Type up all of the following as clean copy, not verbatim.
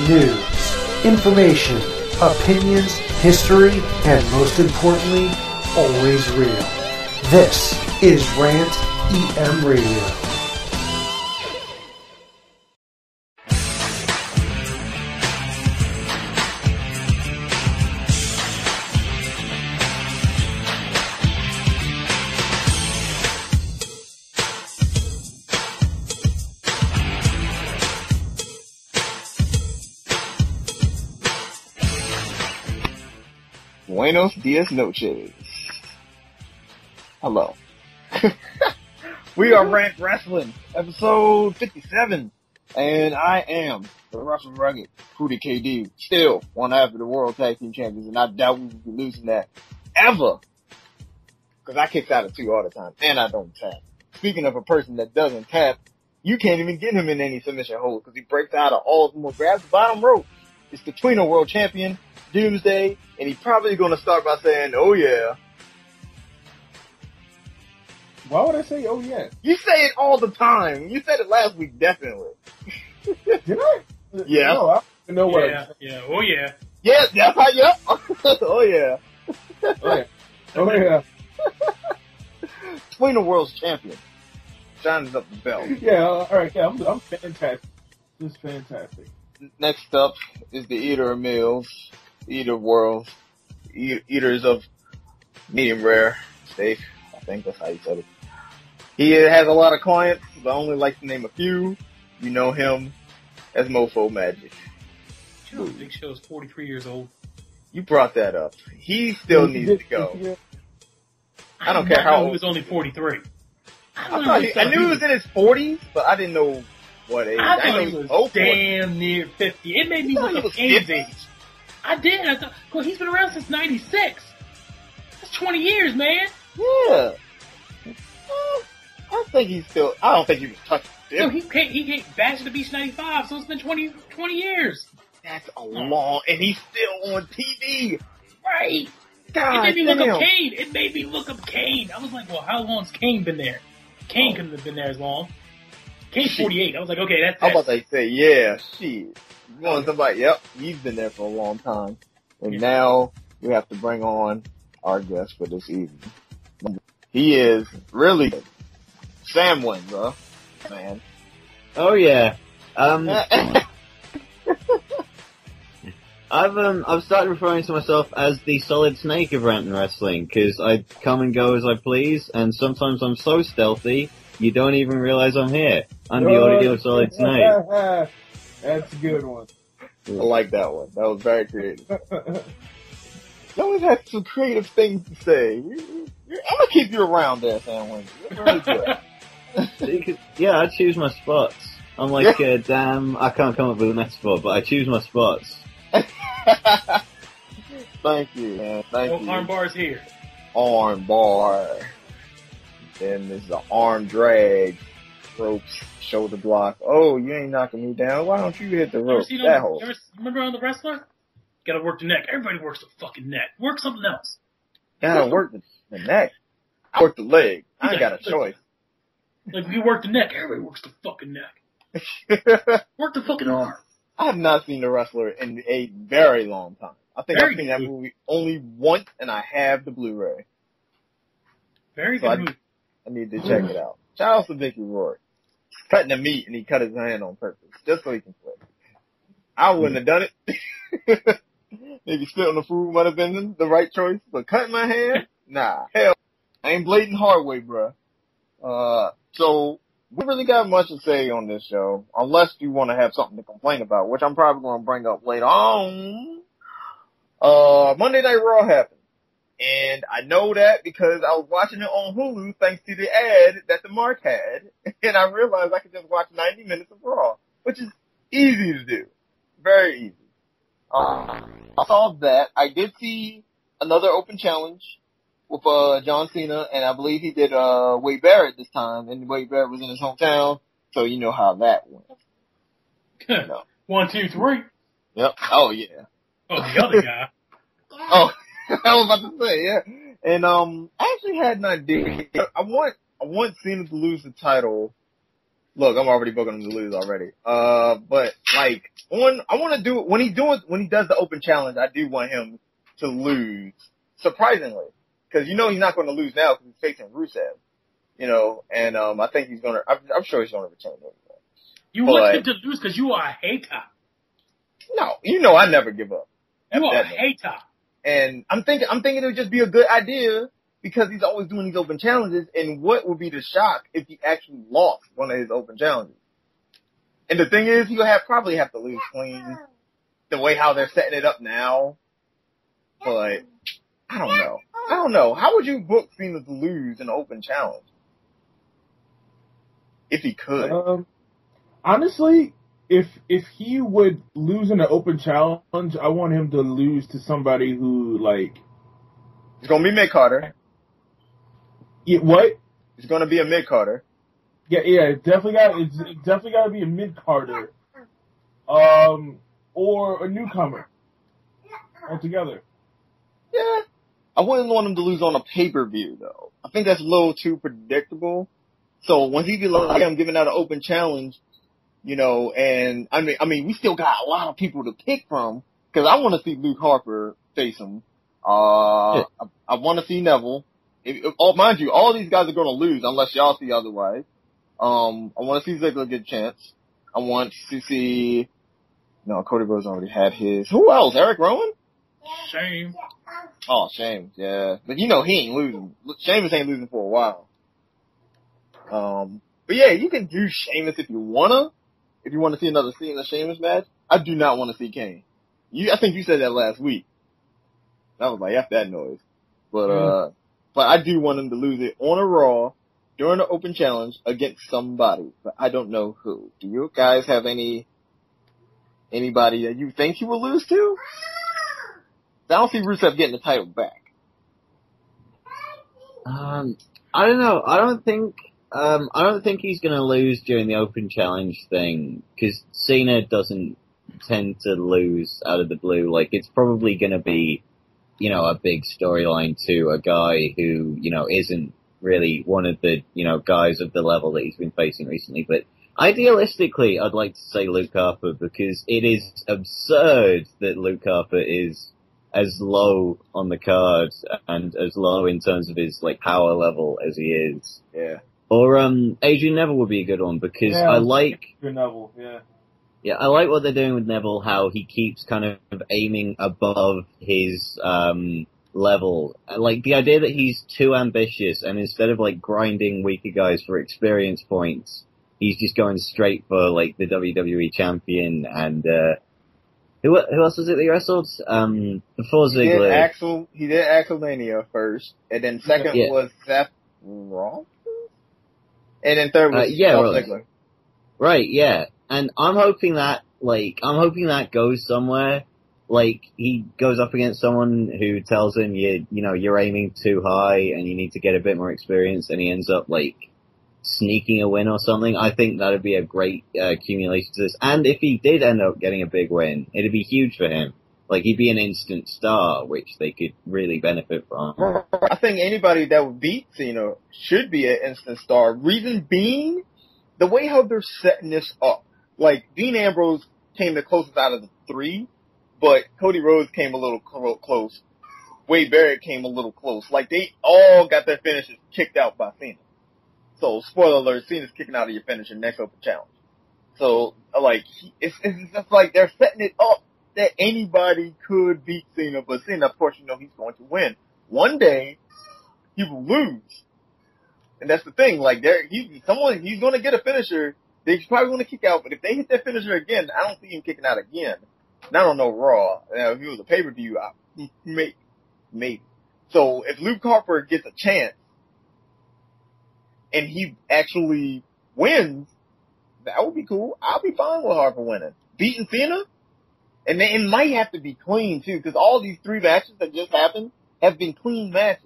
news, information, opinions, history, and most importantly, always real. This is Rant EM Radio. Buenos dias noches. Hello. We are Rant Wrestling, episode 57, and I am the Russell Rugged, Fruity KD, still one half of the World Tag Team Champions, and I doubt we will be losing that ever, because I kick out of 2 all the time, and I don't tap. Speaking of a person that doesn't tap, you can't even get him in any submission hold, because he breaks out of all of them or grabs the bottom rope. It's the Tweener World Champion, Doomsday, and he's probably going to start by saying, "Oh yeah." Why would I say, "Oh yeah"? You say it all the time. You said it last week, definitely. Did I? Yeah. No, I don't even know what Yeah, oh yeah. Yeah, that's how, yep. Oh yeah. Oh yeah. Oh yeah. Tweener World's Champion. Shines up the belt. Yeah, alright, yeah, I'm fantastic. Just fantastic. Next up is the Eater of Meals, Eater of Worlds, Eaters of Medium Rare Steak. I think that's how you said it. He has a lot of clients, but I only like to name a few. You know him as Mofo Magic. You know, Big Show's 43 years old. You brought that up. He still needs to go. I don't care how old. He was only 43. I knew he was in his 40s, but I didn't know what age. I thought he was damn near 50. It made me look up Kane's age. I did. I thought, well, he's been around since 96. That's 20 years, man. Yeah. I think he's still, I don't think he was touching 50. No, he can't Bash at the Beach 95, so it's been 20 years. That's a long, and he's still on TV. Right. God it made me damn. look up Kane. It made me look up Kane. I was like, well, how long's Kane been there? Kane couldn't have been there as long. Kane's 48. I was like, okay, that's... How about they say, yeah, shit. You want somebody, yep, he's been there for a long time. And now we have to bring on our guest for this evening. He is really good. Sam Windsor, man. Oh yeah. I've started referring to myself as the Solid Snake of Rant and Wrestling, because I come and go as I please, and sometimes I'm so stealthy, you don't even realize I'm here. I'm the audio Solid Snake. That's a good one. I like that one. That was very creative. You always have some creative things to say. I'm gonna keep you around there, Sam Windsor. You're really good. Yeah, I choose my spots. I'm like, damn, I can't come up with the next spot, but I choose my spots. Thank you, man. Thank you. Arm bars here. Arm bar. Then there's the arm drag. Ropes, shoulder block. Oh, you ain't knocking me down. Why don't you hit the rope? That hole. Remember on The Wrestler? Gotta work the neck. Everybody works the fucking neck. Work something else. Gotta work the neck. I work the leg. I ain't got a choice. Like, if you work the neck, everybody works the fucking neck. Work the fucking arm. I have not seen The Wrestler in a very long time. I think I've seen that movie only once, and I have the Blu-ray. Very good movie. I need to check it out. Shout out to Mickey Rourke. He's cutting the meat, and he cut his hand on purpose, just so he can flip. I wouldn't have done it. Maybe spitting the food might have been the right choice, but cutting my hand? Nah. Hell, I ain't blading hard way, bruh. So, we really got much to say on this show, unless you want to have something to complain about, which I'm probably going to bring up later on. Monday Night Raw happened. And I know that because I was watching it on Hulu thanks to the ad that the Mark had. And I realized I could just watch 90 minutes of Raw, which is easy to do. Very easy. I saw that. I did see another open challenge with John Cena, and I believe he did Wade Barrett this time, and Wade Barrett was in his hometown, so you know how that went. You know. 1, 2, 3. Yep. Oh yeah. Oh, the other guy. Oh, I was about to say, yeah. And I actually had an idea. I want Cena to lose the title. Look, I'm already booking him to lose already. But like I want to do when he does the open challenge. I do want him to lose, surprisingly, because he's not going to lose now because he's facing Rusev, and I think he's gonna. I'm sure he's gonna retain anyway. You want him to lose because you are a hater. No, I never give up. You are a hater. And I'm thinking it would just be a good idea because he's always doing these open challenges. And what would be the shock if he actually lost one of his open challenges? And the thing is, he'll probably have to lose clean the way how they're setting it up now. But I don't know. How would you book Cena to lose an open challenge? If he could. Honestly, if he would lose in an open challenge, I want him to lose to somebody who, like... It's going to be mid-Carter. Yeah, what? It's going to be a mid-Carter. Yeah, it's definitely got to be a mid-Carter. Or a newcomer. Altogether. Yeah. I wouldn't want him to lose on a pay-per-view, though. I think that's a little too predictable. So once he be like, I'm giving out an open challenge, and I mean, we still got a lot of people to pick from, because I want to see Luke Harper face him. I want to see Neville. Mind you, all these guys are going to lose unless y'all see otherwise. I want to see Ziggler get a chance. I want to see, Cody Rhodes already had his. Who else? Eric Rowan? Shame. Oh, Shame, yeah. But he ain't losing. Sheamus ain't losing for a while. But yeah, you can do Sheamus if you wanna see another Cena Sheamus match. I do not want to see Kane. I think you said that last week. I was like, F that noise. But I do want him to lose it on a Raw during the open challenge against somebody, but I don't know who. Do you guys have anybody that you think he will lose to? I don't see Rusev getting the title back. I don't know. I don't think he's going to lose during the open challenge thing, because Cena doesn't tend to lose out of the blue. Like, it's probably going to be, a big storyline to a guy who, isn't really one of the, guys of the level that he's been facing recently. But idealistically, I'd like to say Luke Harper, because it is absurd that Luke Harper is as low on the card and as low in terms of his, power level as he is. Yeah. Or, Adrian Neville would be a good one, because I like... Adrian Neville, yeah. Yeah, I like what they're doing with Neville, how he keeps kind of aiming above his, level. Like, the idea that he's too ambitious, and instead of, grinding weaker guys for experience points, he's just going straight for, the WWE champion, and, who else was it that he wrestled? Before Ziggler. He did Axelmania first, and then second was Seth Rollins? And then third was Ziggler. Right, yeah. And I'm hoping that goes somewhere. He goes up against someone who tells him you're aiming too high and you need to get a bit more experience, and he ends up, sneaking a win or something. I think that'd be a great accumulation to this. And if he did end up getting a big win, it'd be huge for him. He'd be an instant star, which they could really benefit from. I think anybody that would beat Cena should be an instant star. Reason being, the way how they're setting this up. Dean Ambrose came the closest out of the three, but Cody Rhodes came a little close. Wade Barrett came a little close. They all got their finishes kicked out by Cena. So, spoiler alert, Cena's kicking out of your finisher next open challenge. So, it's just they're setting it up that anybody could beat Cena, but Cena, of course, he's going to win. One day, he will lose. And that's the thing, he's going to get a finisher. They're probably going to kick out, but if they hit that finisher again, I don't see him kicking out again. And I don't know Raw. If it was a pay-per-view, maybe. So, if Luke Harper gets a chance, and he actually wins, that would be cool. I'll be fine with Harper winning. Beating Cena? And then it might have to be clean, too, because all these three matches that just happened have been clean matches.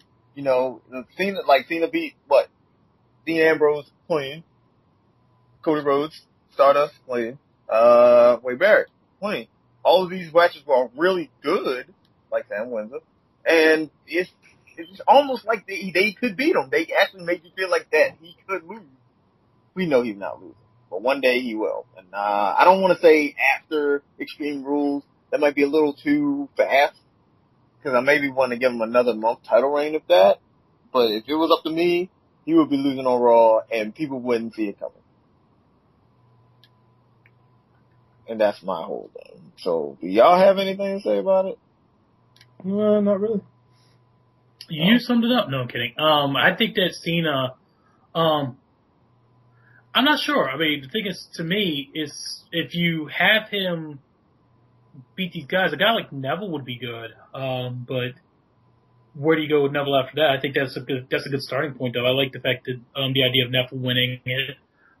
Cena beat, Dean Ambrose, clean. Cody Rhodes, Stardust, clean. Wade Barrett, clean. All of these matches were really good, like Sam Windsor, and it's almost like they could beat him. They actually made you feel like that he could lose. We know he's not losing, but one day he will. And I don't want to say after Extreme Rules, that might be a little too fast. Because I maybe want to give him another month title reign of that. But if it was up to me, he would be losing on Raw, and people wouldn't see it coming. And that's my whole thing. So, do y'all have anything to say about it? Not really. You summed it up. No, I'm kidding. I think that Cena, I'm not sure. I mean, the thing is, to me, is if you have him beat these guys, a guy like Neville would be good. But where do you go with Neville after that? I think that's a good starting point, though. I like the fact that, the idea of Neville winning it.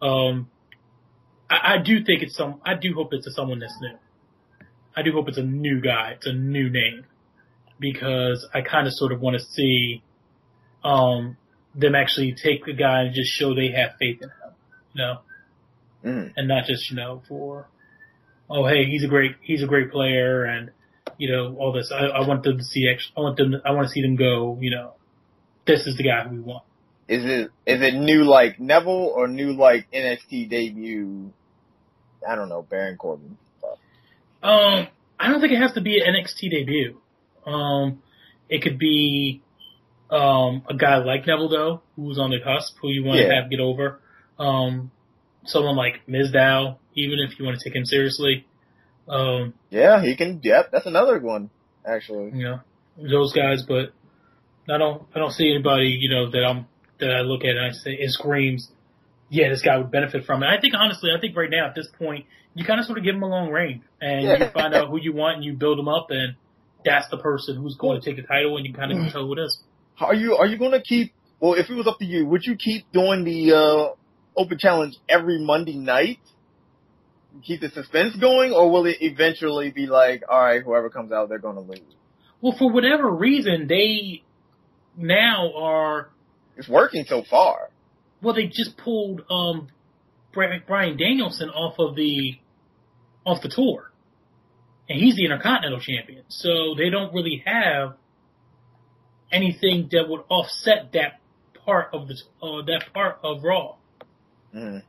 I do think I do hope it's someone that's new. I do hope it's a new guy. It's a new name. Because I kind of sort of want to see, them actually take the guy and just show they have faith in him, you know? And not just, hey, he's a great player and, all this. I want them to see, I want to see them go, this is the guy who we want. Is it new like Neville or new like NXT debut? I don't know, Baron Corbin stuff. I don't think it has to be an NXT debut. It could be, a guy like Neville though, who's on the cusp, who you want to have get over. Someone like Mizdow, even if you want to take him seriously. He can, that's another one, actually. Those guys, but I don't see anybody, that I look at and I say, it screams, yeah, this guy would benefit from it. I think right now at this point, you kind of sort of give him a long reign and you find out who you want and you build them up and that's the person who's going to take the title and you kind of tell who it is. Are you going to keep, well, if it was up to you, would you keep doing the, Open Challenge every Monday night? Keep the suspense going, or will it eventually be like, all right, whoever comes out, they're going to lose? Well, for whatever reason, they now are... It's working so far. Well, they just pulled Bryan Danielson off the tour, and he's the Intercontinental Champion. So they don't really have anything that would offset that part of Raw. Mm.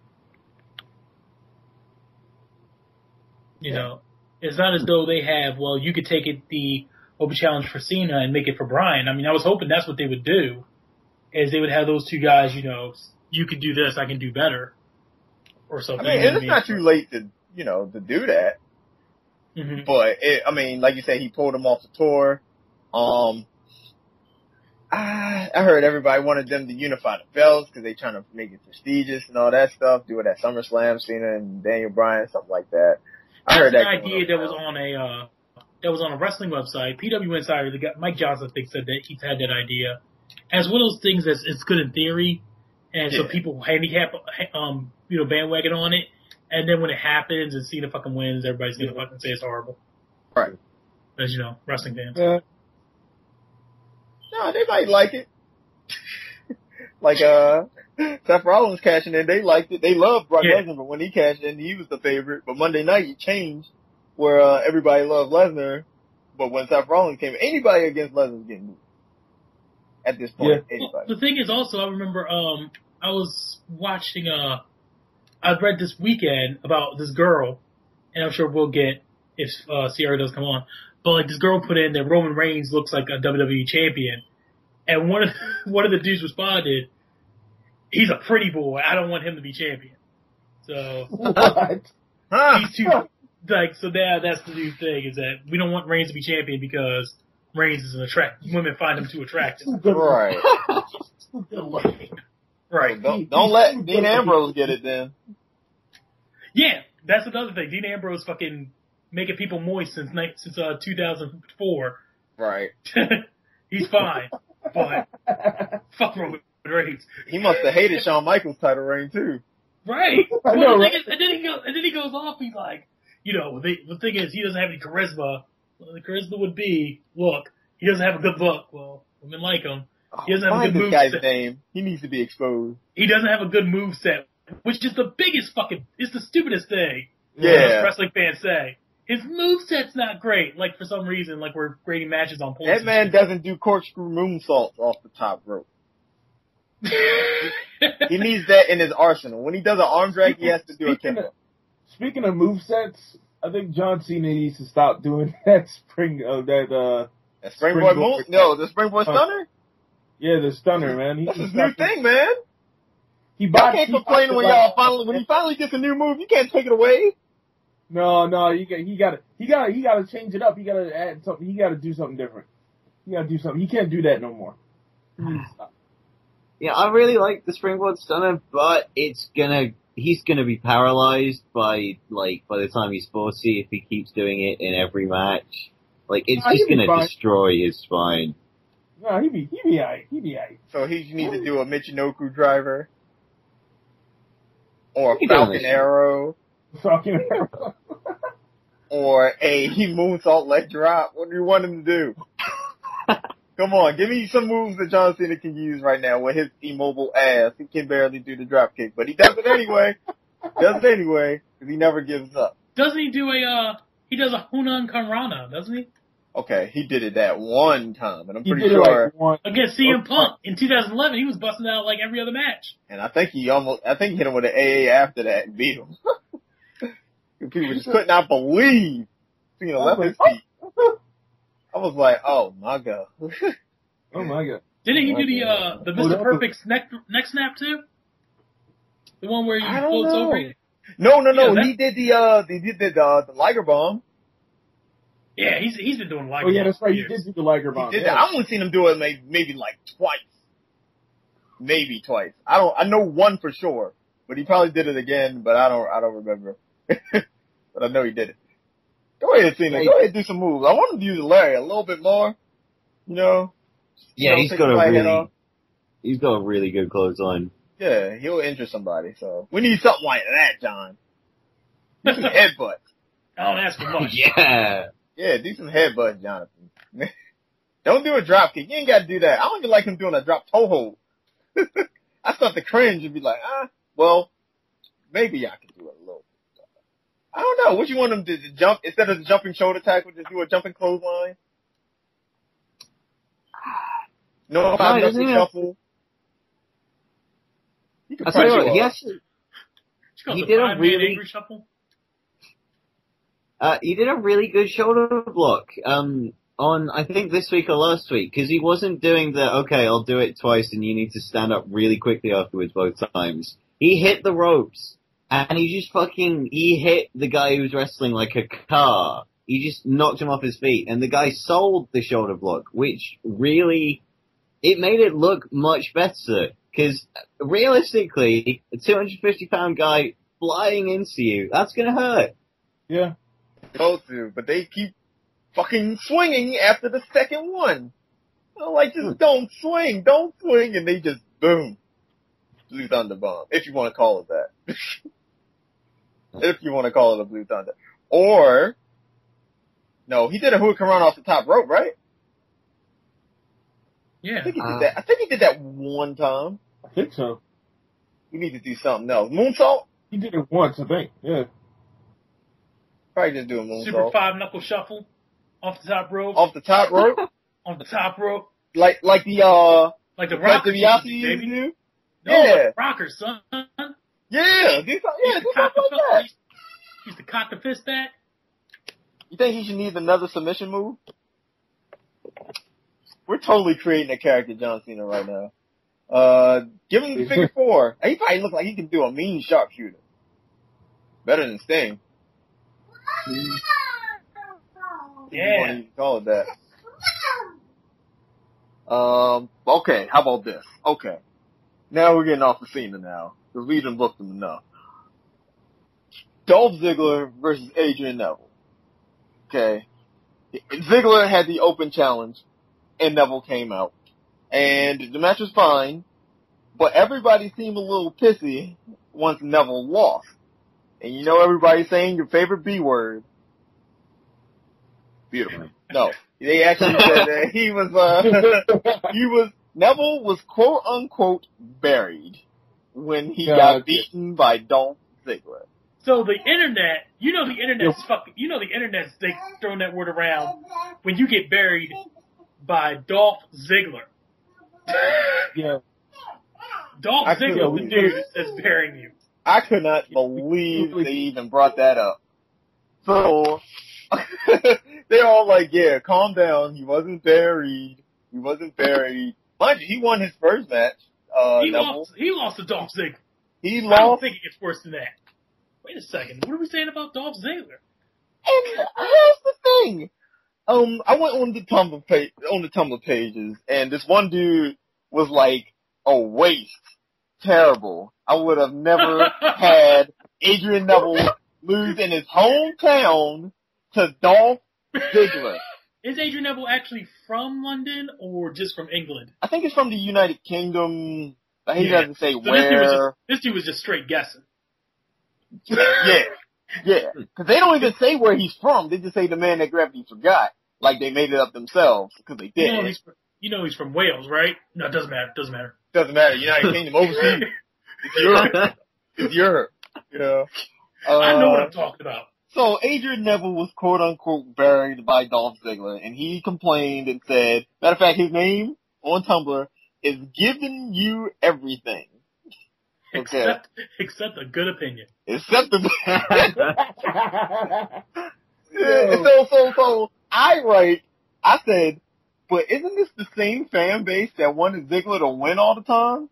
It's not as though they have, well, you could take it the Open Challenge for Cena and make it for Bryan. I mean, I was hoping that's what they would do, is they would have those two guys, you could do this, I can do better, or something. I mean, and it's not too late to, to do that. Mm-hmm. But, like you said, he pulled him off the tour. I heard everybody wanted them to unify the belts because they trying to make it prestigious and all that stuff. Do it at SummerSlam, Cena and Daniel Bryan, something like that. I heard that idea that was on a wrestling website. PW Insider, Mike Johnson, I think, said that he's had that idea. As one of those things that's it's good in theory, and so people handicap, bandwagon on it, and then when it happens and Cena fucking wins, everybody's gonna fucking say it's horrible. Right. As wrestling fans. Yeah. No, they might like it. Like, Seth Rollins cashing in, they liked it. They loved Brock Lesnar, but when he cashed in, he was the favorite. But Monday night, it changed where, everybody loved Lesnar. But when Seth Rollins came, anybody against Lesnar is getting moved. At this point, anybody. Well, the thing is also, I remember, I was watching, I read this weekend about this girl, and I'm sure we'll get if, Sierra does come on. But like this girl put in that Roman Reigns looks like a WWE champion, and one of the dudes responded, "He's a pretty boy. I don't want him to be champion." So what? These two so now that's the new thing is that we don't want Reigns to be champion because Reigns is women find him too attractive. Right. Right. Don't let Dean Ambrose get it then. Yeah, that's another thing. Dean Ambrose fucking making people moist since 2004. Right. He's fine, but fuck Roman Reigns. He must have hated Shawn Michaels' title reign too. Right. I know, right? And then he goes off. He's like, the thing is, he doesn't have any charisma. Well, the charisma would be, look, he doesn't have a good look. Well, women like him. He doesn't have a good move guy's set. name. He needs to be exposed. He doesn't have a good move set, which is the biggest it's the stupidest thing. Yeah. Wrestling fans say. His moveset's not great. Like, for some reason, like, we're grading matches on points. That man doesn't do corkscrew moonsaults off the top rope. He needs that in his arsenal. When he does an arm drag, he has to do a kick. Speaking of movesets, I think John Cena needs to stop doing that That Springboard Moon? No, the Springboard Stunner? Yeah, the Stunner, man. That's his new thing, man. Y'all can't complain when he finally gets a new move. You can't take it away. No, he gotta change it up. He gotta add something. He gotta do something different. He gotta do something. He can't do that no more. He needs to stop. Yeah, I really like the Springboard Stunner, but he's gonna be paralyzed by the time he's 40 if he keeps doing it in every match. Like, it's just gonna destroy his spine. No, he be alright. So he needs to do a Michinoku driver. Or a Falcon Arrow. Or a moonsault leg drop. What do you want him to do? Come on, give me some moves that John Cena can use right now with his immobile ass. He can barely do the drop kick, but he does it anyway. Because he never gives up. Doesn't he do he does a Hunan Kanrana, doesn't he? Okay, he did it that one time, and I'm pretty sure against CM Punk in 2011, he was busting out like every other match. And I think he hit him with an AA after that and beat him. People just could not believe Cena left his feet. I was like, oh my god. Oh my god. Didn't he do the Mr. Perfect's neck snap too? The one where he floats over you? No. He did the Liger Bomb. Yeah, he's been doing Liger Bomb. Oh yeah, that's right. He did do the Liger Bomb. I've only seen him do it maybe like twice. Maybe twice. I know one for sure, but he probably did it again. But I don't remember. But I know he did it. Go ahead, Cena. Go ahead and do some moves. I want him to use Larry a little bit more. You know. Yeah, he's got a really good clothesline. Yeah, he'll injure somebody. So we need something like that, John. Do some headbutts. Oh, that's too much. Yeah, do some headbutts, Jonathan. Don't do a drop kick. You ain't got to do that. I don't even like him doing a drop toe hold. I start to cringe and be like, well, maybe I can do it a little bit. I don't know. What you want him to jump instead of the jumping shoulder tackle? Just do a jumping clothesline. No, shuffle. You can press he did a really shuffle. He did a really good shoulder block on, I think, this week or last week, because he wasn't doing okay, I'll do it twice and you need to stand up really quickly afterwards both times. He hit the ropes, and he hit the guy who was wrestling like a car. He just knocked him off his feet, and the guy sold the shoulder block, which really, it made it look much better, because realistically, a 250-pound guy flying into you, that's gonna hurt. Yeah. Supposed to, but they keep fucking swinging after the second one. Like, just don't swing, and they just, boom. Blue Thunder Bomb, if you want to call it that. If you want to call it a Blue Thunder. Or, no, he did a Hurricane Run off the top rope, right? Yeah. I think he did that. I think he did that one time. I think so. We need to do something else. Moonsault? He did it once, I think. Yeah. Probably just do a moonsault. Super 5-knuckle shuffle off the top rope. Off the top rope? On the top rope. Like the Rockers, baby. No, Yeah. like Rockers, son. Yeah, do something like that. Used to cock the fist back. You think he should need another submission move? We're totally creating a character John Cena right now. Give him the figure four. He probably looks like he can do a mean sharpshooter. Better than Sting. Yeah. You call it that. Okay, how about this? Okay. Now we're getting off the Cena now, because we done booked him enough. Dolph Ziggler versus Adrian Neville. Okay. Ziggler had the open challenge, and Neville came out. And the match was fine, but everybody seemed a little pissy once Neville lost. And you know everybody's saying your favorite B word. Beautiful. No. They actually said that Neville was quote unquote buried when he got beaten by Dolph Ziggler. So the internet, the internet's they throwing that word around when you get buried by Dolph Ziggler. Yeah. Dolph Ziggler, the dude that's burying you. I could not believe they even brought that up. So they're all like, yeah, calm down. He wasn't buried. He wasn't buried. Mind you, he won his first match. He lost to Dolph Ziggler. He I don't lost. think it gets worse than that. Wait a second. What are we saying about Dolph Ziggler? And here's the thing. I went on the Tumblr pages, and this one dude was like, a waste. Terrible. I would have never had Adrian Neville lose in his hometown to Dolph Ziggler. Is Adrian Neville actually from London or just from England? I think it's from the United Kingdom. He Yeah. doesn't say So where. this dude was just straight guessing. Yeah. Because they don't even say where he's from. They just say the man that gravity forgot. Like they made it up themselves. Because they did. You know he's from Wales, right? No, it doesn't matter. Doesn't matter. Doesn't matter. United Kingdom, overseas. It's Europe. It's Europe. Yeah. I know what I'm talking about. So Adrian Neville was quote unquote buried by Dolph Ziggler, and he complained and said, matter of fact, his name on Tumblr is Giving You Everything. Okay. Except a good opinion. Except the So I said, but isn't this the same fan base that wanted Ziggler to win all the time?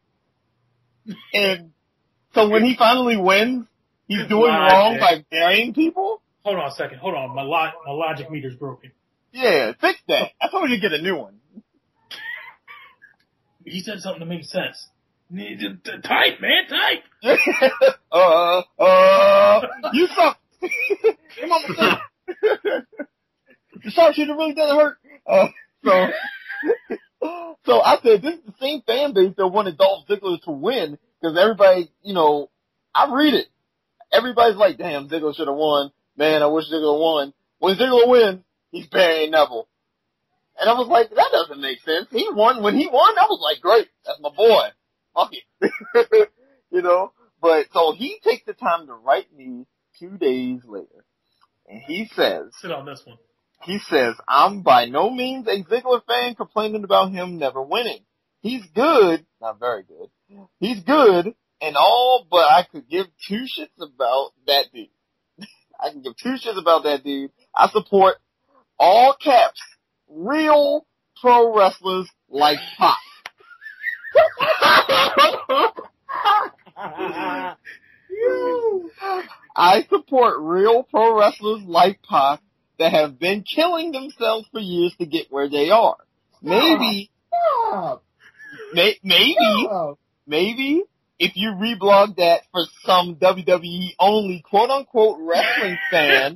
And so when he finally wins, he's doing wrong by burying people? Hold on a second. Hold on. My logic meter's broken. Yeah, fix that. I told you to get a new one. He said something that makes sense. Type, man, type. You suck. Come on, the sharpshooter really doesn't hurt. So I said, this is the same fan base that wanted Dolph Ziggler to win, because everybody, I read it. Everybody's like, damn, Ziggler should have won. Man, I wish Ziggler won. When Ziggler wins, he's burying Neville. And I was like, that doesn't make sense. He won. When he won, I was like, great, that's my boy. Fuck it. But so he takes the time to write me 2 days later. And he says, sit on this one. He says, I'm by no means a Ziggler fan complaining about him never winning. He's good, not very good. He's good and all, but I could give two shits about that dude. I can give two shits about that dude. I support, all caps, real pro wrestlers like Pac. I support real pro wrestlers like Pac that have been killing themselves for years to get where they are. Maybe if you reblog that for some WWE only quote unquote wrestling fan,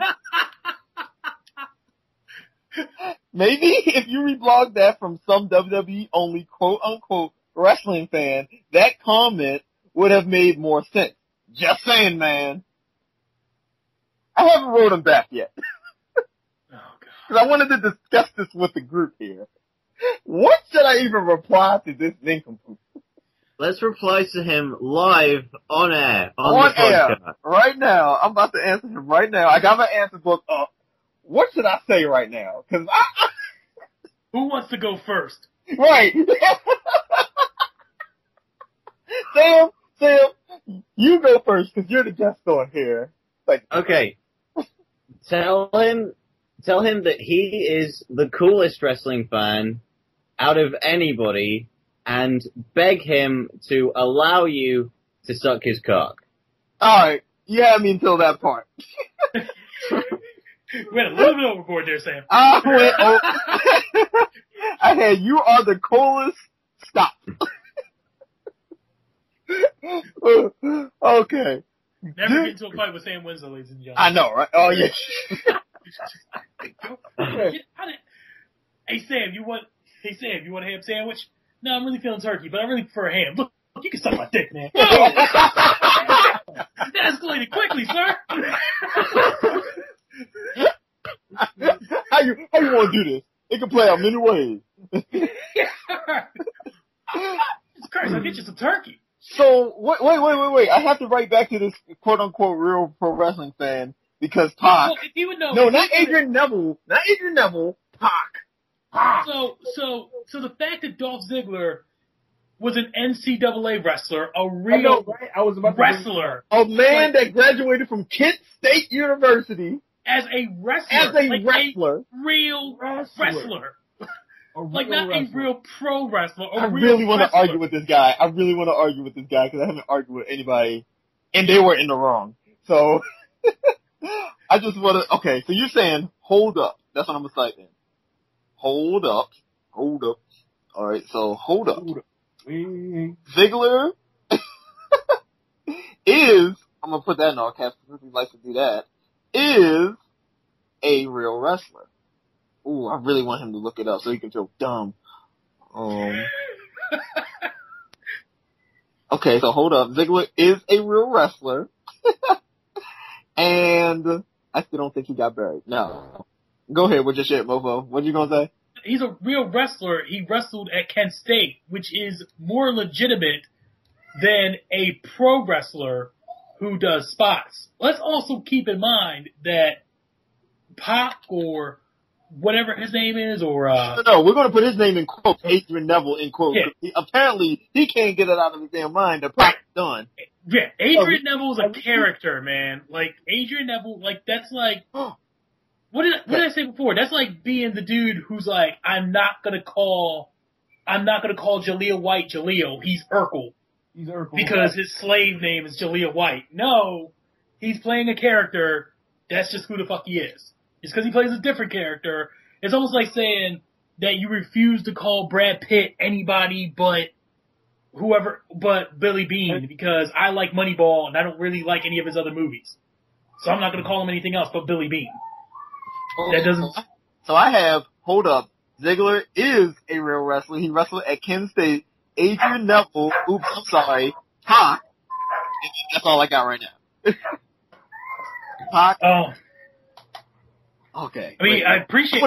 maybe if you reblog that from some WWE only quote unquote wrestling fan, that comment would have made more sense. Just saying, man. I haven't wrote him back yet. Because I wanted to discuss this with the group here. What should I even reply to this nincompoop? Let's reply to him live on air on the air podcast. Right now. I'm about to answer him right now. I got my answer book up. What should I say right now? Because who wants to go first? Right. Sam, you go first because you're the guest on here. Okay. Tell him that he is the coolest wrestling fan out of anybody, and beg him to allow you to suck his cock. Alright, you had me until that part. Went a little bit overboard there, Sam. I had, you are the coolest, stop. Okay. Never get into a fight with Sam Winslow, ladies and gentlemen. I know, right? Oh, yeah. Hey Sam, you want a ham sandwich? No, I'm really feeling turkey, but I really prefer a ham. Look, you can suck my dick, man. That escalated quickly, sir. How you want to do this? It can play out many ways. Christ, I'll get you some turkey. So, wait. I have to write back to this quote-unquote real pro wrestling fan because Pac. Well, if you would know. No, not Adrian Neville. Not Adrian Neville. Pac. So the fact that Dolph Ziggler was an NCAA wrestler, a real I was about to wrestler. A man that graduated from Kent State University. as a wrestler. As a like wrestler. A real wrestler. Like not wrestler. a real pro wrestler. I really want to argue with this guy. I really want to argue with this guy because I haven't argued with anybody, and they were in the wrong. So I just want to. Okay, so you're saying hold up. That's what I'm gonna cite then. Hold up. Hold up. All right. So hold up. Ziggler is. I'm gonna put that in all caps because he likes to do that. Is a real wrestler. Ooh, I really want him to look it up so he can feel dumb. Okay, so hold up. Ziggler is a real wrestler. And I still don't think he got buried. No. Go ahead with your shit, mofo. What you gonna say? He's a real wrestler. He wrestled at Kent State, which is more legitimate than a pro wrestler who does spots. Let's also keep in mind that Pac or whatever his name is, or No, we're gonna put his name in quotes. Adrian Neville in quotes. Yeah. Apparently, he can't get it out of his damn mind that Pac's done. yeah, Adrian Neville's a character, man. Like Adrian Neville, like that's like what did I say before? That's like being the dude who's like, I'm not gonna call Jaleel White Jaleel. He's Urkel. He's Urkel. Because his slave name is Jaleel White. No, he's playing a character. That's just who the fuck he is. It's because he plays a different character. It's almost like saying that you refuse to call Brad Pitt anybody but Billy Bean because I like Moneyball and I don't really like any of his other movies. So I'm not going to call him anything else but Billy Bean. That doesn't. So I have, hold up, Ziggler is a real wrestler. He wrestled at Kent State. Adrian Neville, oops, I'm sorry, Pac. That's all I got right now. Pac. Oh. Okay. I mean, wait. I appreciate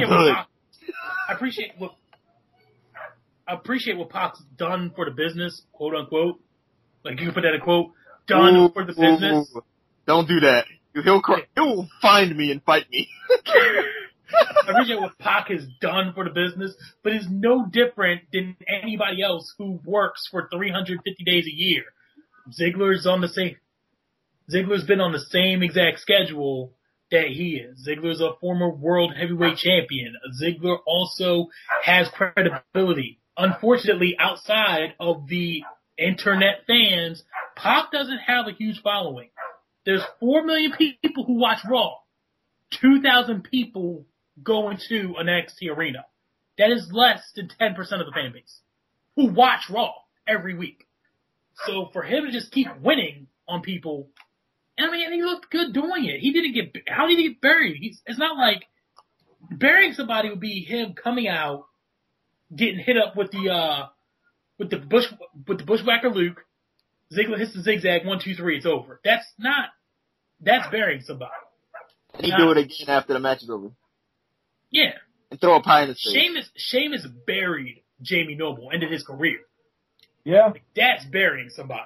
what Pac's done for the business, quote unquote. Like you can put that in quote, done for the business. Don't do that. He'll find me and fight me. I appreciate what Pac has done for the business, but is no different than anybody else who works for 350 days a year. Ziggler's been on the same exact schedule that he is. Ziggler's a former world heavyweight champion. Ziggler also has credibility. Unfortunately, outside of the internet fans, Pac doesn't have a huge following. There's 4 million people who watch Raw. 2,000 people go into an NXT arena. That is less than 10% of the fan base who watch Raw every week. So for him to just keep winning on people, I mean, he looked good doing it. How did he get buried? It's not like burying somebody would be him coming out, getting hit up with the bushwhacker Luke. Ziggler hits the zigzag, 1, 2, 3, it's over. That's burying somebody. And he do it again after the match is over. Yeah. And throw a pie in his face. Sheamus buried Jamie Noble, ended his career. Yeah. Like, that's burying somebody.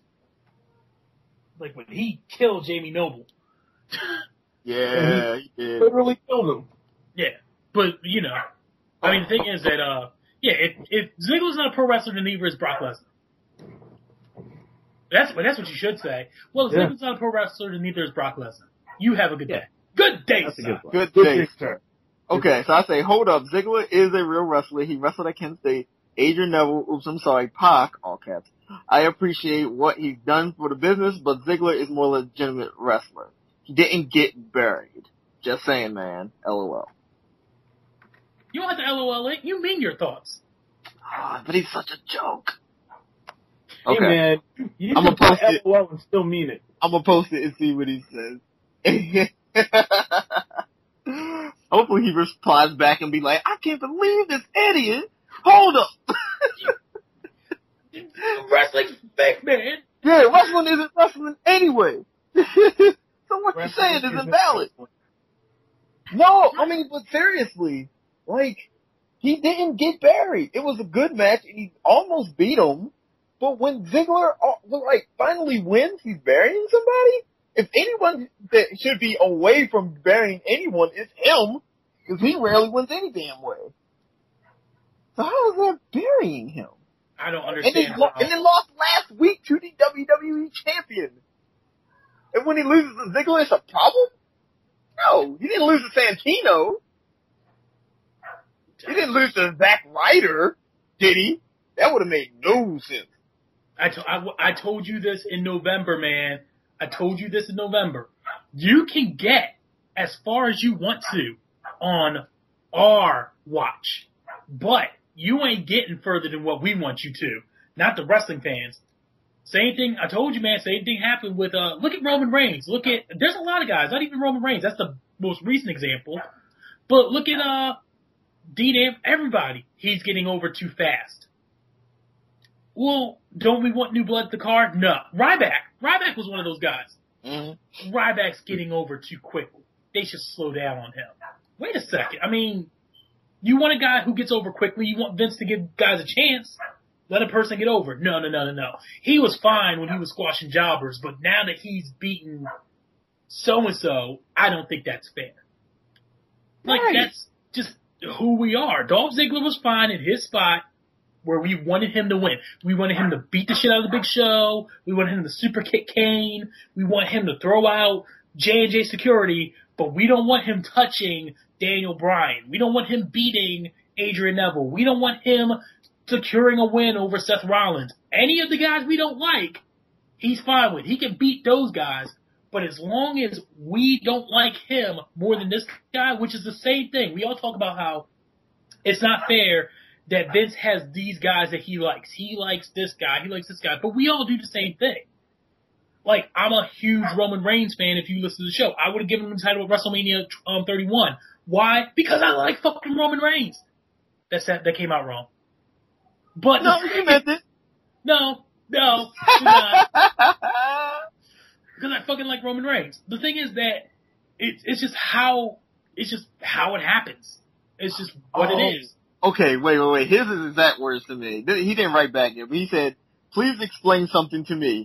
Like when he killed Jamie Noble. Yeah, he did. Literally killed him. Yeah. But, you know, I mean, the thing is that, if Ziggler's not a pro wrestler, then neither is Brock Lesnar. That's what you should say. Well, if Ziggler's not a pro wrestler, then neither is Brock Lesnar. You have a good day. Good day, That's a son. good one. Good day, sir. Okay, so I say, hold up. Ziggler is a real wrestler. He wrestled at Kent State. Adrian Neville, oops, I'm sorry, Pac, all caps. I appreciate what he's done for the business, but Ziggler is more legitimate wrestler. He didn't get buried. Just saying, man. LOL. You don't have to LOL it. You mean your thoughts. But he's such a joke. Hey Okay. man, you I'ma can post put it. LOL and still mean it. I'm gonna post it and see what he says. Hopefully he replies back and be like, I can't believe this idiot. Hold up. Wrestling's fake, man. Yeah, wrestling isn't wrestling anyway. So what you're saying is invalid. No, I mean, but seriously, like, he didn't get buried. It was a good match and he almost beat him. But when Ziggler, finally wins, he's burying somebody? If anyone that should be away from burying anyone, it's him. Because he rarely wins any damn way. So how is that burying him? I don't And understand. then lost last week to the WWE champion. And when he loses to Ziggler, it's a problem? No, he didn't lose to Santino. He didn't lose to Zack Ryder, did he? That would have made no sense. I told you this in November, man. I told you this in November. You can get as far as you want to on our watch, but you ain't getting further than what we want you to. Not the wrestling fans. Same thing, I told you, man, same thing happened with, look at Roman Reigns. There's a lot of guys, not even Roman Reigns. That's the most recent example. But look at, Dean, everybody. He's getting over too fast. Well, don't we want new blood at the card? No. Ryback was one of those guys. Mm-hmm. Ryback's getting over too quickly. They should slow down on him. Wait a second. I mean, you want a guy who gets over quickly. You want Vince to give guys a chance. Let a person get over. No. He was fine when he was squashing jobbers, but now that he's beaten so-and-so, I don't think that's fair. Like, that's just who we are. Dolph Ziggler was fine in his spot where we wanted him to win. We wanted him to beat the shit out of the Big Show. We wanted him to super kick Kane. We want him to throw out J&J Security, but we don't want him touching Daniel Bryan. We don't want him beating Adrian Neville. We don't want him securing a win over Seth Rollins. Any of the guys we don't like, he's fine with. He can beat those guys, but as long as we don't like him more than this guy, which is the same thing. We all talk about how it's not fair that Vince has these guys that he likes. He likes this guy. He likes this guy. But we all do the same thing. Like, I'm a huge Roman Reigns fan if you listen to the show. I would have given him the title at WrestleMania 31. Why? Because I like fucking Roman Reigns. That came out wrong. But no, you meant it. No, do not. Because I fucking like Roman Reigns. The thing is that it's just how it happens. It's just what it is. Okay, wait. His exact words to me. He didn't write back yet, but he said, "Please explain something to me." ...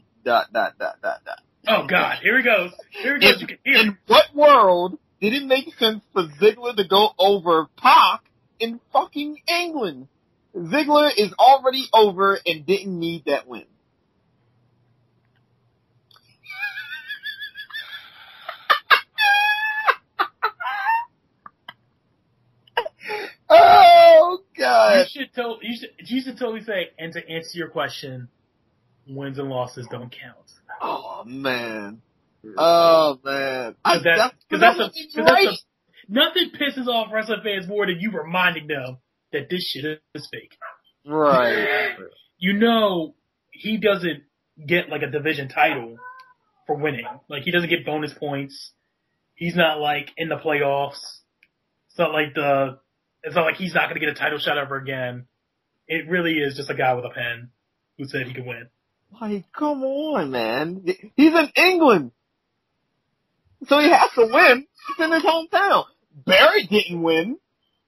Oh God, here he goes. You can hear it. In what world did it make sense for Ziggler to go over Pac in fucking England? Ziggler is already over and didn't need that win. Oh God! You should totally say, and to answer your question, wins and losses don't count. Oh man! Nothing pisses off wrestling fans more than you reminding them that this shit is fake. Right. You know, he doesn't get like a division title for winning. Like, he doesn't get bonus points. He's not like in the playoffs. It's not like he's not going to get a title shot ever again. It really is just a guy with a pen who said he could win. Like, come on, man. He's in England. So he has to win. He's in his hometown. Barry didn't win.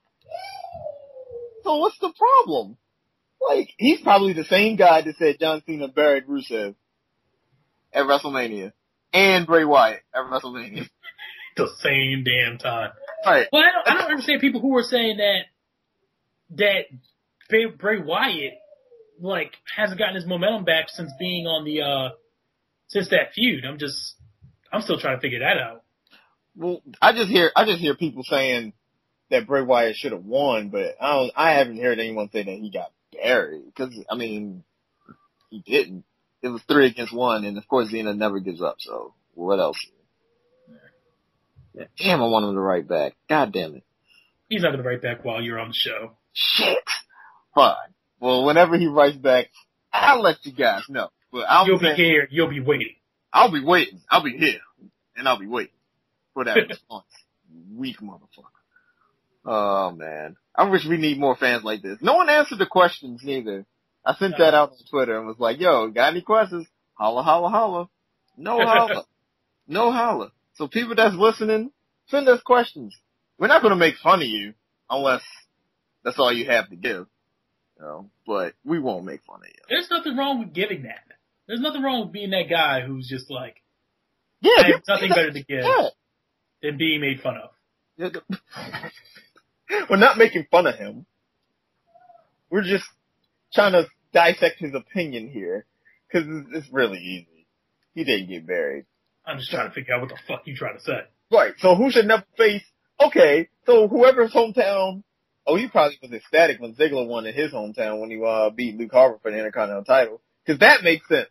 So what's the problem? Like, he's probably the same guy that said John Cena buried Rusev at WrestleMania. And Bray Wyatt at WrestleMania. The same damn time. Right. Well, I don't understand people who are saying that Bray Wyatt, like, hasn't gotten his momentum back since being on since that feud. I'm still trying to figure that out. Well, I just hear people saying that Bray Wyatt should have won, but I haven't heard anyone say that he got buried. Because, I mean, he didn't. It was 3 against 1, and of course Cena never gives up, so what else? Yeah. Damn, I want him to write back. God damn it. He's not going to write back while you're on the show. Shit. Fine. Well, whenever he writes back, I'll let you guys know. But You'll be here. You'll be waiting. I'll be waiting. I'll be here. And I'll be waiting for that response. Weak motherfucker. Oh, man. I wish we need more fans like this. No one answered the questions neither. I sent that out on Twitter and was like, yo, got any questions? Holla, holla, holla. No holla. No holla. So people that's listening, send us questions. We're not going to make fun of you unless that's all you have to give. You know, but we won't make fun of you. There's nothing wrong with giving that. There's nothing wrong with being that guy who's just like, yeah, I have nothing better to give than being made fun of. We're not making fun of him. We're just trying to dissect his opinion here, because it's really easy. He didn't get buried. I'm just trying to figure out what the fuck you trying to say. Right. So who should never face? Okay. So whoever's hometown. Oh, he probably was ecstatic when Ziggler won in his hometown when he beat Luke Harper for the Intercontinental title, because that makes sense.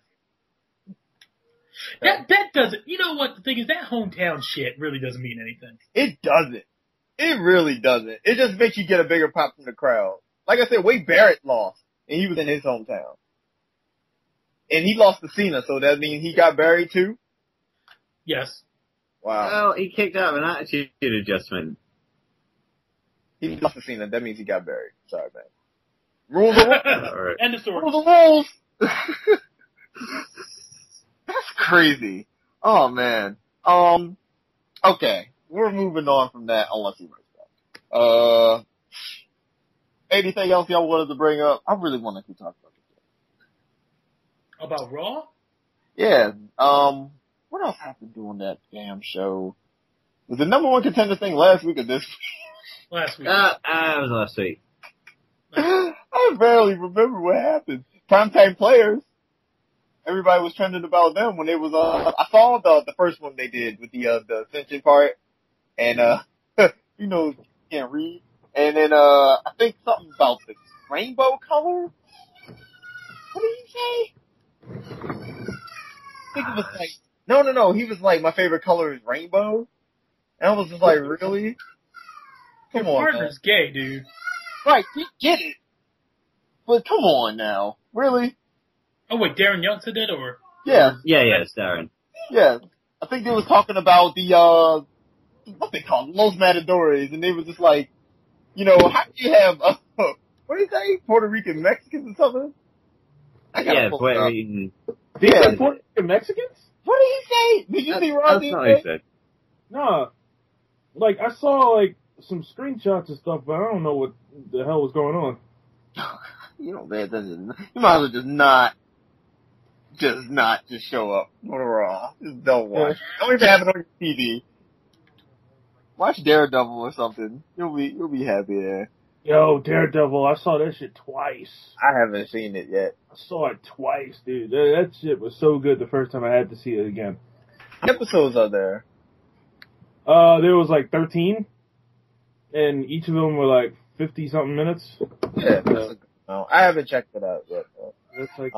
That doesn't. You know what? The thing is, that hometown shit really doesn't mean anything. It doesn't. It really doesn't. It just makes you get a bigger pop from the crowd. Like I said, Wade Barrett lost, and he was in his hometown. And he lost to Cena, so that means he got buried too? Yes. Wow. Well, he kicked out of an attitude adjustment. He lost to Cena, that means he got buried. Sorry, man. Rules are rules. Alright. End of story. Rules are rules. That's crazy. Oh, man. Okay. We're moving on from that, unless he writes back. Anything else y'all wanted to bring up? I really want to keep talking about this. About Raw? Yeah. What else happened during that damn show? Was the number one contender thing last week or this week? Last week. That was last week. I barely remember what happened. Primetime Players. Everybody was trending about them when it was, I saw the first one they did with the Ascension part. And, you know, you can't read. And then, I think something about the rainbow color. What did he say? I think it was like, no. He was like, my favorite color is rainbow. And I was just like, really? Come Your on, man. partner's gay, dude. Right, we get it. But come on now. Really? Oh wait, Darren Young said that, or? Yeah. Yeah, it's Darren. Yeah. I think they was talking about the, what they call them, Los Matadores, and they was just like, you know, how do you have, what do you say? Puerto Rican Mexicans or something? I gotta Yeah, pull it Puerto up. Rican. These Yeah. are Puerto Rican Mexicans? What did he say? Did you see That's Rodney? not what he said. Nah. Like, I saw, like, some screenshots and stuff, but I don't know what the hell was going on. You know, man, you might as well just show up on Raw. Just don't watch. Don't even have it on your TV. Watch Daredevil or something. You'll be happy there. Yo, Daredevil, I saw that shit twice. I haven't seen it yet. I saw it twice, dude. That shit was so good the first time I had to see it again. How many episodes are there? There was like 13, and each of them were like 50-something minutes. Yeah, no, I haven't checked it out yet. Though. That's like,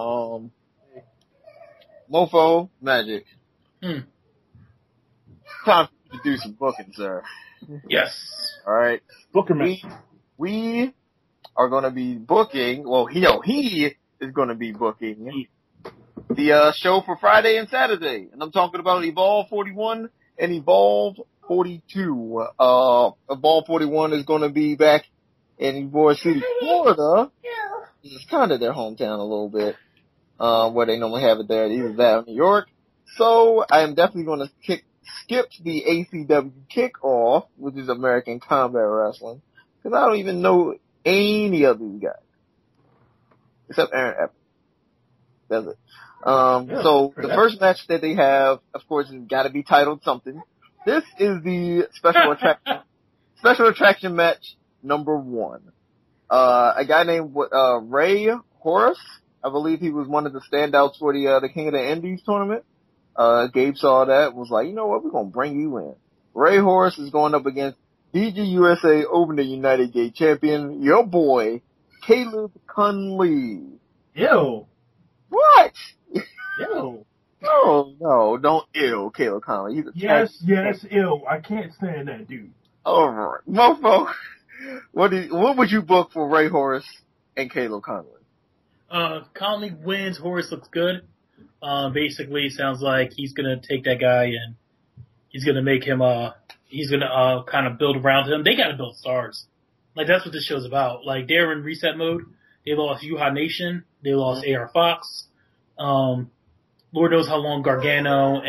Mofo Magic. Hmm. Time for you to do some booking, sir. Yes. All right. Booker Man. We are going to be booking. Well, he is going to be booking the show for Friday and Saturday, and I'm talking about Evolve 41 and Evolve 42. Evolve 41 is going to be back in Ybor City, Florida. It's kind of their hometown a little bit, where they normally have it there. Either that or New York. So I am definitely going to skip the ACW kickoff, which is American Combat Wrestling, because I don't even know any of these guys except Aaron Epps. That's it. So the first match that they have, of course, has got to be titled something. This is the special attraction match number 1. A guy named Ray Horace, I believe he was one of the standouts for the King of the Indies tournament. Gabe saw that, was like, you know what, we're gonna bring you in. Ray Horace is going up against DGUSA Open the United Gate champion, your boy, Caleb Conley. Ew. What? Ew. No, don't ew Caleb Conley. He's a Yes, ew. I can't stand that dude. Alright. Mofo, what would you book for Ray Horace and Caleb Conley? Conley wins. Horace looks good. Basically, sounds like he's gonna take that guy and he's gonna make him, he's gonna, kind of build around him. They gotta build stars. Like, that's what this show's about. Like, they're in reset mode. They lost Yuha Nation. They lost AR Fox. Lord knows how long Gargano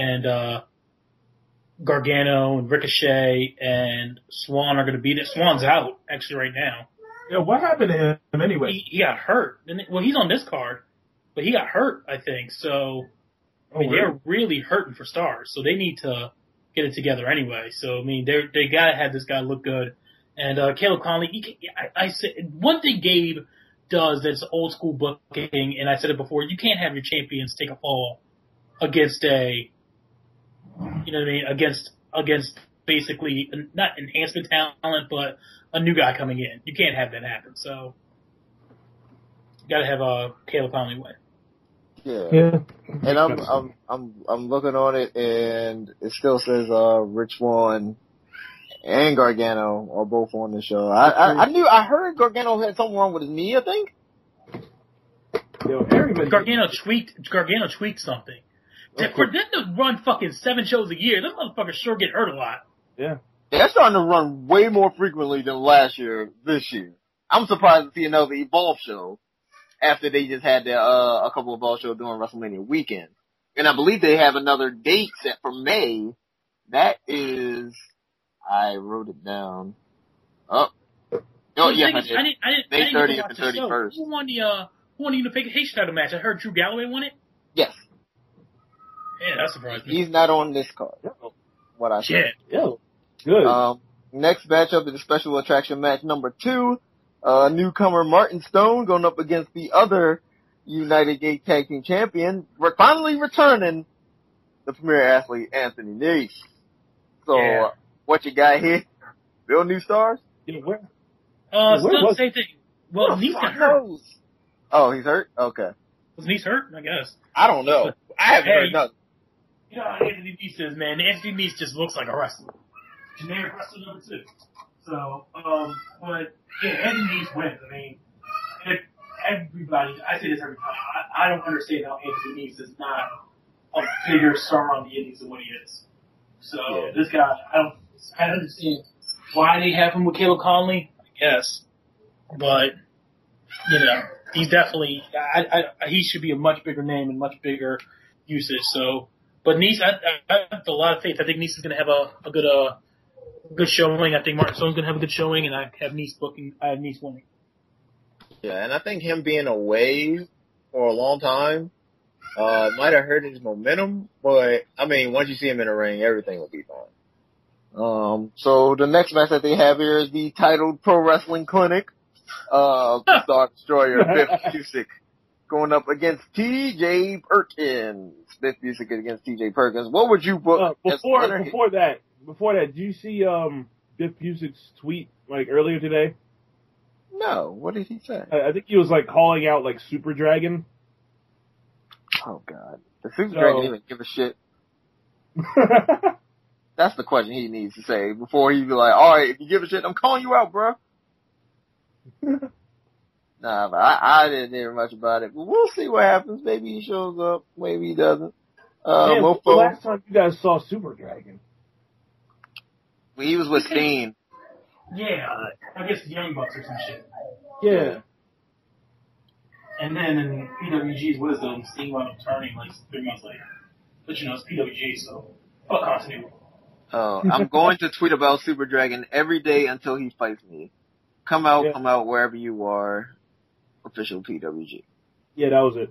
and Ricochet and Swan are gonna be there. Swan's out, actually, right now. Yeah, what happened to him anyway? He got hurt. Well, he's on this card, but he got hurt, I think. So, I mean, they're really hurting for stars. So they need to get it together anyway. So, I mean, they gotta have this guy look good. And, Caleb Conley, I said, one thing Gabe does that's old school booking, and I said it before, you can't have your champions take a fall against you know what I mean, against basically not enhancement talent, but a new guy coming in. You can't have that happen. So you got to have Caleb Conley win. Yeah. And I'm looking on it, and it still says Rich Swann and Gargano are both on the show. I heard Gargano had something wrong with his knee, I think. Yo, everybody. Gargano tweaked something. For them to run fucking 7 shows a year, them motherfuckers sure get hurt a lot. Yeah. They're starting to run way more frequently than last year, this year. I'm surprised to see another Evolve show after they just had a couple of Evolve shows during WrestleMania weekend. And I believe they have another date set for May. That is, I wrote it down. Oh yes, I did. May 30th and 31st. Who won the unification title match? I heard Drew Galloway won it? Yes. Yeah, that surprised me. He's not on this card. What I said. Yo, good. Next matchup is a special attraction match number 2. Newcomer Martin Stone going up against the other United Gate Tag Team Champion. We're finally returning the premier athlete, Anthony Nese. So, what you got here? Bill New Stars? Yeah, where? Still the same thing. Well, Nese got hurt. Oh, he's hurt? Okay. Was Nese hurt? I guess. I don't know. I haven't heard nothing. You know how Anthony Nese is, man. Anthony Nese just looks like a wrestler. Generic wrestler number 2. So, but, yeah, Anthony Nese wins. I mean, everybody, I say this every time, I don't understand how Anthony Nese is not a bigger star on the Indies than what he is. So, this guy, I don't understand why they have him with Caleb Conley, I guess. But, you know, he's definitely, he should be a much bigger name and much bigger usage. So, but Nese, I have a lot of faith. I think Nese is going to have a good showing. I think Martin Stone's going to have a good showing, and I have Nese winning. Yeah, and I think him being away for a long time might have hurt his momentum, but I mean, once you see him in the ring, everything will be fine. So the next match that they have here is the titled Pro Wrestling Clinic. Star Destroyer Biff Busick going up against T.J. Perkins. Biff Busick against T.J. Perkins. What would you book? Before that, did you see Biff Busick's tweet like earlier today? No. What did he say? I think he was like calling out like Super Dragon. Oh God, the Super Dragon even give a shit. That's the question he needs to say before he be like, all right, if you give a shit, I'm calling you out, bro. Nah, but I didn't hear much about it. But we'll see what happens. Maybe he shows up. Maybe he doesn't. Man, when's the last time you guys saw Super Dragon? He was with Steen. Yeah, I guess the Young Bucks or some shit. Yeah. And then in PWG's wisdom, Steen wound up turning like 3 months later. But you know, it's PWG, so fuck continuity. I'm going to tweet about Super Dragon every day until he fights me. Come out wherever you are. Official PWG. Yeah, that was it.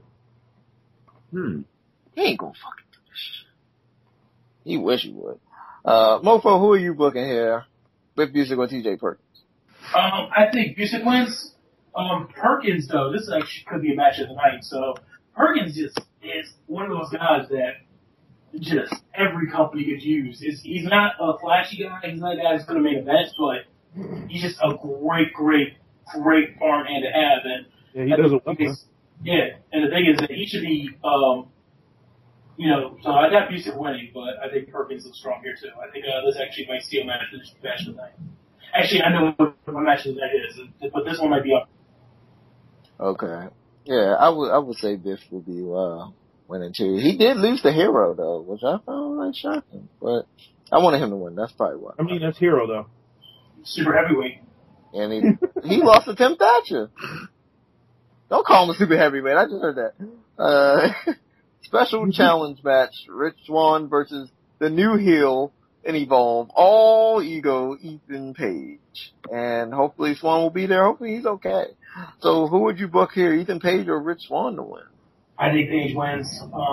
He ain't gonna fucking do this shit. He wish he would. Mofo, who are you booking here? With Busick or TJ Perkins? I think Busick wins. Perkins, though, this actually could be a match of the night. So Perkins just is one of those guys that just every company could use. He's not a flashy guy. He's not a guy who's going to make events, but he's just a great farm hand to have. And yeah, he does it. Yeah, and the thing is that he should be, you know, so I got Busick winning, but I think Perkins looks strong here too. I think this actually might steal match of the night. Actually, I know what my match of the night is, but this one might be up. Okay. Yeah, I would say Biff would be winning too. He did lose to Hero though, which I found like shocking. But I wanted him to win. That's probably why. I mean, that's Hero though. Super heavyweight. And he lost to Tim Thatcher. Don't call him a super heavyweight. I just heard that. Special challenge match: Rich Swann versus the new heel in Evolve, All Ego Ethan Page. And hopefully Swann will be there. Hopefully he's okay. So who would you book here, Ethan Page or Rich Swann to win? I think Page wins.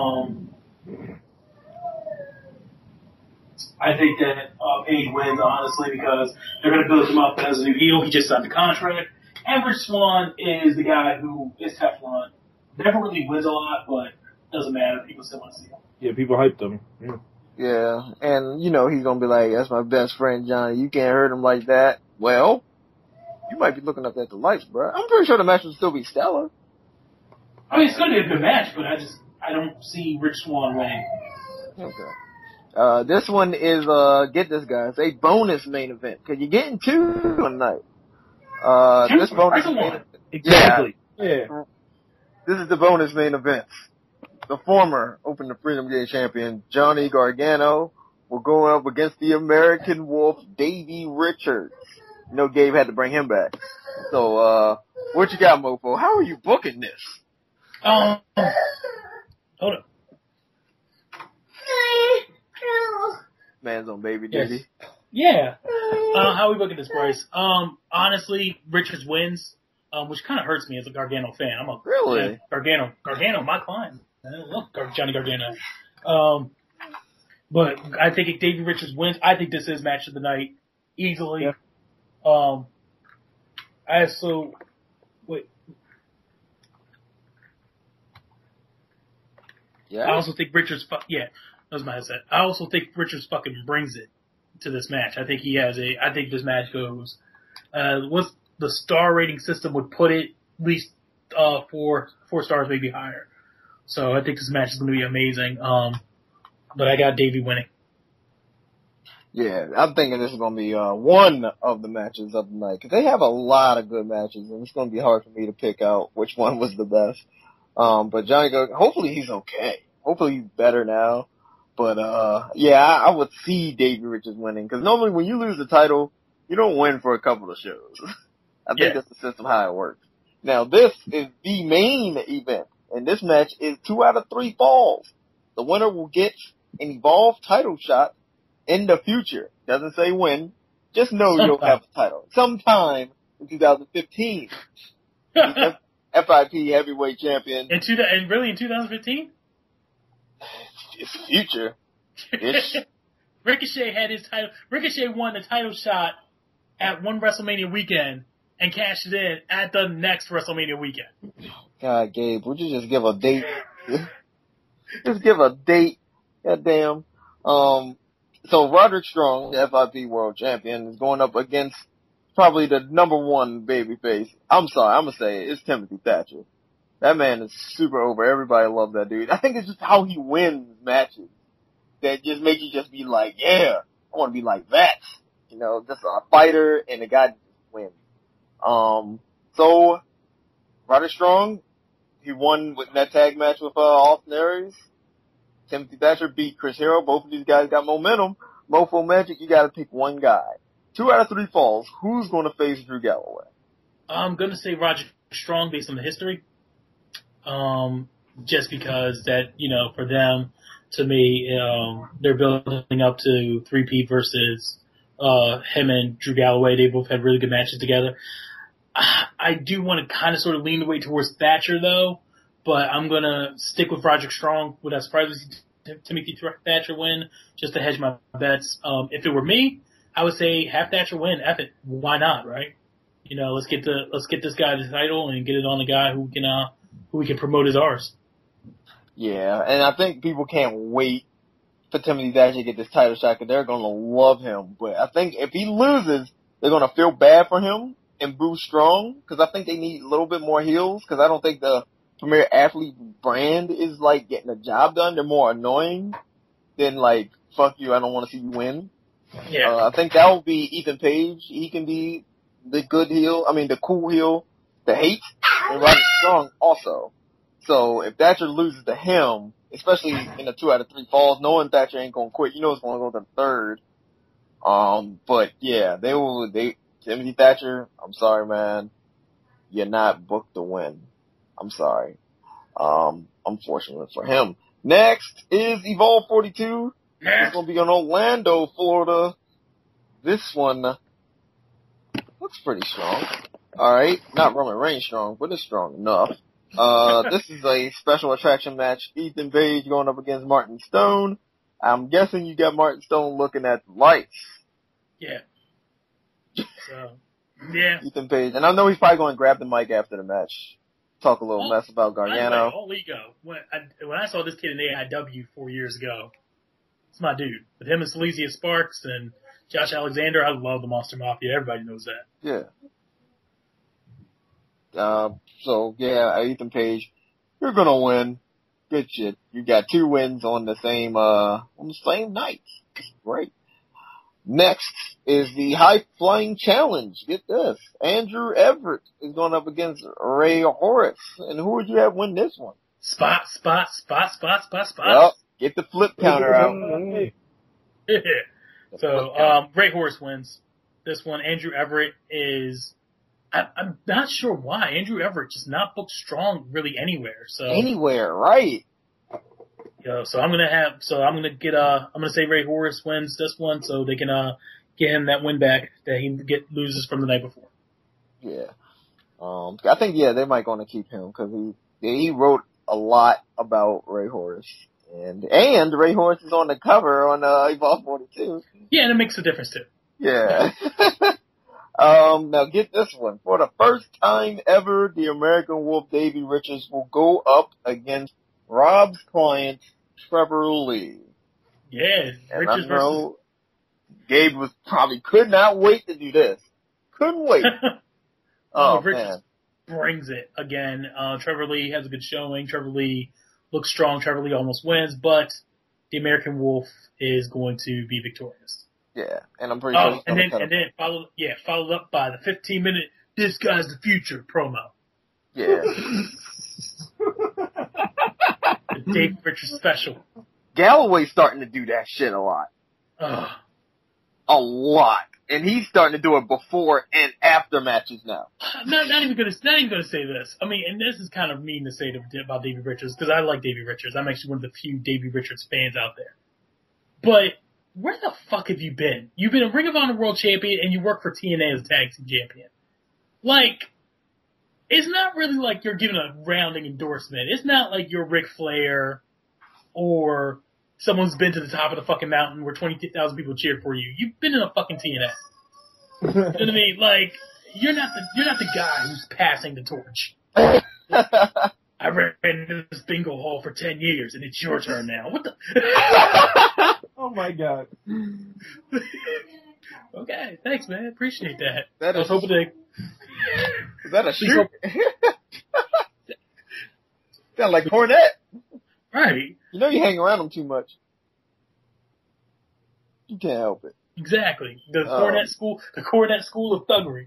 I think that Page wins, honestly, because they're going to build him up as a new heel. He just signed the contract. And Rich Swann is the guy who is Teflon. Never really wins a lot, but doesn't matter. People still want to see him. Yeah, people hyped him. Yeah. Yeah, and you know he's gonna be like, "That's my best friend, Johnny. You can't hurt him like that." Well, you might be looking up at the lights, bro. I'm pretty sure the match will still be stellar. I mean, it's going to be a good match, but I don't see Rich Swann winning. Okay. This one is get this guys, a bonus main event because you're getting two tonight. This bonus main event. Exactly. Yeah. This is the bonus main event. The former Open the Freedom Gate champion, Johnny Gargano, will go up against the American Wolf, Davey Richards. You know, Gabe had to bring him back. So, what you got, Mofo? How are you booking this? Hold up. Man's on baby Yes. duty. Yeah. How are we booking this, Bryce? Honestly, Richards wins, which kind of hurts me as a Gargano fan. I'm a Really? Gargano, my client. I love Johnny Gargano. But I think if Davey Richards wins, I think this is match of the night easily. Yeah. Yeah. I also think Richards, that was my headset. I also think Richards fucking brings it to this match. I think I think this match goes, once the star rating system would put it, at least, 4 stars, maybe higher. So I think this match is going to be amazing. But I got Davey winning. Yeah, I'm thinking this is going to be one of the matches of the night because they have a lot of good matches, and it's going to be hard for me to pick out which one was the best. But Johnny Gargano, hopefully he's okay. Hopefully he's better now. But yeah, I would see Davey Richards winning because normally when you lose the title, you don't win for a couple of shows. I think that's the system how it works. Now this is the main event, and this match is 2 out of 3 falls. The winner will get an Evolve title shot in the future. Doesn't say when. Just know you'll have a title. Sometime in 2015. FIP heavyweight champion. And really in 2015? It's future. Ricochet had his title. Ricochet won the title shot at one WrestleMania weekend and cashed it in at the next WrestleMania weekend. God, Gabe, would you just give a date? Just give a date. Goddamn. So Roderick Strong, the FIP world champion, is going up against probably the number 1 babyface. I'm sorry, I'm gonna say it. It's Timothy Thatcher. That man is super over. Everybody loves that dude. I think it's just how he wins matches that just make you just be like, yeah, I want to be like that. You know, just a fighter and a guy that just wins. So Roderick Strong, he won with that tag match with Austin Aries. Timothy Thatcher beat Chris Hero. Both of these guys got momentum. Mofo Magic, you gotta pick one guy. 2 out of 3 falls. Who's gonna face Drew Galloway? I'm gonna say Roger Strong based on the history. Just because that, you know, for them, to me, they're building up to 3P versus, him and Drew Galloway. They both had really good matches together. I do want to kind of sort of lean the way towards Thatcher though, but I'm gonna stick with Roderick Strong. Would I surprise Timothy Thatcher win just to hedge my bets? If it were me, I would say have Thatcher win. F it. Why not, right? You know, let's get this guy the title and get it on the guy who we can promote as ours. Yeah, and I think people can't wait for Timothy Thatcher to get this title shot because they're gonna love him. But I think if he loses, they're gonna feel bad for him and boo Strong because I think they need a little bit more heels because I don't think the Premier Athlete brand is like getting the job done. They're more annoying than like, fuck you, I don't want to see you win. Yeah. I think that will be Ethan Page. He can be the good heel, the cool heel, the hate, and Roderick Strong also. So if Thatcher loses to him, especially in the 2 out of 3 falls, knowing Thatcher ain't gonna quit, you know it's gonna go to the 3rd. But yeah, Timothy Thatcher, I'm sorry man, you're not booked to win. I'm sorry. Unfortunate for him. Next is Evolve 42. It's gonna be in Orlando, Florida. This one looks pretty strong. Alright. Not Roman Reigns strong, but it's strong enough. This is a special attraction match. Ethan Page going up against Martin Stone. I'm guessing you got Martin Stone looking at the lights. Yeah. So, yeah. Ethan Page. And I know he's probably going to grab the mic after the match. Talk a little mess about Gargano. All ego. When I saw this kid in AIW 4 years ago, It's my dude. With him and Silesia Sparks and Josh Alexander, I love the Monster Mafia. Everybody knows that. Yeah. So yeah, Ethan Page, you're gonna win. Good shit. You got 2 wins on the same night. Great. Next is the High Flying Challenge. Get this. Andrew Everett is going up against Ray Horace. And who would you have win this one? Spot. Well, get the flip counter out. So, Ray Horace wins this one. Andrew Everett is, I'm not sure why. Andrew Everett just not booked strong really anywhere. So anywhere, right? So I'm gonna say Ray Horace wins this one, so they can get him that win back that he loses from the night before. Yeah. I think they might want to keep him because he wrote a lot about Ray Horace. And Ray Horace is on the cover on Evolve 42. Yeah, and it makes a difference too. Yeah. Now get this one. For the first time ever, the American Wolf, Davey Richards, will go up against Rob's client, Trevor Lee. Yeah, and Richards versus... Gabe could not wait to do this. Couldn't wait. Richards brings it again. Trevor Lee has a good showing. Trevor Lee looks strong. Trevor Lee almost wins, but the American Wolf is going to be victorious. Yeah, and I'm pretty sure. And then followed up by the 15-minute "This Guy's the Future" promo. Yeah. The Dave Richards special. Galloway's starting to do that shit a lot. A lot. And he's starting to do it before and after matches now. Not even gonna say this. I mean, and this is kind of mean to say about Davey Richards, because I like Davey Richards. I'm actually one of the few Davey Richards fans out there. But where the fuck have you been? You've been a Ring of Honor World Champion and you work for TNA as a tag team champion. Like, it's not really like you're giving a rounding endorsement. It's not like you're Ric Flair or someone's been to the top of the fucking mountain where 20,000 people cheered for you. You've been in a fucking TNA. You know what I mean? Like, you're not the guy who's passing the torch. I ran this bingo hall for 10 years and it's your turn now. What the? Oh my god. Okay, thanks, man. Appreciate that. I was hoping to. Is that a shoot? Sound like Cornette. Right. You know you hang around him too much. You can't help it. Exactly. The Cornette school of thuggery.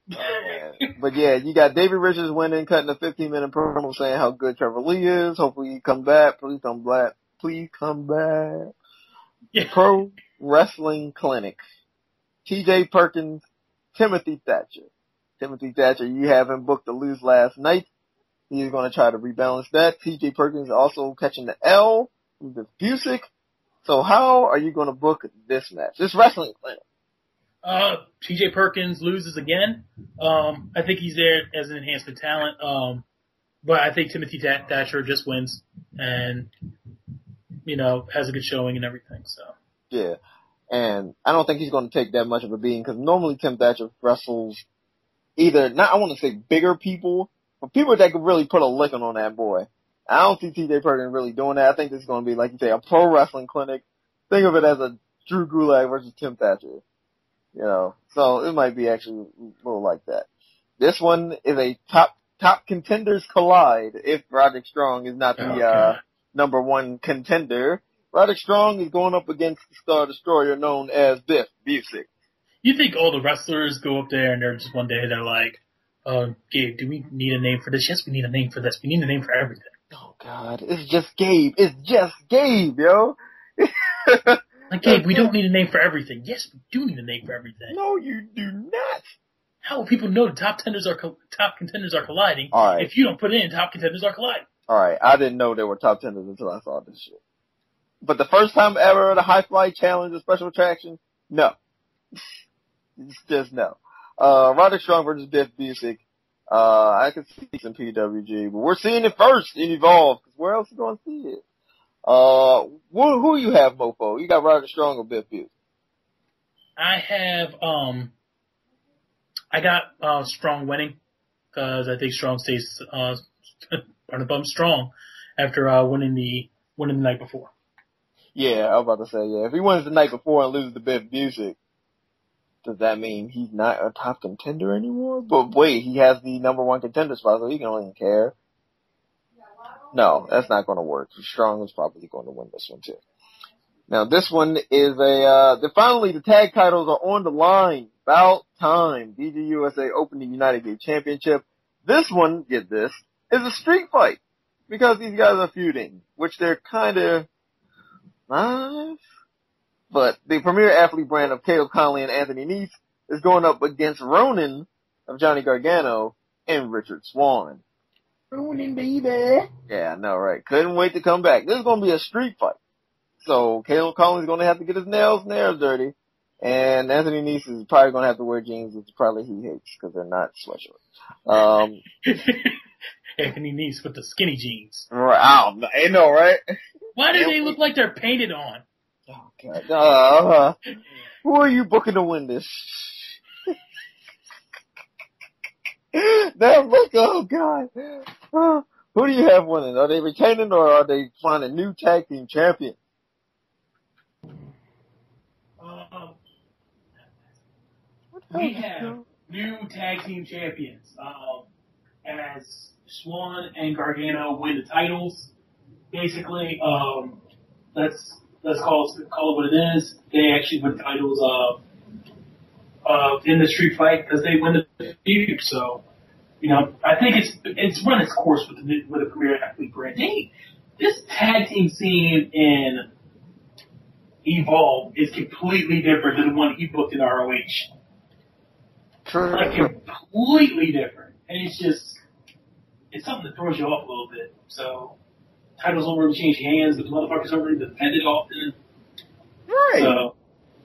But yeah, you got David Richards winning, cutting a 15-minute promo saying how good Trevor Lee is. Hopefully he come back. Please come back. Please come back. Yeah. Pro Wrestling Clinic. TJ Perkins, Timothy Thatcher. Timothy Thatcher, you have him booked to lose last night. He's going to try to rebalance that. TJ Perkins also catching the L from the Busick. So how are you going to book this match? This Wrestling Clinic. TJ Perkins loses again. I think he's there as an enhancement talent. But I think Timothy Thatcher just wins and, has a good showing and everything, so. Yeah. And I don't think he's going to take that much of a beating because normally Tim Thatcher wrestles either, I want to say bigger people, but people that could really put a licking on that boy. I don't see TJ Perkins really doing that. I think this is going to be, like you say, a pro wrestling clinic. Think of it as a Drew Gulak versus Tim Thatcher. So it might be actually a little like that. This one is a top contenders collide if Roderick Strong is not the number one contender. Roderick Strong is going up against the Star Destroyer known as Biff Busick. You think all the wrestlers go up there and they're just one day they're like, Gabe, do we need a name for this? Yes, we need a name for this. We need a name for everything. Oh God, it's just Gabe. It's just Gabe, yo. Like, Gabe, we don't need a name for everything. Yes, we do need a name for everything. No, you do not. How will people know the top contenders are colliding if you don't put in top contenders are colliding? Alright, I didn't know there were top contenders until I saw this shit. But the first time ever, the High Fly Challenge, a special attraction, no. It's just no. Roderick Strong versus Biff Busick. I could see some PWG, but we're seeing it first in Evolve, because where else are you going to see it? Who you have, Mofo? You got Roderick Strong or Biff Busick? I have, I got, Strong winning, because I think Strong stays, strong after, winning the night before. Yeah, I was about to say, yeah. If he wins the night before and loses to Biff Busick, does that mean he's not a top contender anymore? But wait, he has the number one contender spot, so he don't even care. No, that's not going to work. Strong is probably going to win this one too. Now this one is finally the tag titles are on the line. About time. DGUSA Open the United Gate Championship. This one, get this, is a street fight. Because these guys are feuding, which they're kind of live. But the Premier Athlete brand of Caleb Conley and Anthony Nese is going up against Ronin of Johnny Gargano and Richard Swann. Ronin, baby. Yeah, I know, right? Couldn't wait to come back. This is going to be a street fight. So Caleb Conley's going to have to get his nails dirty. And Anthony Nese is probably going to have to wear jeans, which probably he hates because they're not sweatshorts. Anthony Nese with the skinny jeans. Right, I know, right? Why do they look like they're painted on? Oh, God. Who are you booking to win this? That look, oh, God. Who do you have winning? Are they retaining or are they finding new tag team champion? We have new tag team champions. As Swann and Gargano win the titles, basically, let's call it what it is. They actually win titles in the street fight because they win the feud. So, I think it's run its course with the Premier Athlete brand. This tag team scene in Evolve is completely different than the one he booked in ROH. Like completely different, and it's something that throws you off a little bit. So titles don't really change hands, but the motherfuckers don't really defend it often. Right. So,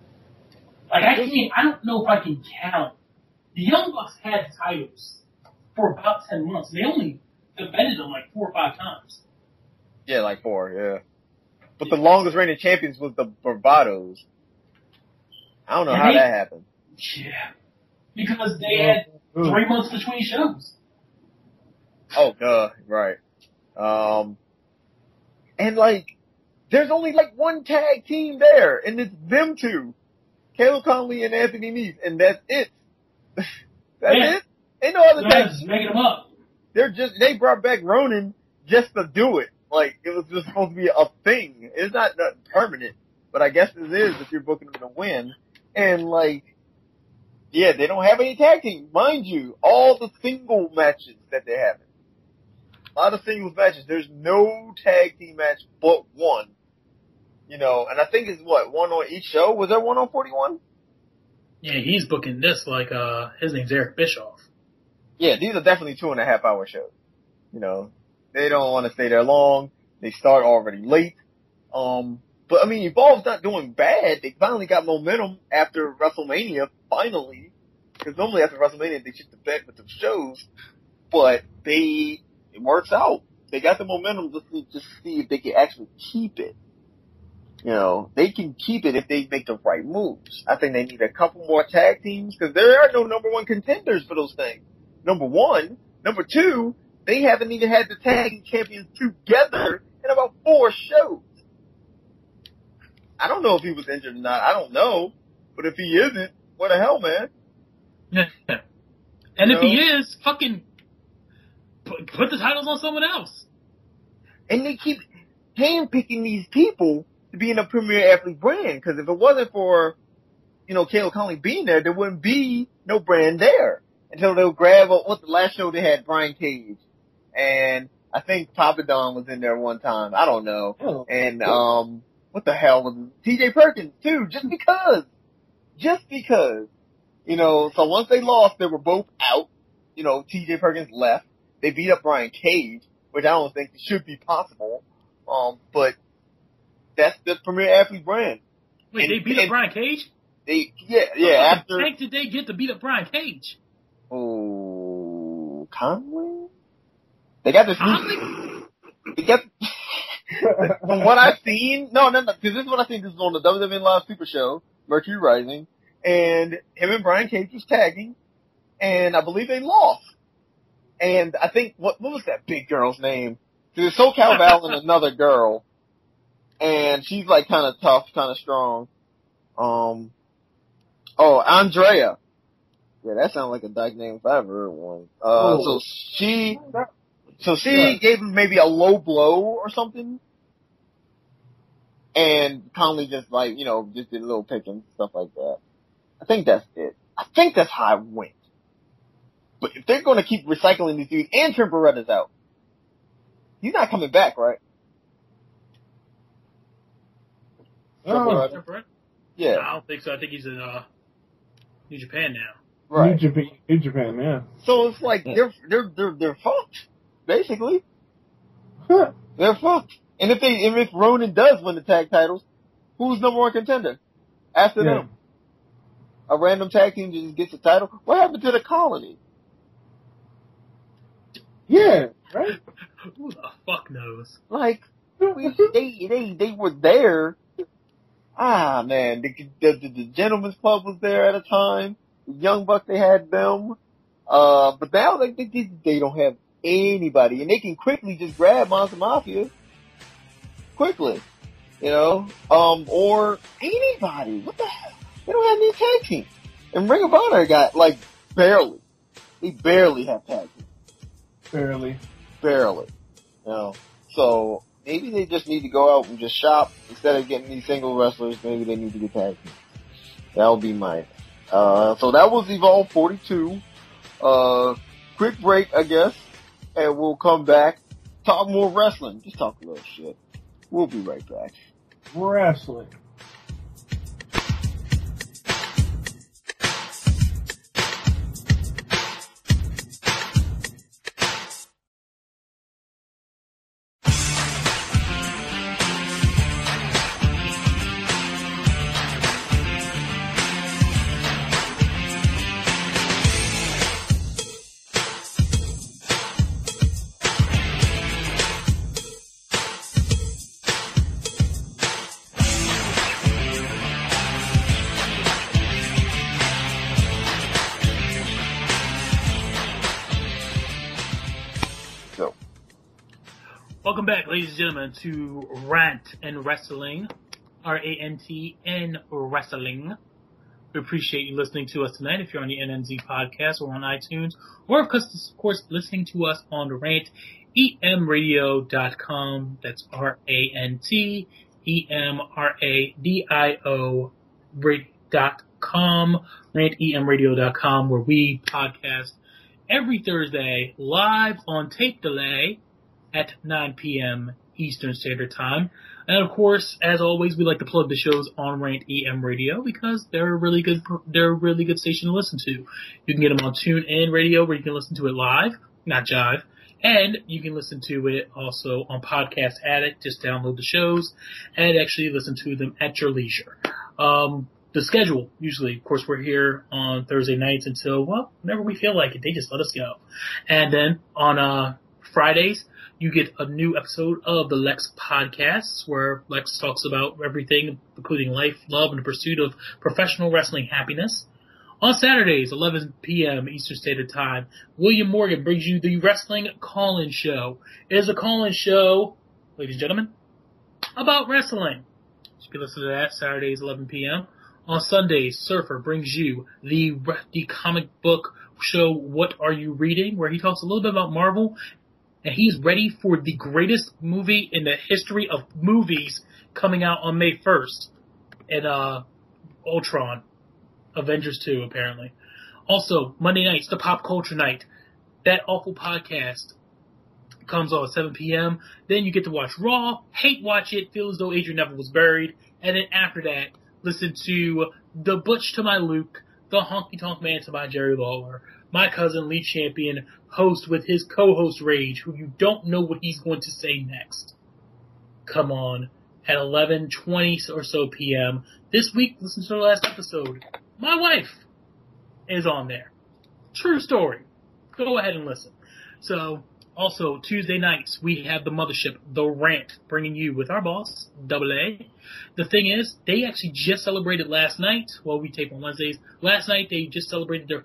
I don't know if I can count. The Young Bucks had titles for about 10 months, and they only defended them like 4 or 5 times. Yeah, like 4, yeah. But the longest reigning champions was the Barbados. I don't know how that happened. Yeah. Because they had 3 months between shows. Oh, right. And there's only one tag team there, and it's them two. Caleb Conley and Anthony Nese, and that's it. That's it? Ain't no other tag Just making them up. They brought back Ronin just to do it. It was just supposed to be a thing. It's not nothing permanent, but I guess it is if you're booking them to win. And yeah, they don't have any tag teams. Mind you, all the single matches that they have. A lot of singles matches. There's no tag team match but one. And I think it's one on each show? Was there one on 41? Yeah, he's booking this his name's Eric Bischoff. Yeah, these are definitely 2.5 hour shows. They don't want to stay there long. They start already late. But Evolve's not doing bad. They finally got momentum after WrestleMania, finally. Because normally after WrestleMania they shit the bed with the shows. But it works out. They got the momentum just to see if they can actually keep it. They can keep it if they make the right moves. I think they need a couple more tag teams because there are no number one contenders for those things. Number one. Number two, they haven't even had the tag champions together in about 4 shows. I don't know if he was injured or not. I don't know. But if he isn't, what the hell, man? Yeah. And if he is, fucking put the titles on someone else. And they keep handpicking these people to be in a Premier Athlete brand. Because if it wasn't for, Caleb Conley being there, there wouldn't be no brand there. Until they'll grab, what the last show they had, Brian Cage. And I think Papa Don was in there one time. I don't know. Oh. And, what the hell was it? TJ Perkins too, just because. So once they lost, they were both out. TJ Perkins left. They beat up Brian Cage, which I don't think should be possible. But that's the Premier Athlete brand. Wait, they beat up Brian Cage? After. What the heck did they get to beat up Brian Cage? Oh, Conway? They got this from what I've seen, no, because this is what I've seen. This is on the WWE Live Super Show, Mercury Rising, and him and Brian Cage was tagging, and I believe they lost. And I think, what was that big girl's name? There's SoCal Val and another girl. and she's like kind of tough, kind of strong. Andrea. Yeah, that sounds like a dyke name if I ever heard one. So she gave him maybe a low blow or something. And Conley just like, just did a little picking, stuff like that. I think that's it. I think that's how it went. But if they're gonna keep recycling these dudes, and Trent Beretta's out, he's not coming back, right? Trent Beretta? Beretta? Yeah. I don't think so. I think he's in New Japan now. Right. New Japan, yeah. So it's like they're fucked, basically. They're fucked. And if Ronin does win the tag titles, who's number one contender after them? A random tag team just gets the title. What happened to the Colony? Yeah, right. Who the fuck knows? Like they were there. Ah man, the Gentleman's Club was there at a time. The Young Bucks, they had them. But now they don't have anybody, and they can quickly just grab Monster Mafia. Quickly, or anybody. What the hell? They don't have any tag team. And Ring of Honor got barely. They barely have tag team. Barely. So maybe they just need to go out and just shop instead of getting these single wrestlers. Maybe they need to get tag team. That'll be mine. So that was Evolve 42. Quick break, I guess, and we'll come back. Talk more wrestling. Just talk a little shit. We'll be right back. Wrestling. Welcome back, ladies and gentlemen, to Rant and Wrestling, R-A-N-T-N Wrestling. We appreciate you listening to us tonight. If you're on the NNZ podcast or on iTunes, or of course listening to us on the Rant, emradio.com. That's RANTEMRADIO .com, rantemradio.com, where we podcast every Thursday live on tape delay at 9 p.m. Eastern Standard Time. And of course, as always, we like to plug the shows on Rant EM Radio because they're a really good station to listen to. You can get them on TuneIn Radio where you can listen to it live, not jive. And you can listen to it also on Podcast Addict. Just download the shows and actually listen to them at your leisure. The schedule, usually, of course, we're here on Thursday nights until, whenever we feel like it. They just let us go. And then on Fridays, you get a new episode of the Lex Podcasts, where Lex talks about everything, including life, love, and the pursuit of professional wrestling happiness. On Saturdays, 11 p.m. Eastern Standard Time, William Morgan brings you the Wrestling Call-In Show. It is a call-in show, ladies and gentlemen, about wrestling. You can listen to that Saturdays, 11 p.m. On Sundays, Surfer brings you the comic book show, What Are You Reading?, where he talks a little bit about Marvel. And he's ready for the greatest movie in the history of movies coming out on May 1st. And, Ultron. Avengers 2, apparently. Also, Monday nights, the Pop Culture Night. That awful podcast comes on at 7 p.m. Then you get to watch Raw, hate watch it, feel as though Adrian Neville was buried. And then after that, listen to The Butch to my Luke, The Honky Tonk Man to my Jerry Lawler. My cousin Lee Champion host with his co-host Rage, who you don't know what he's going to say next. Come on. At 11:20 or so p.m. This week, listen to the last episode. My wife is on there. True story. Go ahead and listen. So, also, Tuesday nights, we have the mothership, The Rant, bringing you with our boss, Double A. The thing is, they actually just celebrated last night. Well, we tape on Wednesdays. Last night, they just celebrated their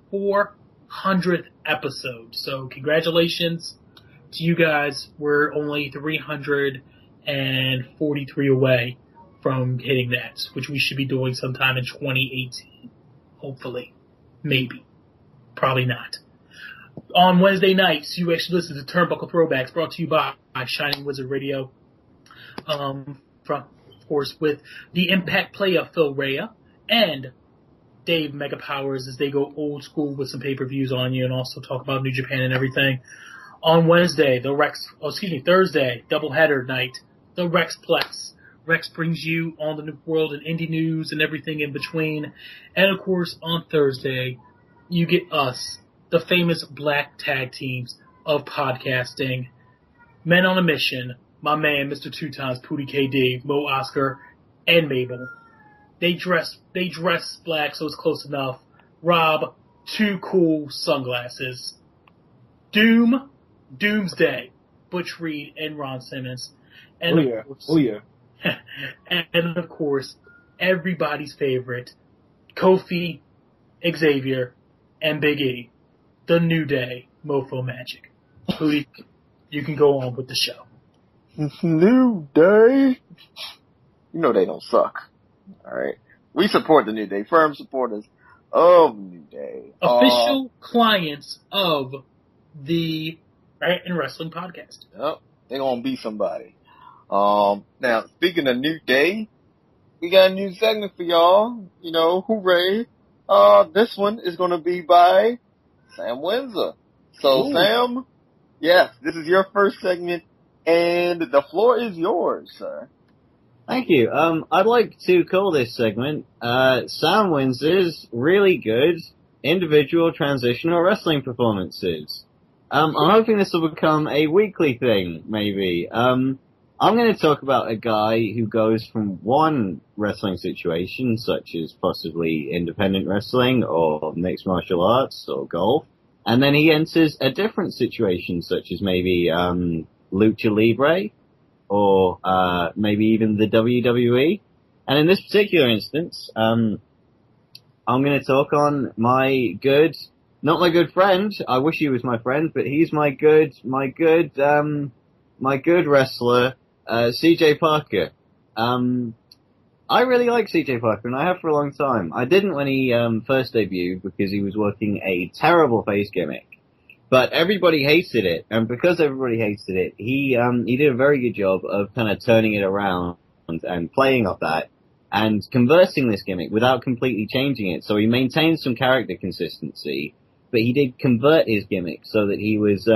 400th episode. So, congratulations to you guys. We're only 300 and 43 away from hitting that, which we should be doing sometime in 2018. Hopefully. Maybe. Probably not. On Wednesday nights, you actually listen to Turnbuckle Throwbacks, brought to you by Shining Wizard Radio. From, of course, with the Impact player Phil Rea and Dave Mega Powers as they go old school with some pay-per-views on you and also talk about New Japan and everything. On Wednesday, Thursday, doubleheader night, the Rexplex. Rex brings you all the new world and indie news and everything in between. And of course, on Thursday, you get us, the famous black tag teams of podcasting. Men on a Mission, my man, Mr. Two Times, Pootie KD, Mo Oscar, and Mabel. They dress black, so it's close enough. Rob, Too Cool Sunglasses. Doomsday, Butch Reed and Ron Simmons. And Oh yeah. And of course, everybody's favorite, Kofi, Xavier, and Big E, the New Day, Mofo Magic. Pootie, you can go on with the show. New Day. You know they don't suck. Alright. We support the New Day. Firm supporters of New Day. Official clients of the Rant and Wrestling Podcast. Yep. They gonna be somebody. Now, speaking of New Day, we got a new segment for y'all. You know, hooray. This one is gonna be by Sam Windsor. So, Ooh. Sam, yes, this is your first segment, and the floor is yours, sir. Thank you. I'd like to call this segment, Sam Windsor's really good individual transitional wrestling performances. I'm hoping this will become a weekly thing, maybe. I'm going to talk about a guy who goes from one wrestling situation, such as possibly independent wrestling or mixed martial arts or golf, and then he enters a different situation, such as maybe Lucha Libre or maybe even the WWE. And in this particular instance, I'm going to talk on not my good friend. I wish he was my friend, but he's my good wrestler, CJ Parker. I really like CJ Parker, and I have for a long time. I didn't when he first debuted because he was working a terrible face gimmick. But everybody hated it, and because everybody hated it, he did a very good job of kind of turning it around and playing off that and converting this gimmick without completely changing it. So he maintained some character consistency, but he did convert his gimmick so that he was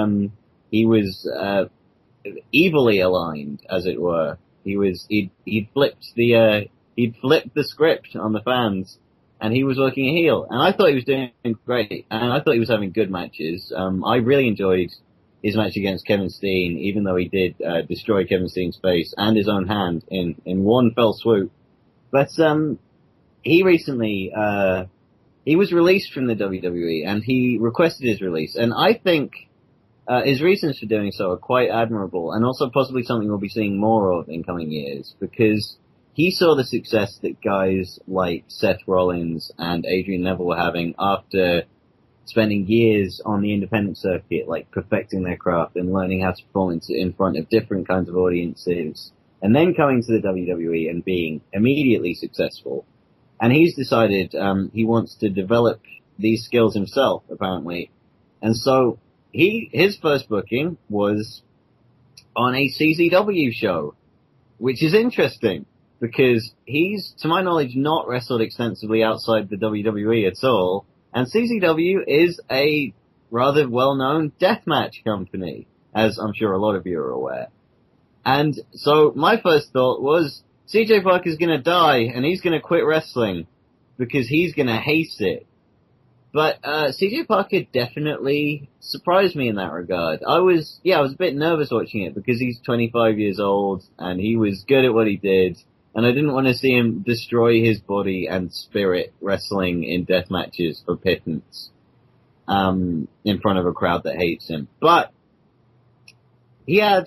evilly aligned, as it were. He'd flipped the script on the fans, and he was working a heel. And I thought he was doing great, and I thought he was having good matches. I really enjoyed his match against Kevin Steen, even though he did destroy Kevin Steen's face and his own hand in one fell swoop. But he recently he was released from the WWE, and he requested his release. And I think his reasons for doing so are quite admirable, and also possibly something we'll be seeing more of in coming years, because he saw the success that guys like Seth Rollins and Adrian Neville were having after spending years on the independent circuit, like perfecting their craft and learning how to perform in front of different kinds of audiences, and then coming to the WWE and being immediately successful. And he's decided he wants to develop these skills himself, apparently. And so his first booking was on a CZW show, which is interesting because he's, to my knowledge, not wrestled extensively outside the WWE at all. And CZW is a rather well-known deathmatch company, as I'm sure a lot of you are aware. And so my first thought was, CJ Parker's gonna die and he's gonna quit wrestling because he's gonna hate it. But CJ Parker definitely surprised me in that regard. I was a bit nervous watching it because he's 25 years old and he was good at what he did, and I didn't want to see him destroy his body and spirit wrestling in death matches for pittance in front of a crowd that hates him. But he had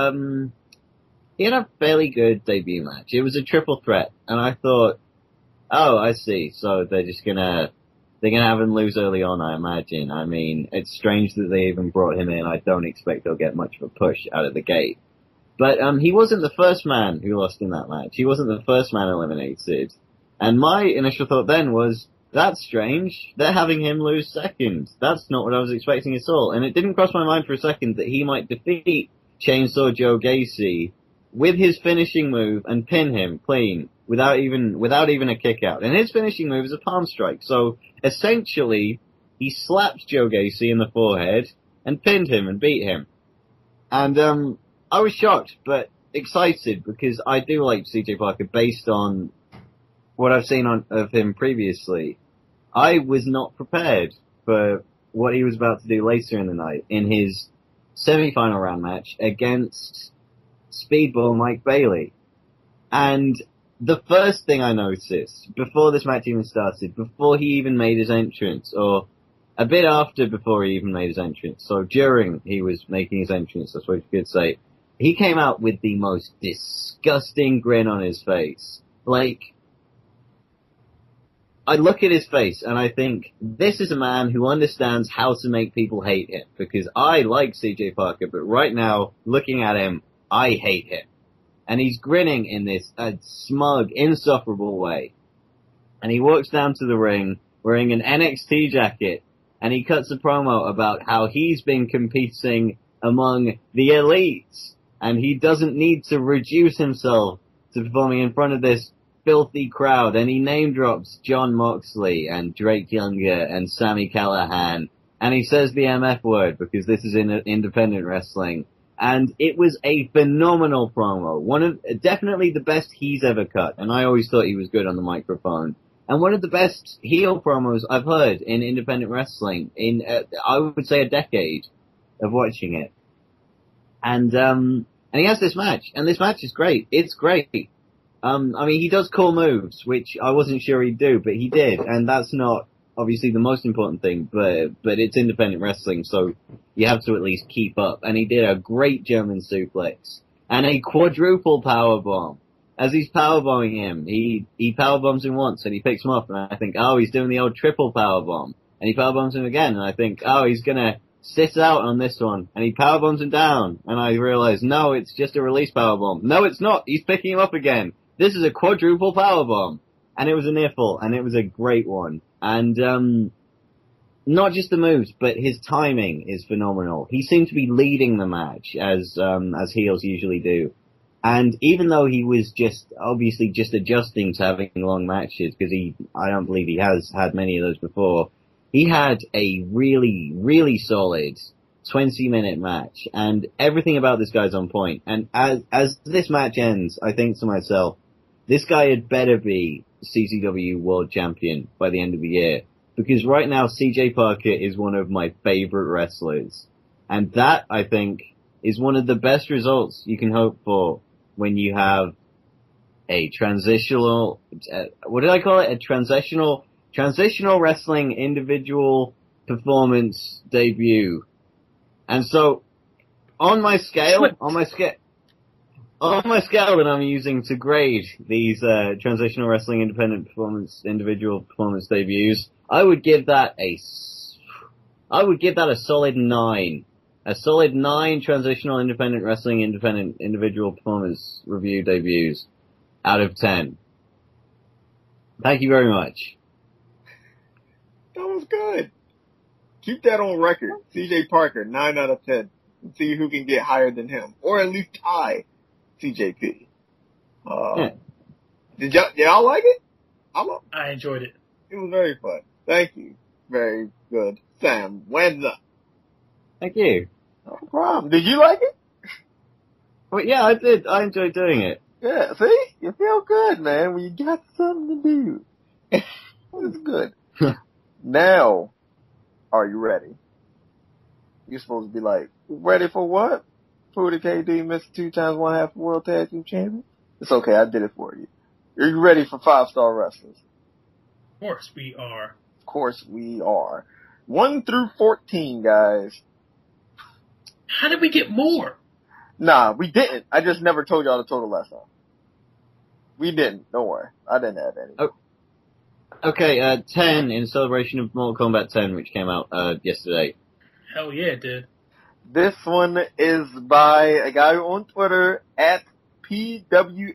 a fairly good debut match. It was a triple threat, and I thought, oh, I see. So they're gonna have him lose early on, I imagine. I mean, it's strange that they even brought him in. I don't expect they'll get much of a push out of the gate. But he wasn't the first man who lost in that match. He wasn't the first man eliminated. And my initial thought then was, that's strange. They're having him lose second. That's not what I was expecting at all. And it didn't cross my mind for a second that he might defeat Chainsaw Joe Gacy with his finishing move and pin him clean without even a kick out. And his finishing move is a palm strike. So essentially, he slapped Joe Gacy in the forehead and pinned him and beat him. And I was shocked, but excited because I do like CJ Parker based on what I've seen of him previously. I was not prepared for what he was about to do later in the night in his semi-final round match against Speedball Mike Bailey. And the first thing I noticed before this match even started, before he even made his entrance, or a bit after before he even made his entrance, so during he was making his entrance, that's what you could say, he came out with the most disgusting grin on his face. Like, I look at his face and I think, this is a man who understands how to make people hate him. Because I like CJ Parker, but right now, looking at him, I hate him. And he's grinning in this smug, insufferable way. And he walks down to the ring wearing an NXT jacket, and he cuts a promo about how he's been competing among the elites, and he doesn't need to reduce himself to performing in front of this filthy crowd, and he name drops Jon Moxley and Drake Younger and Sami Callihan, and he says the MF word because this is in independent wrestling. And it was a phenomenal promo. Definitely the best he's ever cut, and I always thought he was good on the microphone. And one of the best heel promos I've heard in independent wrestling in, I would say, a decade of watching it. And he has this match, and this match is great. It's great. I mean, he does cool moves, which I wasn't sure he'd do, but he did, and that's not obviously the most important thing, but it's independent wrestling, so you have to at least keep up. And he did a great German suplex and a quadruple powerbomb. As he's powerbombing him, he powerbombs him once and he picks him up, and I think, oh, he's doing the old triple powerbomb. And he powerbombs him again, and I think, oh, he's gonna sit out on this one. And he powerbombs him down, and I realize, no, it's just a release powerbomb. No, it's not. He's picking him up again. This is a quadruple powerbomb. And it was a near fall, and it was a great one. And not just the moves, but his timing is phenomenal. He seemed to be leading the match, as heels usually do. And even though he was obviously just adjusting to having long matches, because I don't believe he has had many of those before, he had a really, really solid 20-minute match, and everything about this guy's on point. And as this match ends, I think to myself, this guy had better be CCW World Champion by the end of the year, because right now CJ Parker is one of my favorite wrestlers, and that, I think, is one of the best results you can hope for when you have a transitional, what did I call it? A transitional wrestling individual performance debut. And so, on my scale that I'm using to grade these transitional wrestling individual performance debuts, I would give that a solid 9. A solid 9 transitional independent wrestling individual performance review debuts out of 10. Thank you very much. That was good. Keep that on record. CJ Parker, 9 out of 10. Let's see who can get higher than him, or at least tie CJP. Yeah. Did y'all like it? I enjoyed it. It was very fun. Thank you. Very good. Sam, when's up? Thank you. No problem. Did you like it? Well, yeah, I did. I enjoyed doing it. Yeah, see? You feel good, man, when you got something to do. It's good. Now, are you ready? You're supposed to be like, ready for what? Fruity KD, Mr. 2 times 1 half World Tag Team Champion? It's okay, I did it for you. Are you ready for 5-star wrestlers? Of course we are. Of course we are. 1 through 14, guys. How did we get more? Nah, we didn't. I just never told y'all the total last time. We didn't. Don't worry. I didn't add any. Oh. Okay, 10 in celebration of Mortal Kombat 10, which came out yesterday. Hell yeah, it did. This one is by a guy on Twitter at PW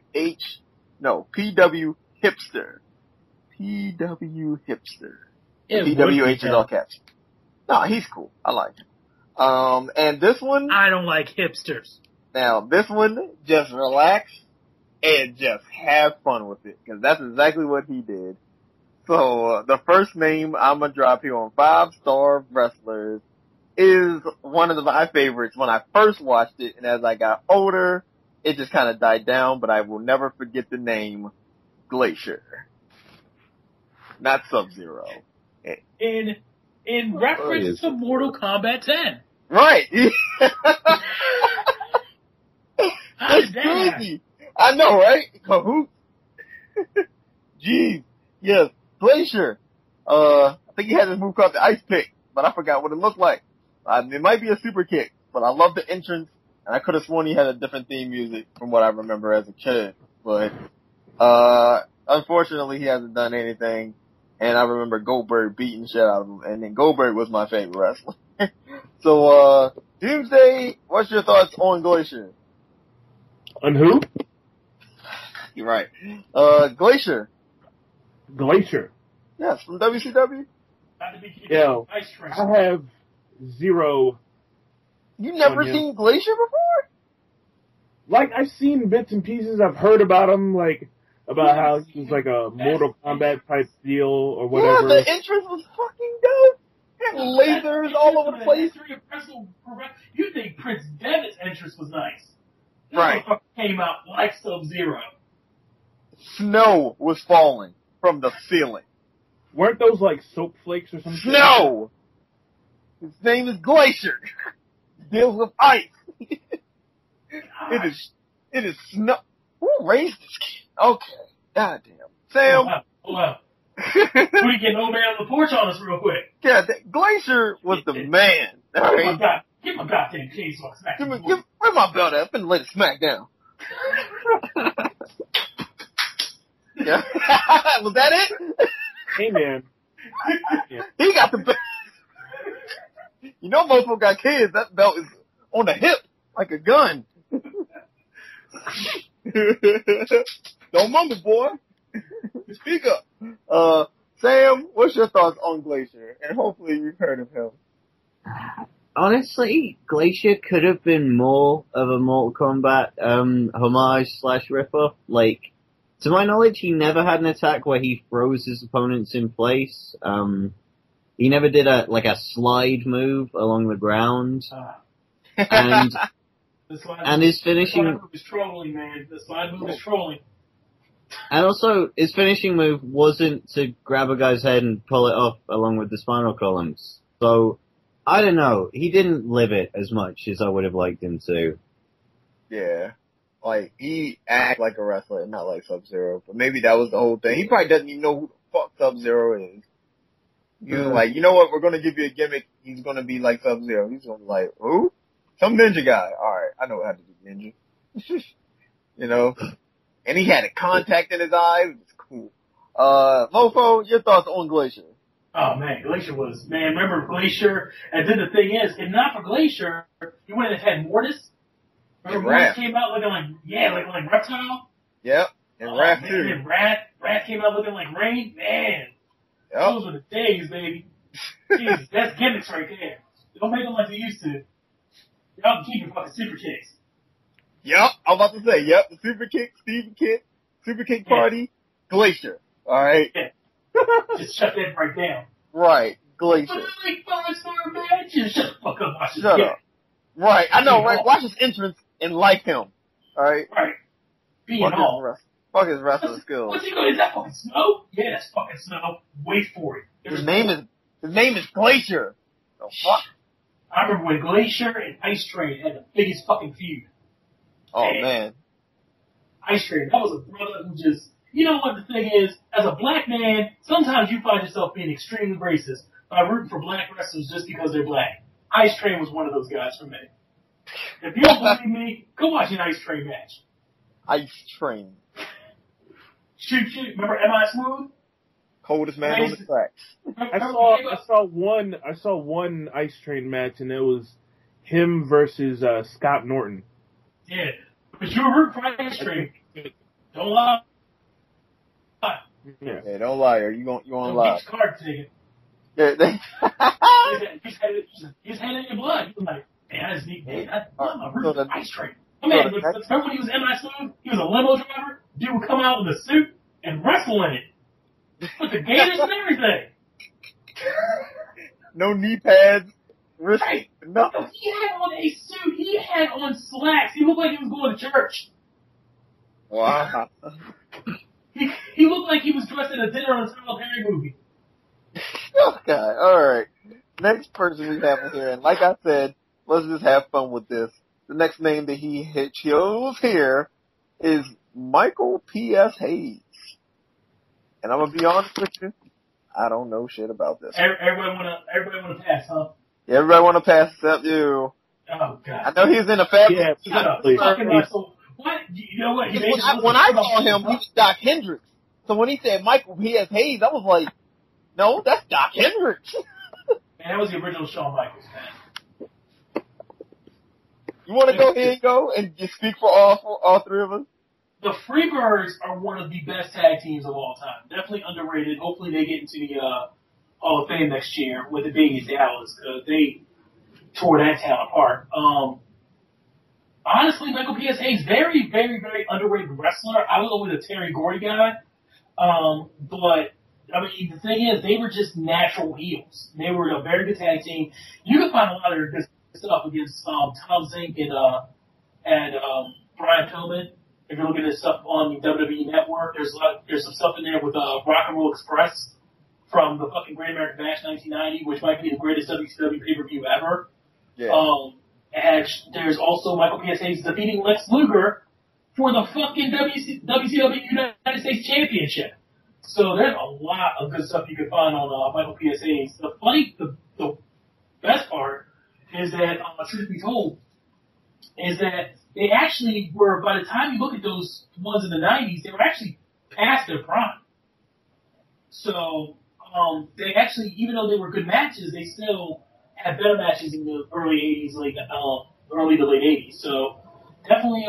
Hipster. PW Hipster. PWH is all caps. No, he's cool. I like him. And this one, I don't like hipsters. now this one, just relax and just have fun with it, because that's exactly what he did. So, the first name I'm gonna drop here on 5-Star Wrestlers is one of my favorites when I first watched it, and as I got older, it just kind of died down, but I will never forget the name Glacier. Not Sub-Zero. In reference to Mortal Kombat 10. Right! How did That's that happen? crazy. I know, right? Kahoot. Jeez. Yes. Glacier. I think he had this move called the Ice Pick, but I forgot what it looked like. It might be a super kick, but I love the entrance, and I could have sworn he had a different theme music from what I remember as a kid. But, unfortunately he hasn't done anything, and I remember Goldberg beating shit out of him, and then Goldberg was my favorite wrestler. So, Doomsday, what's your thoughts on Glacier? On who? You're right. Glacier. Glacier. Yes, from WCW. Yo, Ice Train. I have zero. You never him. seen Glacier before? Like, I've seen bits and pieces. I've heard about him, like, about how he was like a Mortal Kombat type deal or whatever. Yeah, the entrance was fucking dope. Had lasers all over the place. You think Prince Devitt's entrance was nice. This Right. motherfucker came out like Sub-Zero. Snow was falling from the ceiling. Weren't those like soap flakes or something? Snow! His name is Glacier. Deals with ice. It is snow. Who raised this kid? Okay. Goddamn. Sam. Hold up. We get old man on the porch on us real quick. Yeah, Glacier was the man. All right. Get my goddamn cane so I smack you. Where my belt at? I'm finna let it smack down. Yeah. Was that it? Hey man. Yeah. He got the belt. You know most people got kids. That belt is on the hip like a gun. Don't mumble, boy. Speak up. Sam, what's your thoughts on Glacier? And hopefully you've heard of him. Honestly, Glacier could have been more of a Mortal Kombat homage / rip-off. Like, to my knowledge, he never had an attack where he froze his opponents in place. He never did a slide move along the ground. And his finishing... The slide move is trolling, man. The slide move is trolling. And also, his finishing move wasn't to grab a guy's head and pull it off along with the spinal columns. So, I don't know. He didn't live it as much as I would have liked him to. Yeah. Like, he act like a wrestler, not like Sub-Zero. But maybe that was the whole thing. He probably doesn't even know who the fuck Sub-Zero is. You know, like, you know what? We're gonna give you a gimmick. He's gonna be like Sub-Zero. He's gonna be like, who? Some ninja guy. Alright, I know how to do ninja. You know? And he had a contact in his eye. It was cool. Mofo, your thoughts on Glacier? Oh man, Glacier was, man, remember Glacier? And then the thing is, if not for Glacier, you wouldn't have had Mortis. Remember Mortis came out looking like Reptile? Yep. And Raph man, too. And Raph came out looking like Rain? Man. Yep. Those were the days, baby. Jesus, that's gimmicks right there. Don't make them like they used to. Y'all can keep your fucking super kicks. Yep. I'm about to say, yep. The Super Kick, Steven Kick, Super Kick Party, Glacier. Alright? Yeah. Just shut that right down. Right. Glacier. Like 5-star matches. Shut the fuck up, watch this. Shut up. Right. I know, right? Watch his entrance and like him. Alright? Right. Being all. Fuck his wrestling skills. What's he going? Is that fucking Snow? Yeah, that's fucking Snow. Wait for it. His name is Glacier. The fuck? I remember when Glacier and Ice Train had the biggest fucking feud. Oh man. Ice Train, that was a brother who just, you know what the thing is? As a black man, sometimes you find yourself being extremely racist by rooting for black wrestlers just because they're black. Ice Train was one of those guys for me. If you don't believe me, go watch an Ice Train match. Ice Train. Shoot. Remember M.I. Smooth? Coldest man on the tracks. I saw one Ice Train match, and it was him versus Scott Norton. Yeah, but you were rooting for Ice Train. Don't lie. Yeah. Yeah, don't lie, or you won't lie. Get your card ticket. Yeah, He's had it in your blood. He was like, man, I just need, I'm rooting So for the- Ice Train. I mean, so the- remember when he was MI Smooth? He was a limo driver. Dude would come out in a suit and wrestle in it. With the gators and everything. no knee pads, wrist, Right. nothing. He had on a suit. He had on slacks. He looked like he was going to church. Wow. He looked like he was dressed in a Dinner on a Tyler Perry movie. Okay, alright. Next person we have here, and like I said, let's just have fun with this. The next name that he chose here is Michael P.S. Hayes. And I'm gonna be honest with you, I don't know shit about this. Everybody wanna pass, huh? Everybody wanna pass except you. Oh God. I know he's in a fabulous. Yeah, Shut up. please. Fucking Russell. What? You know what? When I saw him, he was Doc Hendricks. So when he said Michael P.S. Hayes, I was like, no, that's Doc Hendricks. Man, that was the original Shawn Michaels, man. You want to go ahead and go and just speak for all three of us? The Freebirds are one of the best tag teams of all time. Definitely underrated. Hopefully they get into the Hall of Fame next year with it being in Dallas, because they tore that town apart. Honestly, Michael P.S. Hayes, very, very, very underrated wrestler. I was always a Terry Gordy guy. But, I mean, the thing is, they were just natural heels. They were a very good tag team. You can find a lot of their good stuff against Tom Zink and Brian Pillman. If you're looking at stuff on the WWE Network, there's some stuff in there with Rock and Roll Express from the fucking Great American Bash 1990, which might be the greatest WCW pay-per-view ever. Yeah. And there's also Michael P.S. Hayes defeating Lex Luger for the fucking WCW United States Championship. So there's a lot of good stuff you can find on Michael P.S. Hayes. The best part is that, truth be told, is that they actually were, by the time you look at those ones in the 90s, they were actually past their prime. So, they actually, even though they were good matches, they still had better matches in the early 80s, early to late 80s. So, definitely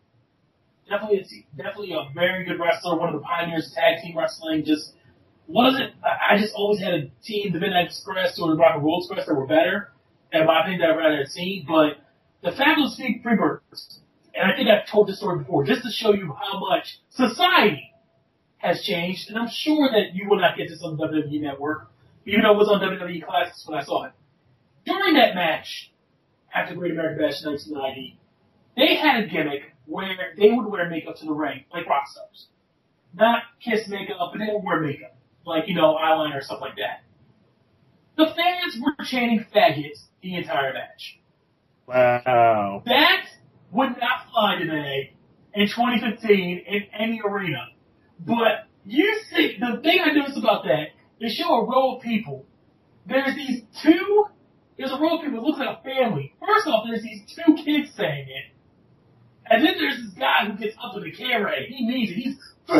a very good wrestler, one of the pioneers of tag team wrestling. Just wasn't. I just always had a team, the Midnight Express or the Rock and Roll Express, that were better, in my opinion, that I'd rather have seen. But the Fabulous Freebirds, and I think I've told this story before, just to show you how much society has changed, and I'm sure that you will not get this on the WWE Network, even though it was on WWE Classics when I saw it. During that match, after Great American Bash 1990, they had a gimmick where they would wear makeup to the ring, like rock stars. Not Kiss makeup, but they would wear makeup. Like, eyeliner or stuff like that. The fans were chanting faggots the entire match. Wow. That would not fly today in 2015 in any arena. But you see, the thing I noticed about that, they show a row of people. There's a row of people that look like a family. First off, there's these two kids saying it. And then there's this guy who gets up to the camera and he means it. He's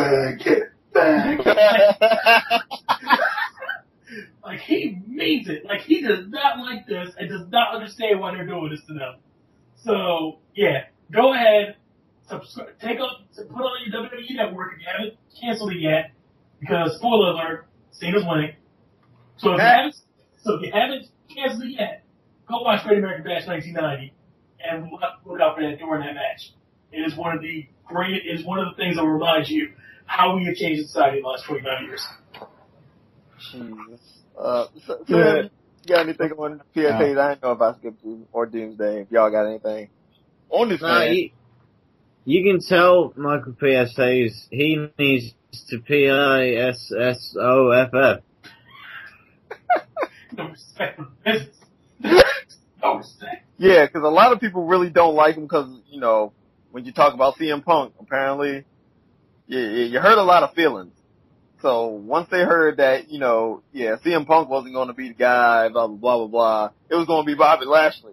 like, he means it. Like, he does not like this and does not understand why they're doing this to them. So, yeah, go ahead, put on your WWE Network if you haven't canceled it yet, because, spoiler alert, Cena's winning. So if you haven't canceled it yet, go watch Great American Bash 1990 and look out for that during that match. It is one of the things that will remind you how we have changed society in the last 25 years. Jesus. You got anything on PSAs? I didn't know if I skipped you or Doomsday. If y'all got anything on this man. You can tell Michael P.S. Hayes, he needs to PISSOFF. No respect for business. No respect. Yeah, because a lot of people really don't like him because, when you talk about CM Punk, apparently, you hurt a lot of feelings. So once they heard that, CM Punk wasn't going to be the guy, blah, blah, blah, blah, blah, it was going to be Bobby Lashley.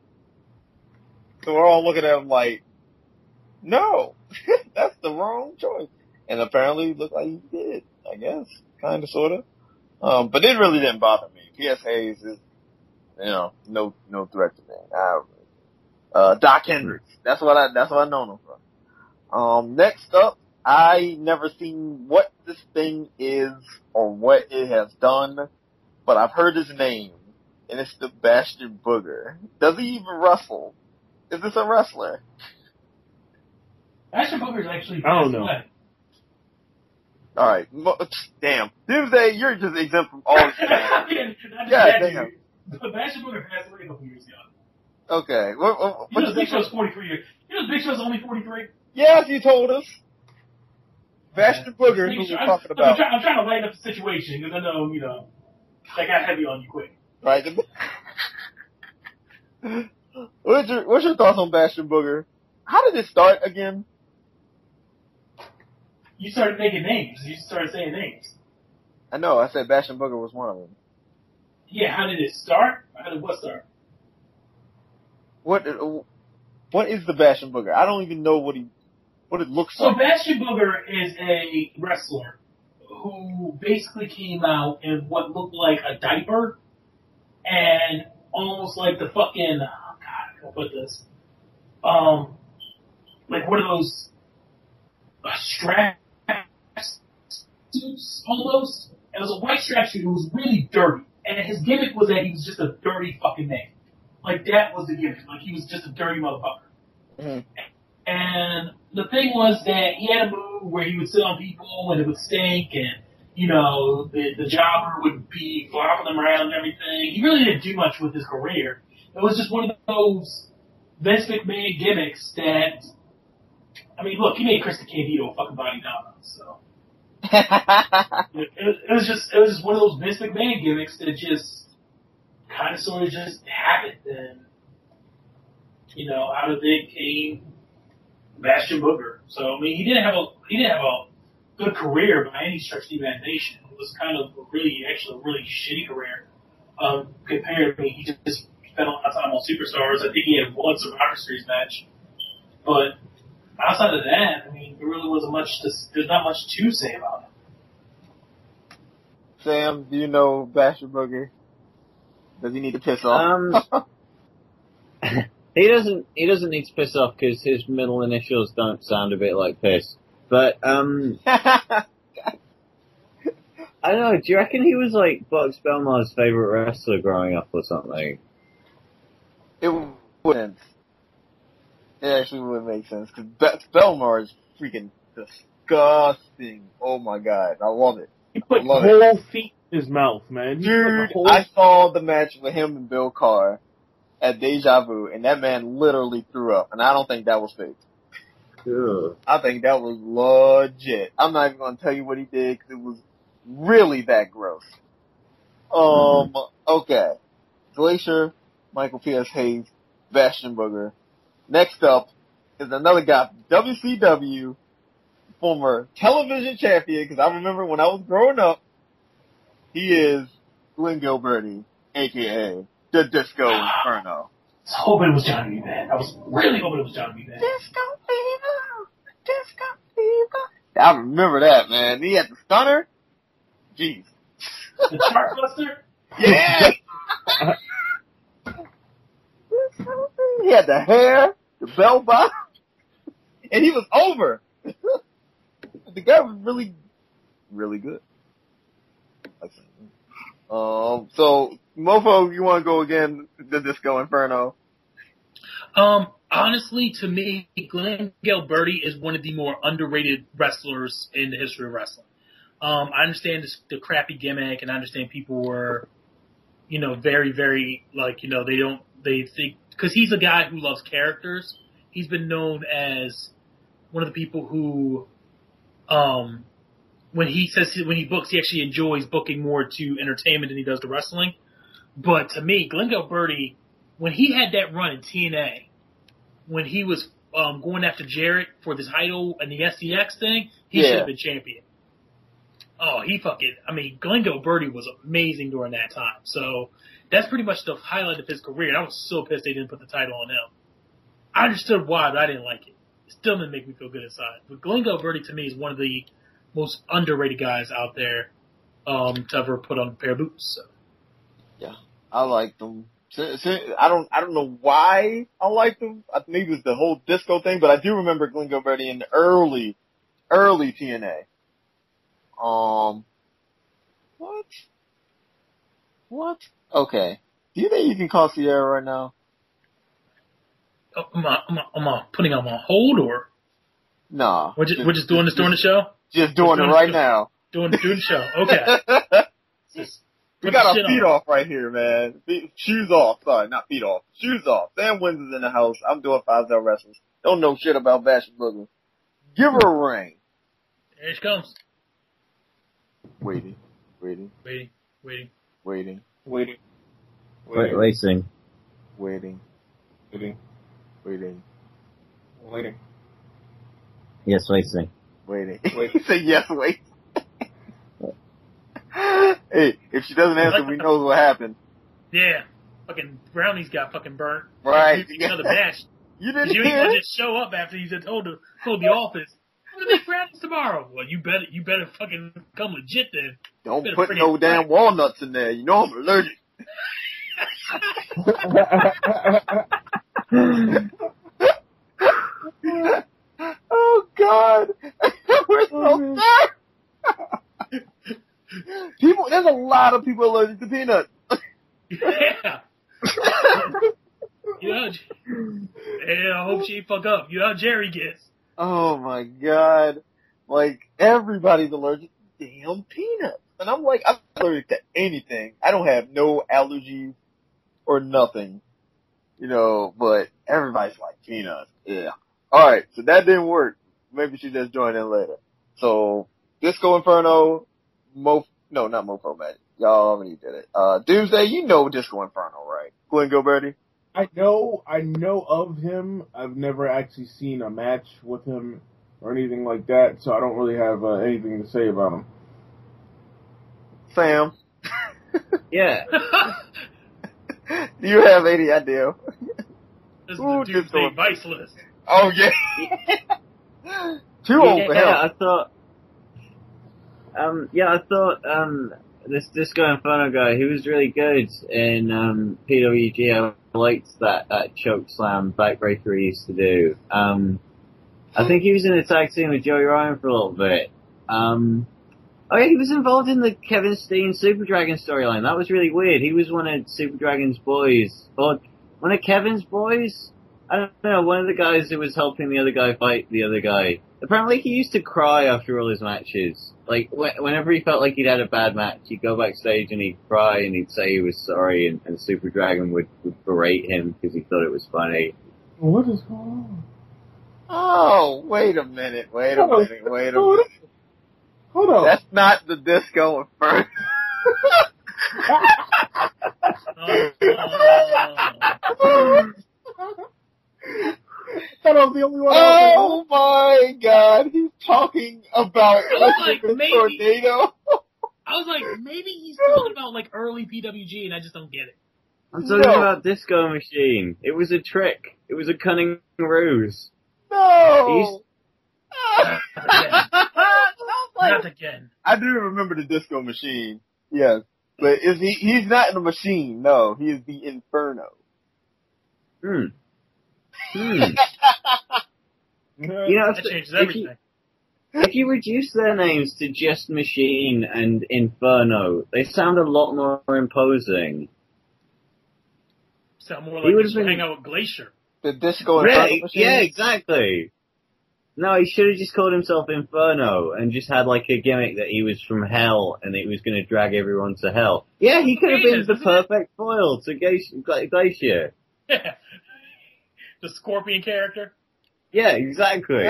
So we're all looking at him like, no, that's the wrong choice. And apparently it looked like he did, I guess, kind of, sort of. But it really didn't bother me. P.S. Hayes no threat to me. Doc Hendricks. That's what I know him from. Next up, I never seen what this thing is or what it has done, but I've heard his name, and it's the Bastion Booger. Does he even wrestle? Is this a wrestler? Bastion Booger's actually. I don't know. All right, damn, Doomsday, you're just exempt from all. Yeah, damn. But Bastion Booger passed away a couple years ago. Okay, what Big Show's 43 years. Big Show's only 43. Yes, you told us. Bastion Booger, who we're talking about. I'm trying to lighten up the situation because I know, I got heavy on you quick. Right. What's your thoughts on Bastion Booger? How did it start again? You started making names. You started saying names. I know. I said Bastion Booger was one of them. Yeah. How did it start? How did what start? What is the Bastion Booger? I don't even know what it looks like. So Bastion Booger is a wrestler who basically came out in what looked like a diaper and almost like the fucking, oh God, how can I put this? Like one of those strap suits almost. It was a white strap suit. It was really dirty. And his gimmick was that he was just a dirty fucking man. Like that was the gimmick. Like he was just a dirty motherfucker. Mm-hmm. And the thing was that he had a move where he would sit on people and it would stink and, the jobber would be flopping them around and everything. He really didn't do much with his career. It was just one of those Vince McMahon gimmicks that, look, he made Chris Candido a fucking body domino, so. it was just one of those Vince McMahon gimmicks that just kind of sort of just happened and, out of it came Bastion Booger. So he didn't have a good career by any stretch of the imagination. It was kind of a really shitty career. Compared to he just spent a lot of time on Superstars. I think he had one Survivor Series match, but outside of that, there really wasn't much. There's not much to say about it. Sam, do you know Bastion Booger? Does he need to piss off? He doesn't need to piss off because his middle initials don't sound a bit like piss. But, I don't know, do you reckon he was like Box Belmar's favorite wrestler growing up or something? It wouldn't. It actually wouldn't make sense because Belmar is freaking disgusting. Oh my god, I love it. He put whole feet in his mouth, man. Dude, I saw the match with him and Bill Carr at Deja Vu, and that man literally threw up, and I don't think that was fake. Ugh. I think that was legit. I'm not even going to tell you what he did because it was really that gross. Okay. Glacier, Michael P.S. Hayes, Bastion Booger. Next up is another guy, WCW, former television champion, because I remember when I was growing up, he is Glenn Gilberti, a.k.a. the Disco Inferno. I was hoping it was Johnny B. Bad. I was really hoping it was Johnny B. Bad. Disco Fever. I remember that, man. He had the stunner. Jeez. The chart buster? Yeah! He had the hair, the bell bottom, and he was over. The guy was really, really good. So, Mofo, you want to go again, the Disco Inferno? Honestly, to me, Glenn Gilberti is one of the more underrated wrestlers in the history of wrestling. I understand the crappy gimmick, and I understand people were, very, very, they think, because he's a guy who loves characters. He's been known as one of the people who, when he books, he actually enjoys booking more to entertainment than he does to wrestling. But to me, Glenn Gilberti, when he had that run in TNA, when he was going after Jarrett for the title and the SDX thing, he should have been champion. Oh, Glenn Gilberti was amazing during that time. So that's pretty much the highlight of his career. And I was so pissed they didn't put the title on him. I understood why, but I didn't like it. It still didn't make me feel good inside. But Glenn Gilberti, to me, is one of the most underrated guys out there to ever put on a pair of boots. So. Yeah, I liked him. I don't know why I liked him. I think it was the whole disco thing, but I do remember Glenn Gilberti in the early TNA. What? Okay. Do you think you can call Sierra right now? Oh, am I putting him on hold or? Nah. We're just doing this during the show? Just doing it right now. Doing the show. Okay. We got our feet off right here, man. Shoes off. Sorry, not feet off. Shoes off. Sam Wins is in the house. I'm doing 5-star wrestlers. Don't know shit about Bash and Booger. Give her a ring. Here she comes. Waiting. Waiting. Yes, waiting. He said yes, wait. Hey, if she doesn't answer, we know what happened. Yeah. Fucking Brownie's got fucking burnt. Right. Another bash. You didn't You hear ain't it? just show up after you just told the office. I'm gonna make Brownies tomorrow. Well, you better fucking come legit then. Don't put no damn walnuts in there. You know I'm allergic. Oh God. We're so sad. There's a lot of people allergic to peanuts. Yeah. I hope she ain't fuck up. You know how Jerry gets. Oh my God. Like, everybody's allergic to damn peanuts. And I'm like, I'm allergic to anything. I don't have no allergies or nothing. You know, but everybody's like peanuts. Yeah. Alright, so that didn't work. Maybe she just joined in later. So, Disco Inferno, not Mofo Magic. Y'all already did it. Doomsday, you know Disco Inferno, right? Glenn Gilberti? I know of him. I've never actually seen a match with him or anything like that, so I don't really have anything to say about him. Sam? Yeah. Do you have any idea? This is the Doomsday Vice list. Oh, yeah. Too old for him. I thought this Disco Inferno guy, he was really good in PWG. I liked that choke slam backbreaker he used to do. I think he was in a tag team with Joey Ryan for a little bit. Oh yeah, he was involved in the Kevin Steen Super Dragon storyline. That was really weird. He was one of Super Dragon's boys, or one of Kevin's boys. I don't know, one of the guys who was helping the other guy fight the other guy. Apparently he used to cry after all his matches. Like, whenever he felt like he'd had a bad match, he'd go backstage and he'd cry and he'd say he was sorry, and Super Dragon would berate him because he thought it was funny. What is going on? Oh, wait a minute. Hold on. That's not the Disco Inferno. That was the only one. Oh my God, he's talking about Tornado. I was like, maybe he's talking about like early PWG, and I just don't get it. I'm talking about Disco Machine. It was a trick. It was a cunning ruse. No. Not again. I do remember the Disco Machine. Yes, but he's not in the machine. No, he is the Inferno. You know, That changes everything. if you reduce their names to just Machine and Inferno, they sound a lot more imposing. Sound more like you should hang out with Glacier. The Disco Inferno Machine? Yeah, exactly. No, he should have just called himself Inferno and just had like a gimmick that he was from hell and that he was going to drag everyone to hell. Yeah, he could have been the perfect foil to Glacier. Yeah. The Scorpion character? Yeah, exactly.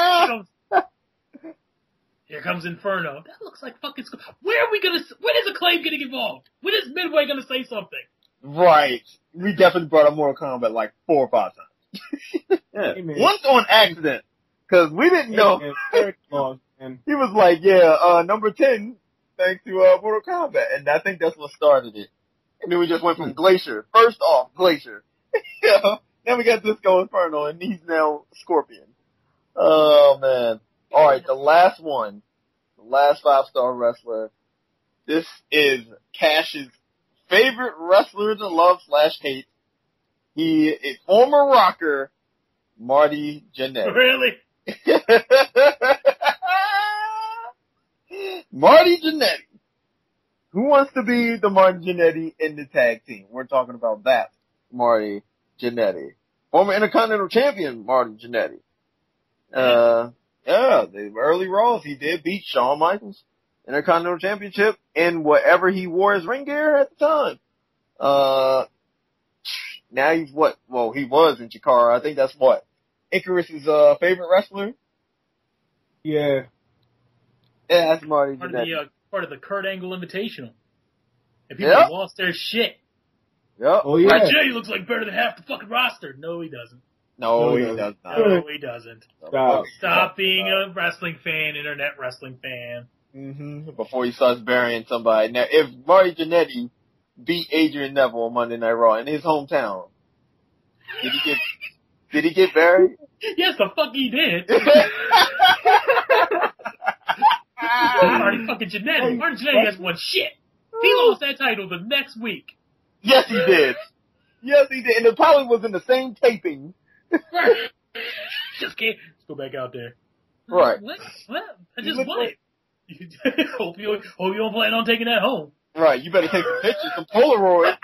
Here comes Inferno. That looks like fucking when is Acclaim getting involved? When is Midway gonna say something? Right. We definitely brought up Mortal Kombat like 4 or 5 times. Yeah. Once on accident. Cause we didn't know. He was like, number 10, thanks to Mortal Kombat. And I think that's what started it. And then we just went from Glacier. First off, Glacier. Then we got Disco Inferno, and he's now Scorpion. Oh, man. All right, the last one. The last 5-star wrestler. This is Cash's favorite wrestler to love / hate. He is former rocker, Marty Jannetty. Really? Marty Jannetty. Who wants to be the Marty Jannetty in the tag team? We're talking about that Marty Jannetty. Former Intercontinental Champion Marty Jannetty. Yeah, the early Raws, he did beat Shawn Michaels. Intercontinental Championship in whatever he wore as ring gear at the time. Now he's what? Well, he was in Chikara. I think that's what? Icarus's, favorite wrestler? Yeah. Yeah, that's Marty Jannetty. Part of the Kurt Angle Invitational. And people have lost their shit. Yep. Oh, yeah. Right, Jay looks like better than half the fucking roster. No, he doesn't. No, he does not. No, he doesn't. Stop being a wrestling fan, internet wrestling fan. Before he starts burying somebody. Now, if Marty Jannetty beat Adrian Neville on Monday Night Raw in his hometown, did he get buried? Yes, the fuck he did. Marty fucking Jannetty. Marty Jannetty has won shit. He lost that title the next week. Yes, he did. Yes, he did. And it probably was in the same taping. Right. Just can't. Let's go back out there. Right. What? I just won it. hope you don't plan on taking that home. Right. You better take some pictures, some Polaroid.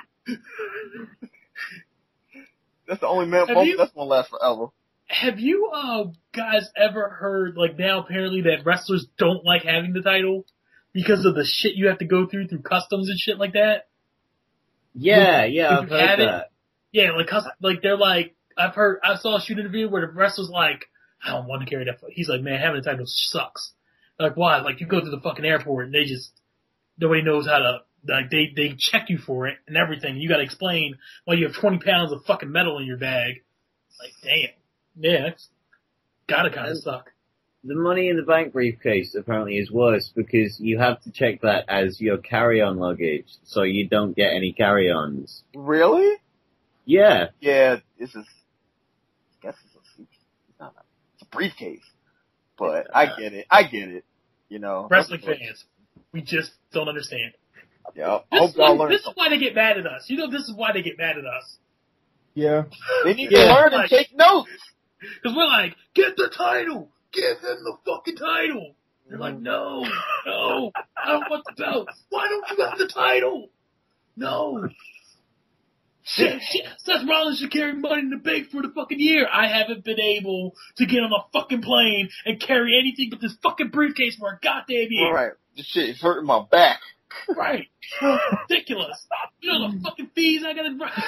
That's the only moment that's gonna last forever. Have you guys ever heard, like, now apparently that wrestlers don't like having the title because of the shit you have to go through customs and shit like that? Yeah, I've heard that. Yeah, like they're like, I saw a shoot interview where the wrestler's like, I don't want to carry that. He's like, man, having a title sucks. Like, why? Like, you go to the fucking airport and nobody knows how to, like, they check you for it and everything. You gotta explain why you have 20 pounds of fucking metal in your bag. Like, damn. Yeah, it's gotta kinda suck. The Money in the Bank briefcase apparently is worse because you have to check that as your carry-on luggage, so you don't get any carry-ons. Really? Yeah. Yeah, I guess it's a briefcase. But I get it. You know. Wrestling fans, we just don't understand. Yeah. This is why they get mad at us. You know, this is why they get mad at us. Yeah. They need to learn and take notes. Because we're like, get the title! Give him the fucking title! They're like, no, I don't want the belt. Why don't you have the title? No. Shit, Seth Rollins should carry Money in the Bank for the fucking year. I haven't been able to get on a fucking plane and carry anything but this fucking briefcase for a goddamn year. Alright, this shit is hurting my back. Right. Ridiculous. You know the fucking fees I gotta run.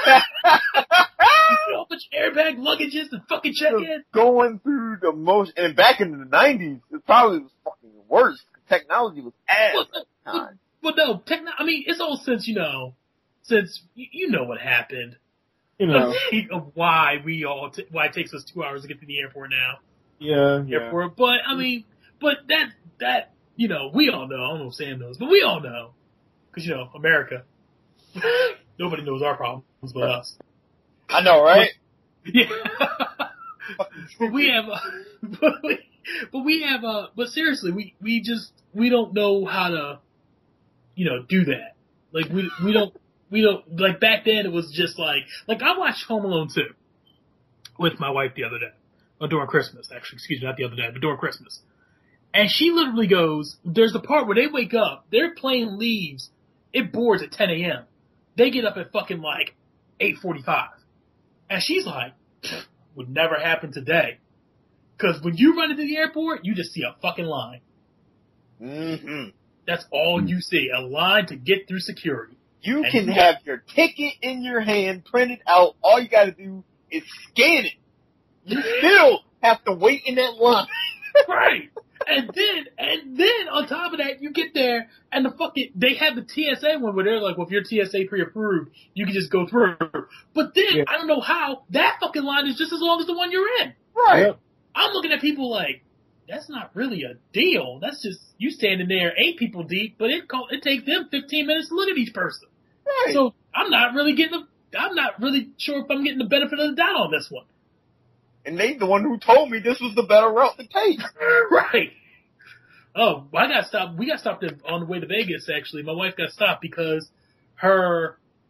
You know, a bunch of airbag luggages to fucking check in. Going through the most, and back in the 90s, it probably was fucking worse. Technology was ass at the time. But no, I mean, it's all since, you know what happened. You know. Of why why it takes us 2 hours to get to the airport now. Yeah. Airport. But, I mean, that, you know, we all know. I don't know if Sam knows, but we all know. Because, you know, America. Nobody knows our problems but us. I know, right? Yeah. But seriously, we don't know how to, you know, do that. Like, we don't, like, back then it was just like I watched Home Alone 2 with my wife the other day. Or during Christmas, actually. Excuse me, not the other day, but during Christmas. And she literally goes, there's the part where they wake up, their plane leaves, it boards at 10 a.m. They get up at fucking like 8:45. And she's like, would never happen today. Cause when you run into the airport, you just see a fucking line. Mm-hmm. That's all you see, a line to get through security. You can have your ticket in your hand, printed out, all you gotta do is scan it. You still have to wait in that line. Right. And then on top of that, you get there and they have the TSA one where they're like, well, if you're TSA pre-approved, you can just go through. But then, I don't know how, that fucking line is just as long as the one you're in. Right. Yep. I'm looking at people like, that's not really a deal. That's just, you standing there 8 people deep, but it takes them 15 minutes to look at each person. Right. So I'm not really sure if I'm getting the benefit of the doubt on this one. And they the one who told me this was the better route to take. Right. Oh, I got stopped. We got stopped on the way to Vegas, actually. My wife got stopped because her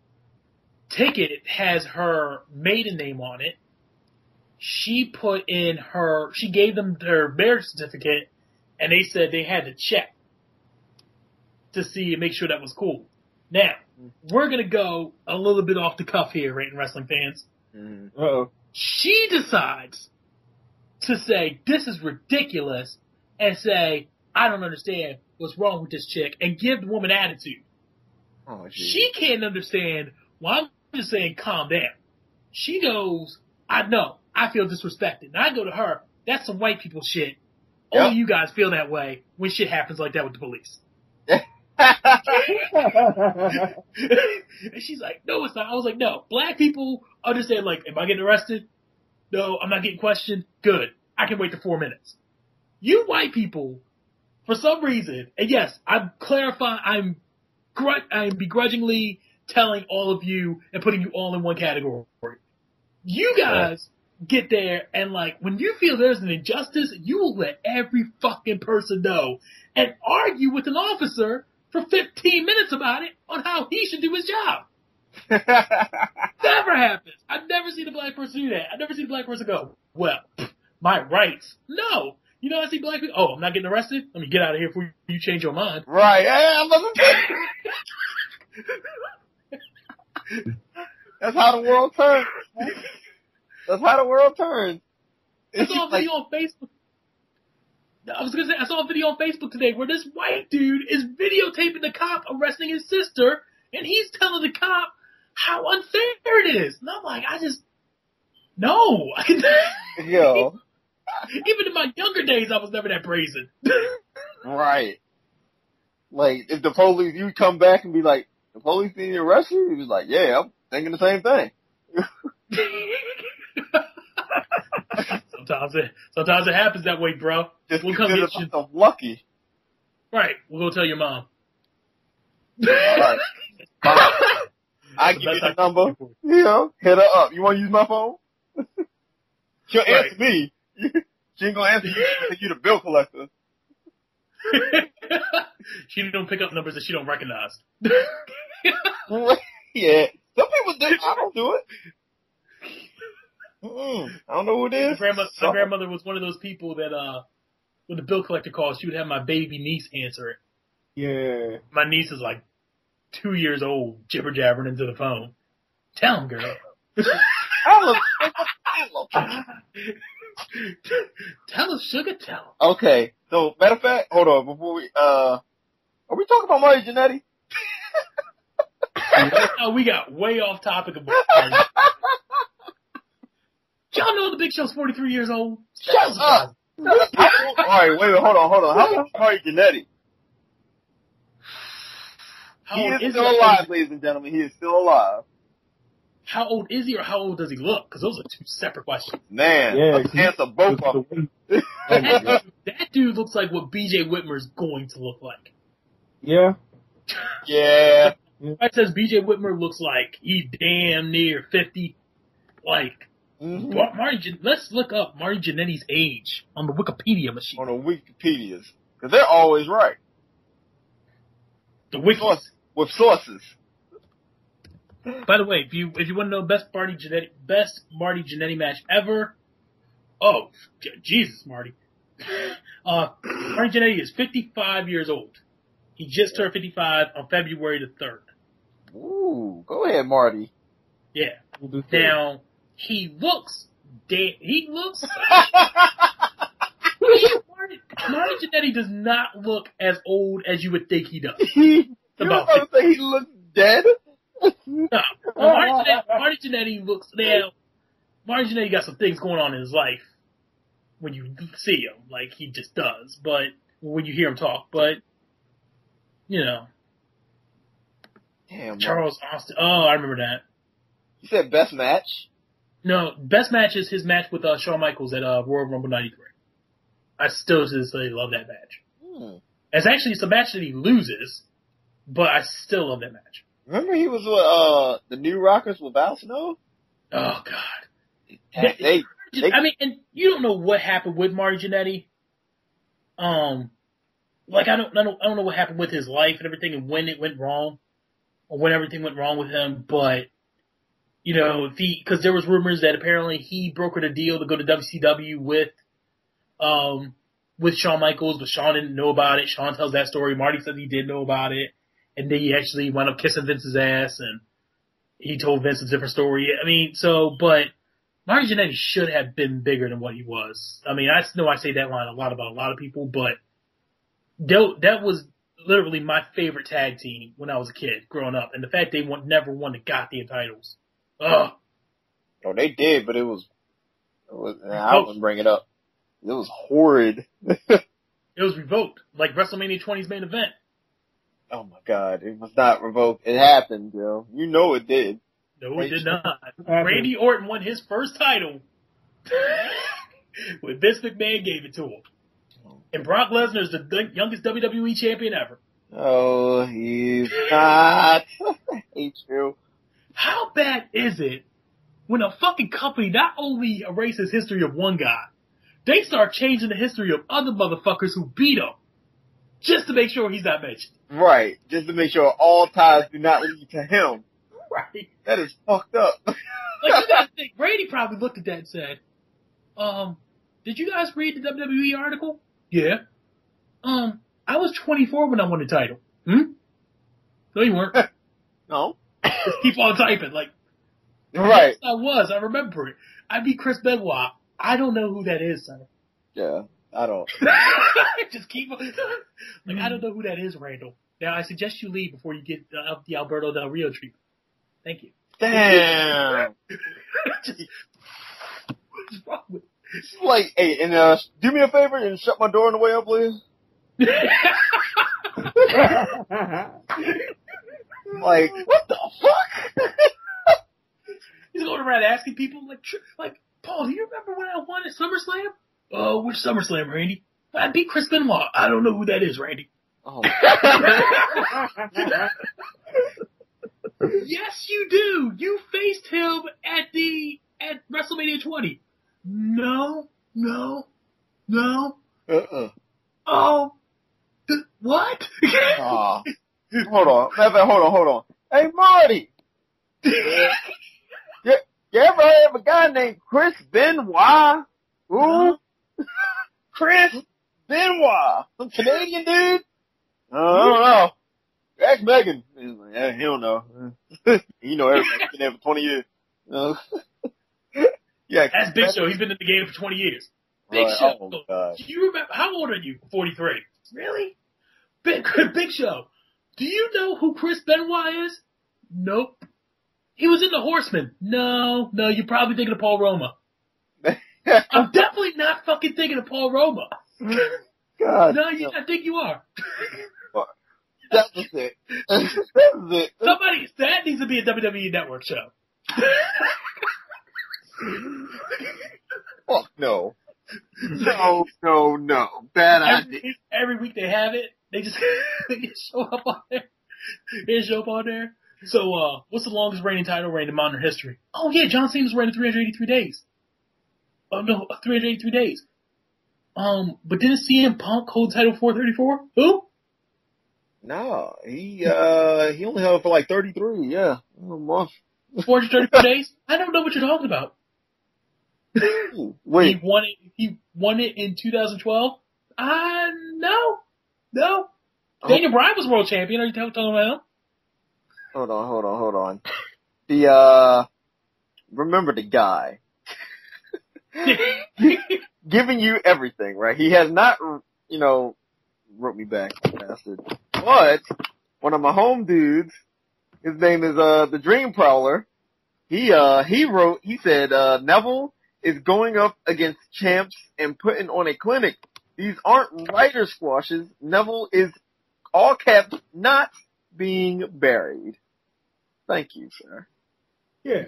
ticket has her maiden name on it. She gave them their marriage certificate, and they said they had to check to see and make sure that was cool. Now, we're going to go a little bit off the cuff here, Rating Wrestling fans. Uh-oh. She decides to say, this is ridiculous, and say, I don't understand what's wrong with this chick, and give the woman attitude. Oh, geez. She can't understand why I'm just saying calm down. She goes, I know, I feel disrespected. And I go to her, that's some white people shit. Yep. Only you guys feel that way when shit happens like that with the police. And she's like, no, it's not. I was like, no, black people understand, like, am I getting arrested? No, I'm not getting questioned. Good. I can wait the 4 minutes. You white people, for some reason, and yes, I'm clarifying, I'm begrudgingly telling all of you and putting you all in one category. You guys get there and, like, when you feel there's an injustice, you will let every fucking person know and argue with an officer for 15 minutes about it on how he should do his job. Never happens. I've never seen a black person do that. I've never seen a black person go, well, my rights. No. You know, I see black people, oh, I'm not getting arrested? Let me get out of here before you change your mind. Right. Yeah, that's how the world turns. That's how the world turns. I saw a video on Facebook. I was going to say, I saw a video on Facebook today where this white dude is videotaping the cop arresting his sister, and he's telling the cop how unfair it is. And I'm like, no. Yo. Even in my younger days, I was never that brazen. Right. Like, if the police, you come back and be like, the police didn't arrest you? He was like, yeah, I'm thinking the same thing. Sometimes it happens that way, bro. Just we'll come consider get you. myself lucky. Right. We'll go tell your mom. Right. I give you the number. You know, hit her up. You want to use my phone? She'll answer me. She ain't gonna answer you. You the bill collector. She don't pick up numbers that she don't recognize. Yeah. Some people do. I don't do it. I don't know who it is. My grandmother was one of those people that, when the bill collector calls, she would have my baby niece answer it. Yeah. My niece is like 2 years old, jibber jabbering into the phone. Tell him, girl. Tell us, sugar, tell him. Okay. So, matter of fact, hold on, before we, are we talking about Marty Jannetty? Oh, we got way off topic about Marty. Y'all know the Big Show's 43 years old? Shut up! Alright, wait, hold on. How old is Marty Jannetty? He is still alive, ladies and gentlemen. He is still alive. How old is he or how old does he look? Because those are two separate questions. Man, let's answer both of them. That dude looks like what BJ Whitmer's going to look like. Yeah. Yeah. It says BJ Whitmer looks like he's damn near 50. Like, let's look up Marty Jannetty's age on the Wikipedia machine. On the Wikipedias. Because they're always right. The wiki. With sources. By the way, if you want to know best Marty Jannetty match ever, oh, Jesus, Marty. Marty Jannetty is 55 years old. He just turned 55 on February the 3rd. Ooh, go ahead, Marty. Yeah. Now, he looks Marty Jannetty does not look as old as you would think he does. You were about to say he looks dead? No. Marty Jannetty looks, now, Marty Jannetty got some things going on in his life when you see him, like he just does, but when you hear him talk, but, you know. Damn. Charles Austin, oh, I remember that. You said best match? No, best match is his match with Shawn Michaels at Royal Rumble 93. I still to this day love that match. It's actually a match that he loses, but I still love that match. Remember he was with the New Rockers with Al Snow? Oh God. I mean, and you don't know what happened with Marty Jannetty. Like I don't know what happened with his life and everything and when it went wrong or when everything went wrong with him, but you know, because there was rumors that apparently he brokered a deal to go to WCW with Shawn Michaels, but Shawn didn't know about it. Shawn tells that story. Marty says he did know about it, and then he actually wound up kissing Vince's ass, and he told Vince a different story. I mean, but Marty Jannetty should have been bigger than what he was. I mean, I know I say that line a lot about a lot of people, but that was literally my favorite tag team when I was a kid growing up, and the fact they never won the goddamn titles. Ugh. Oh, they did, but it was I wouldn't bring it up. It was horrid. It was revoked, like WrestleMania 20's main event. Oh my God, it was not revoked. It happened, yo. You know it did. No, it did not. Randy Orton won his first title when Vince McMahon gave it to him. And Brock Lesnar is the youngest WWE champion ever. Oh, he's not. I hate you. How bad is it when a fucking company not only erases history of one guy, they start changing the history of other motherfuckers who beat him just to make sure he's not mentioned? Right, just to make sure all ties do not lead to him. Right. That is fucked up. Like, you gotta think, Brady probably looked at that and said, did you guys read the WWE article? Yeah. I was 24 when I won the title. No, you weren't. No. Just keep on typing. Like, Right. Yes, I remember it. I beat Chris Benoit. I don't know who that is, son. Yeah, I don't. Just keep on. Like, I don't know who that is, Randall. Now, I suggest you leave before you get the Alberto Del Rio treatment. Thank you. Damn. Just, what is wrong with Like, hey, and do me a favor and shut my door on the way up, please. Like, what the fuck? He's going around asking people, like, Paul, do you remember when I won at SummerSlam? Oh, which SummerSlam, Randy? I beat Chris Benoit. I don't know who that is, Randy. Oh. Yes, you do. You faced him at WrestleMania 20. No. Oh, what? Hold on. Hey, Marty. You ever heard of a guy named Chris Benoit? Who? Chris Benoit. Some Canadian dude? I don't know. Ask Megan. He's like, yeah, he don't know. You know everybody's been there for 20 years. Yeah. That's Big Show. He's been in the game for 20 years. Big Right. Show. Oh, God. Do you remember? How old are you? 43. Really? Big Show. Do you know who Chris Benoit is? Nope. He was in the Horsemen. No, you're probably thinking of Paul Roma. I'm definitely not fucking thinking of Paul Roma. God. No, I think you are. That was it. That was it. That needs to be a WWE Network show. Fuck no. No. Bad idea. Every week they have it. They just show up on there. They show up on there. So, what's the longest reigning title reign in modern history? Oh yeah, John Cena's reign 383 days. Oh no, 383 days. But didn't CM Punk hold title 434? Who? No, he only held it for like 33, yeah. A month. 434 days? I don't know what you're talking about. Wait. He won it in 2012? No. Daniel Bryan was world champion. Are you talking about him? Hold on. Remember the guy. Giving you everything, right? He has not, wrote me back, bastard. But, one of my home dudes, his name is, the Dream Prowler. He said, Neville is going up against champs and putting on a clinic. These aren't writer squashes. Neville is, all caps, not being buried. Thank you, sir. Yeah.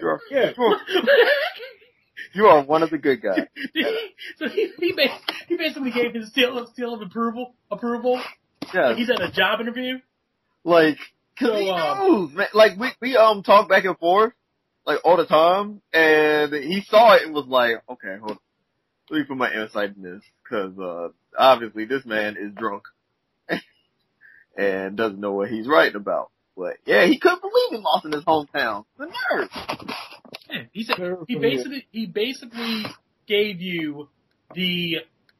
You are one of the good guys. So he basically gave his seal of approval. Yeah. Like he's at a job interview. Like, cause he knows, man. Like, we talk back and forth, like, all the time, and he saw it and was like, okay, hold on. Let me put my insight in this, cause, obviously this man is drunk. And doesn't know what he's writing about. But, yeah, he couldn't believe he lost in his hometown. The nerve. Yeah, he basically gave you the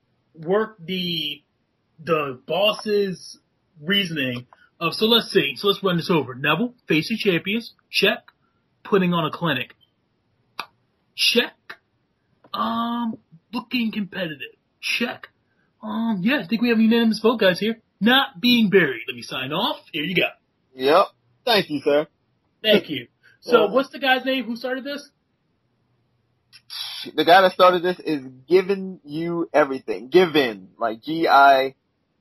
boss's reasoning of, so let's run this over. Neville, facing champions, check. Putting on a clinic, check. Looking competitive, check. Yeah, I think we have a unanimous vote, guys, here. Not being buried. Let me sign off. Here you go. Yep. Thank you, sir. Thank you. So, what's the guy's name who started this? The guy that started this is Giving You Everything. Given, like Given.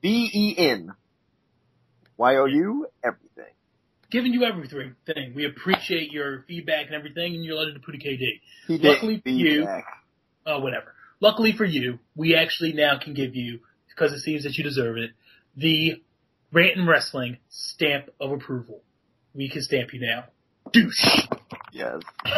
YOU everything. Giving you everything. We appreciate your feedback and everything, and your letter to Pootie KD. He Luckily for you, feedback. whatever. Luckily for you, we actually now can give you, because it seems that you deserve it, the Rant and Wrestling stamp of approval. We can stamp you now. Douche. Yes.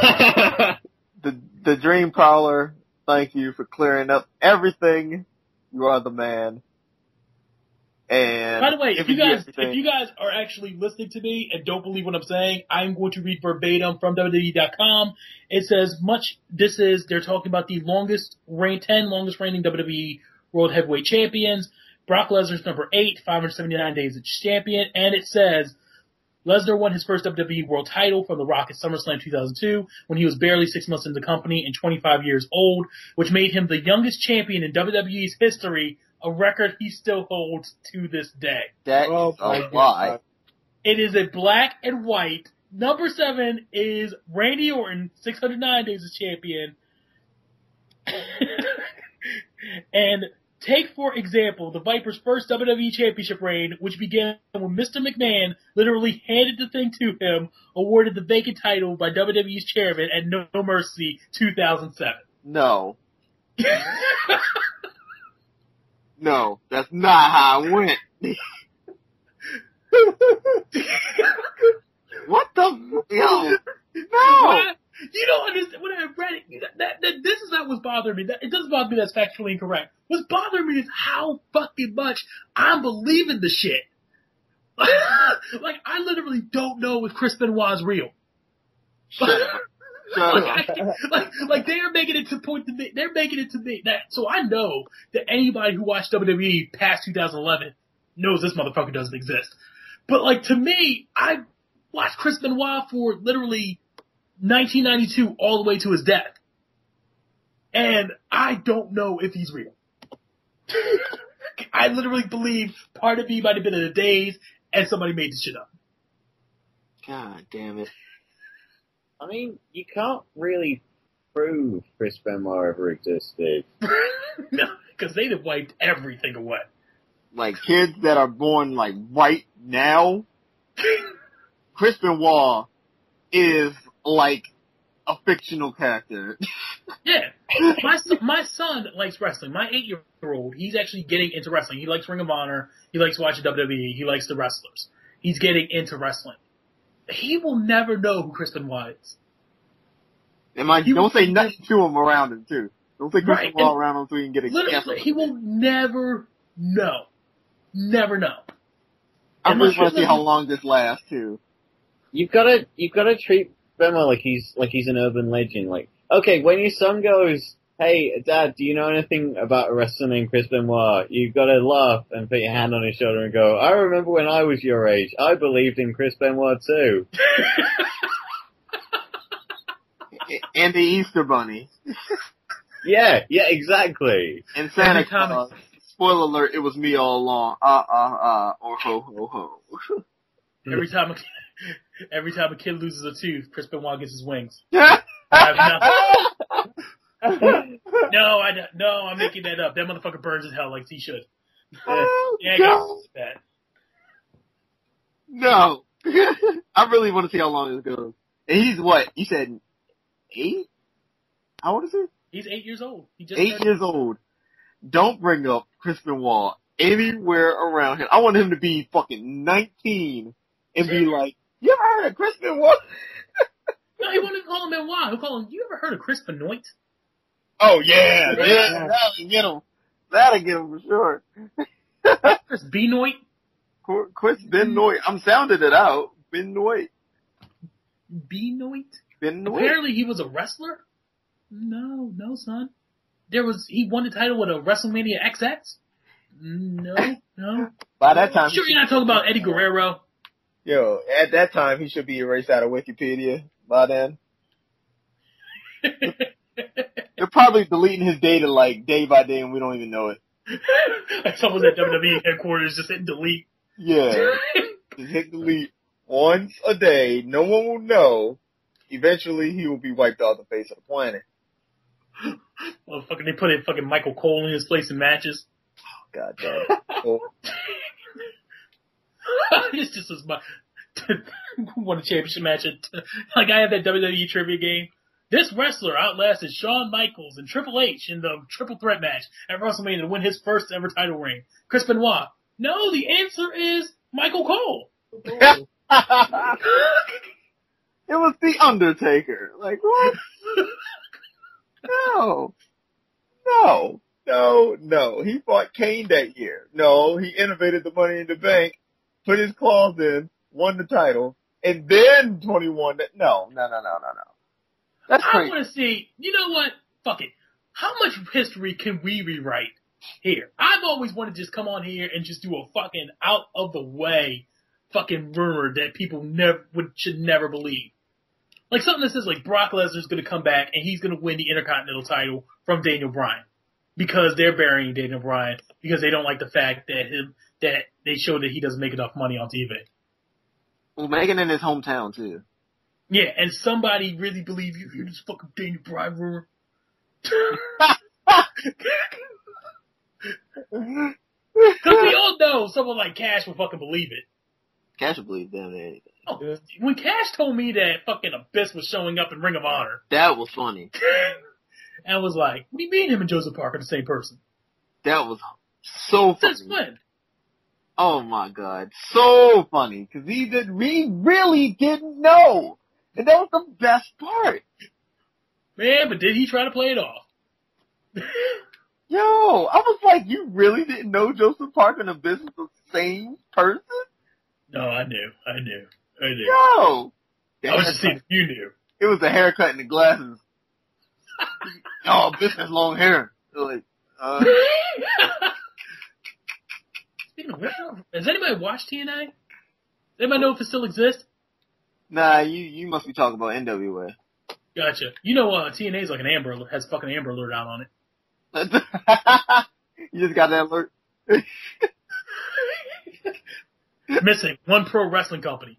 The Dream Prowler, thank you for clearing up everything. You are the man. And by the way, if you guys are actually listening to me and don't believe what I'm saying, I'm going to read verbatim from WWE.com. It says they're talking about the 10 longest reigning WWE World Heavyweight Champions. Brock Lesnar's number 8, 579 days as champion, and it says Lesnar won his first WWE World title from The Rock at SummerSlam 2002 when he was barely 6 months into the company and 25 years old, which made him the youngest champion in WWE's history, a record he still holds to this day. That is a lie. It is a black and white. Number 7 is Randy Orton, 609 days as champion. And take, for example, the Viper's first WWE Championship reign, which began when Mr. McMahon literally handed the thing to him, awarded the vacant title by WWE's chairman at No Mercy 2007. No. No, that's not how it went. What the? Yo, no. You don't understand. When I read it, this is not what's bothering me. It doesn't bother me that's factually incorrect. What's bothering me is how fucking much I'm believing the shit. Like, I literally don't know if Chris Benoit is real. Like they are making it to point to me. They're making it to me that, so I know that anybody who watched WWE past 2011 knows this motherfucker doesn't exist. But like, to me, I watched Chris Benoit for literally 1992 all the way to his death, and I don't know if he's real. I literally believe part of me might have been in a daze and somebody made this shit up. God damn it. I mean, you can't really prove Chris Benoit ever existed. No, because they'd have wiped everything away. Like, kids that are born, like, right now, Chris Benoit is, like, a fictional character. Yeah. My son likes wrestling. My 8-year-old, he's actually getting into wrestling. He likes Ring of Honor. He likes watching WWE. He likes the wrestlers. He's getting into wrestling. He will never know who Chris Benoit is. And don't say nothing to him around him, too. Don't say Chris Benoit around him so he can get a literally, he will never know. Never know. I really want to see how long this lasts, too. You've gotta treat Benoit like he's an urban legend. Like, okay, when your son goes, "Hey, Dad, do you know anything about a wrestler named Chris Benoit?" You've got to laugh and put your hand on his shoulder and go, "I remember when I was your age. I believed in Chris Benoit too." And the Easter Bunny. Yeah, exactly. And Santa Claus. Spoiler alert, it was me all along. Or ho, ho, ho. Every time a kid loses a tooth, Chris Benoit gets his wings. Yeah. I have nothing. No, I'm making that up. That motherfucker burns as hell like he should. Oh, yeah, no. That. No. I really want to see how long this goes. And he's what? You said 8? How old is he? He's 8 years old. He just 8 years old. Don't bring up Chris Benoit anywhere around him. I want him to be fucking 19 and be like, "You ever heard of Chris Benoit?" No, he won't even call him Benoit. He'll call him, "You ever heard of Chris Benoit?" Oh yeah. That'll get him. That'll get him for sure. Chris Benoit? Chris Benoit. I'm sounding it out. Benoit. Benoit? been in the way. Apparently he was a wrestler? No, son. He won the title with a WrestleMania XX? No. By that time, Sure you're not talking about Eddie Guerrero? Yo, at that time, he should be erased out of Wikipedia by then. They're probably deleting his data like day by day and we don't even know it. Like someone's at WWE headquarters just hitting delete. Yeah. Just hit delete once a day. No one will know. Eventually, he will be wiped off the face of the planet. Well, they put in fucking Michael Cole in his place in matches. God damn. Oh. This just was my won a championship match. Like I had that WWE trivia game. This wrestler outlasted Shawn Michaels and Triple H in the triple threat match at WrestleMania to win his first ever title reign. Chris Benoit. No, the answer is Michael Cole. It was The Undertaker. Like, what? No. He fought Kane that year. No, he innovated the Money in the Bank, put his claws in, won the title, and then 21. No. That's crazy. I want to see, you know what? Fuck it. How much history can we rewrite here? I've always wanted to just come on here and just do a fucking out of the way fucking rumor that people should never believe. Like something that says like Brock Lesnar's going to come back and he's going to win the Intercontinental title from Daniel Bryan because they're burying Daniel Bryan because they don't like the fact that they show that he doesn't make enough money on TV. Well, making in his hometown too. Yeah, and somebody really believe you hear this fucking Daniel Bryan rumor. Because we all know someone like Cash will fucking believe it. Cash will believe damn anything. Oh, when Cash told me that fucking Abyss was showing up in Ring of Honor. That was funny. And I was like, what do you mean him and Joseph Parker the same person? That was so funny. Since when? Oh my god. So funny. Cause we really didn't know. And that was the best part. Man, but did he try to play it off? Yo, I was like, you really didn't know Joseph Parker and Abyss was the same person? No, I knew. Yo! I was just seeing if you knew. It was the haircut and the glasses. Oh, Abyss has long hair. Like, Speaking of which, has anybody watched TNA? Does anybody know if it still exists? Nah, you must be talking about NWA. Gotcha. You know, TNA is like an Amber Alert, has fucking Amber Alert out on it. You just got that alert? Missing one pro wrestling company.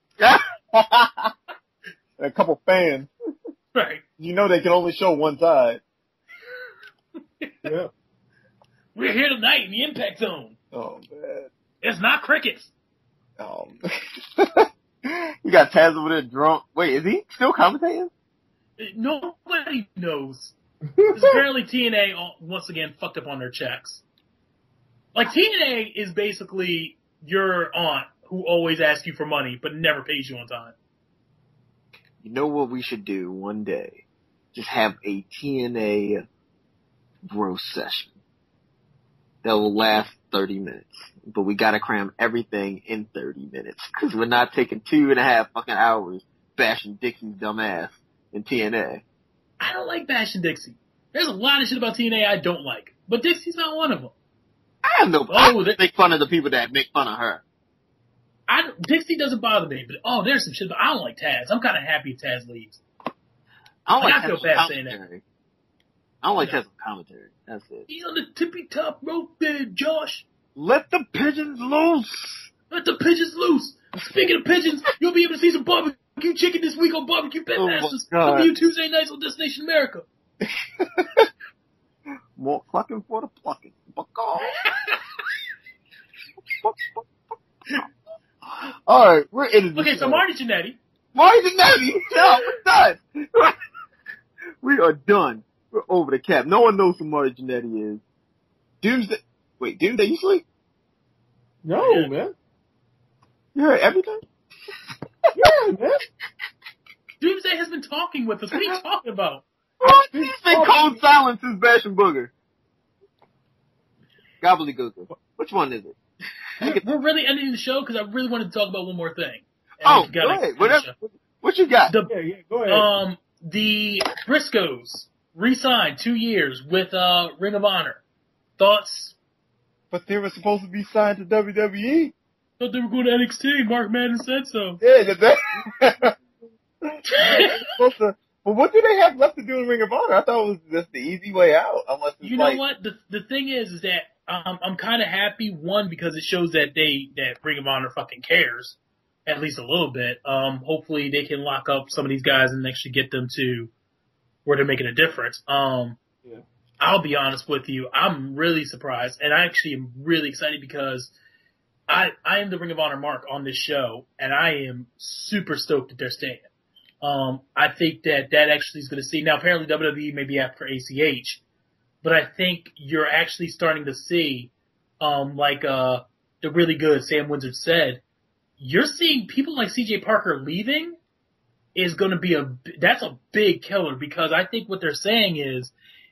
A couple fans. Right. You know they can only show one side. Yeah. We're here tonight in the Impact Zone. Oh, man. It's not crickets. Oh, you got Taz over there drunk. Wait, is he still commentating? Nobody knows. Because apparently TNA, once again, fucked up on their checks. Like, TNA is basically your aunt who always asks you for money but never pays you on time. You know what we should do one day? Just have a TNA roast session that will last 30 minutes. But we gotta cram everything in 30 minutes. Cause we're not taking 2.5 fucking hours bashing Dixie's dumb ass in TNA. I don't like bashing Dixie. There's a lot of shit about TNA I don't like. But Dixie's not one of them. I have no problem. Make fun of the people that make fun of her. Dixie doesn't bother me, but there's some shit. But I don't like Taz. I'm kind of happy if Taz leaves. I feel bad saying that. I don't like Taz commentary. That's it. He's on the tippy top rope there, Josh. Let the pigeons loose. Let the pigeons loose. Speaking of pigeons, you'll be able to see some barbecue chicken this week on Barbecue Pet Masters. Coming to you Tuesday nights on Destination America. More clucking for the plucking. Buck off. Alright, we're in the Okay, so Marty Jannetty. No, we're done. We are done. We're over the cap. No one knows who Marty Jannetty is. Doomsday. Wait, Doomsday, you sleep? No, man. You heard everything? Yeah, man. Doomsday has been talking with us. What are you talking about? What? He's been cold silence since Bash and Booger. Gobbledygook. Which one is it? We're really ending the show because I really wanted to talk about one more thing. Oh, go ahead. What you got? Go ahead. The Briscoes re-signed 2 years with Ring of Honor. Thoughts? But they were supposed to be signed to WWE. Thought they were going to NXT. Mark Madden said so. Yeah, supposed to. But what do they have left to do in Ring of Honor? I thought it was just the easy way out. Unless it's you know what? The thing is that I'm kind of happy. One, because it shows that that Ring of Honor fucking cares, at least a little bit. Hopefully they can lock up some of these guys and actually get them to where they're making a difference. I'll be honest with you. I'm really surprised, and I actually am really excited because I am the Ring of Honor mark on this show, and I am super stoked that they're staying. I think that actually is going to see. Now, apparently WWE may be after ACH, but I think you're actually starting to see, the really good Sam Windsor said, you're seeing people like CJ Parker leaving is going to be that's a big killer, because I think what he's saying is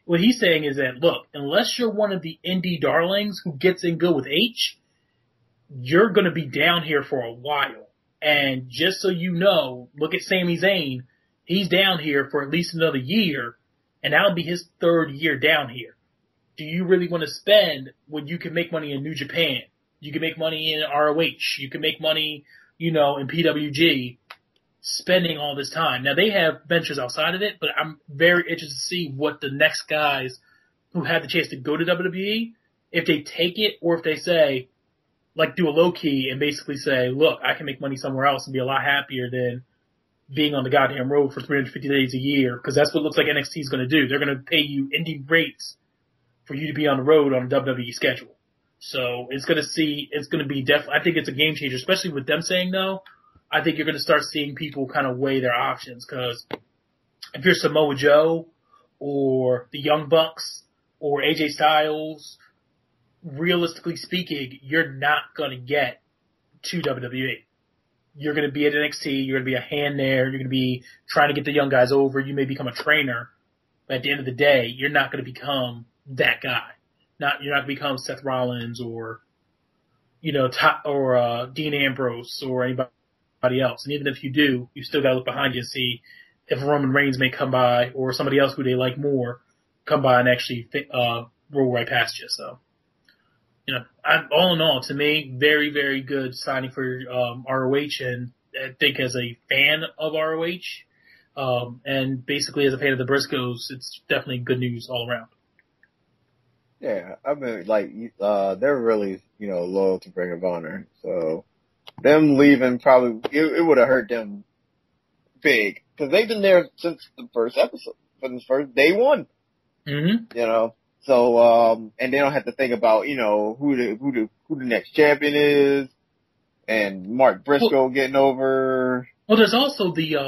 that, look, unless you're one of the indie darlings who gets in good with H, you're going to be down here for a while. And just so you know, look at Sami Zayn. He's down here for at least another year, and that'll be his 3rd year down here. Do you really want to spend when you can make money in New Japan? You can make money in ROH. You can make money, in PWG, spending all this time. Now, they have ventures outside of it, but I'm very interested to see what the next guys who had the chance to go to WWE, if they take it or if they say, do a low key and basically say, look, I can make money somewhere else and be a lot happier than being on the goddamn road for 350 days a year, because that's what it looks like NXT is going to do. They're going to pay you indie rates for you to be on the road on a WWE schedule. So it's going to be definitely, I think it's a game changer, especially with them saying no. I think you're going to start seeing people kind of weigh their options, because if you're Samoa Joe or the Young Bucks or AJ Styles, realistically speaking, you're not going to get to WWE. You're going to be at NXT. You're going to be a hand there. You're going to be trying to get the young guys over. You may become a trainer. But at the end of the day, you're not going to become that guy. You're not going to become Seth Rollins or, Dean Ambrose or anybody else. And even if you do, you still got to look behind you and see if Roman Reigns may come by or somebody else who they like more come by and actually roll right past you. So. All in all, to me, very, very good signing for ROH, and I think as a fan of ROH, and basically as a fan of the Briscoes, it's definitely good news all around. Yeah, I mean, they're really, loyal to Ring of Honor, so them leaving probably, it would have hurt them big, because they've been there since the first episode, from the first day one. Mm-hmm. So, and they don't have to think about, who the next champion is, and Mark Briscoe getting over. Well, there's also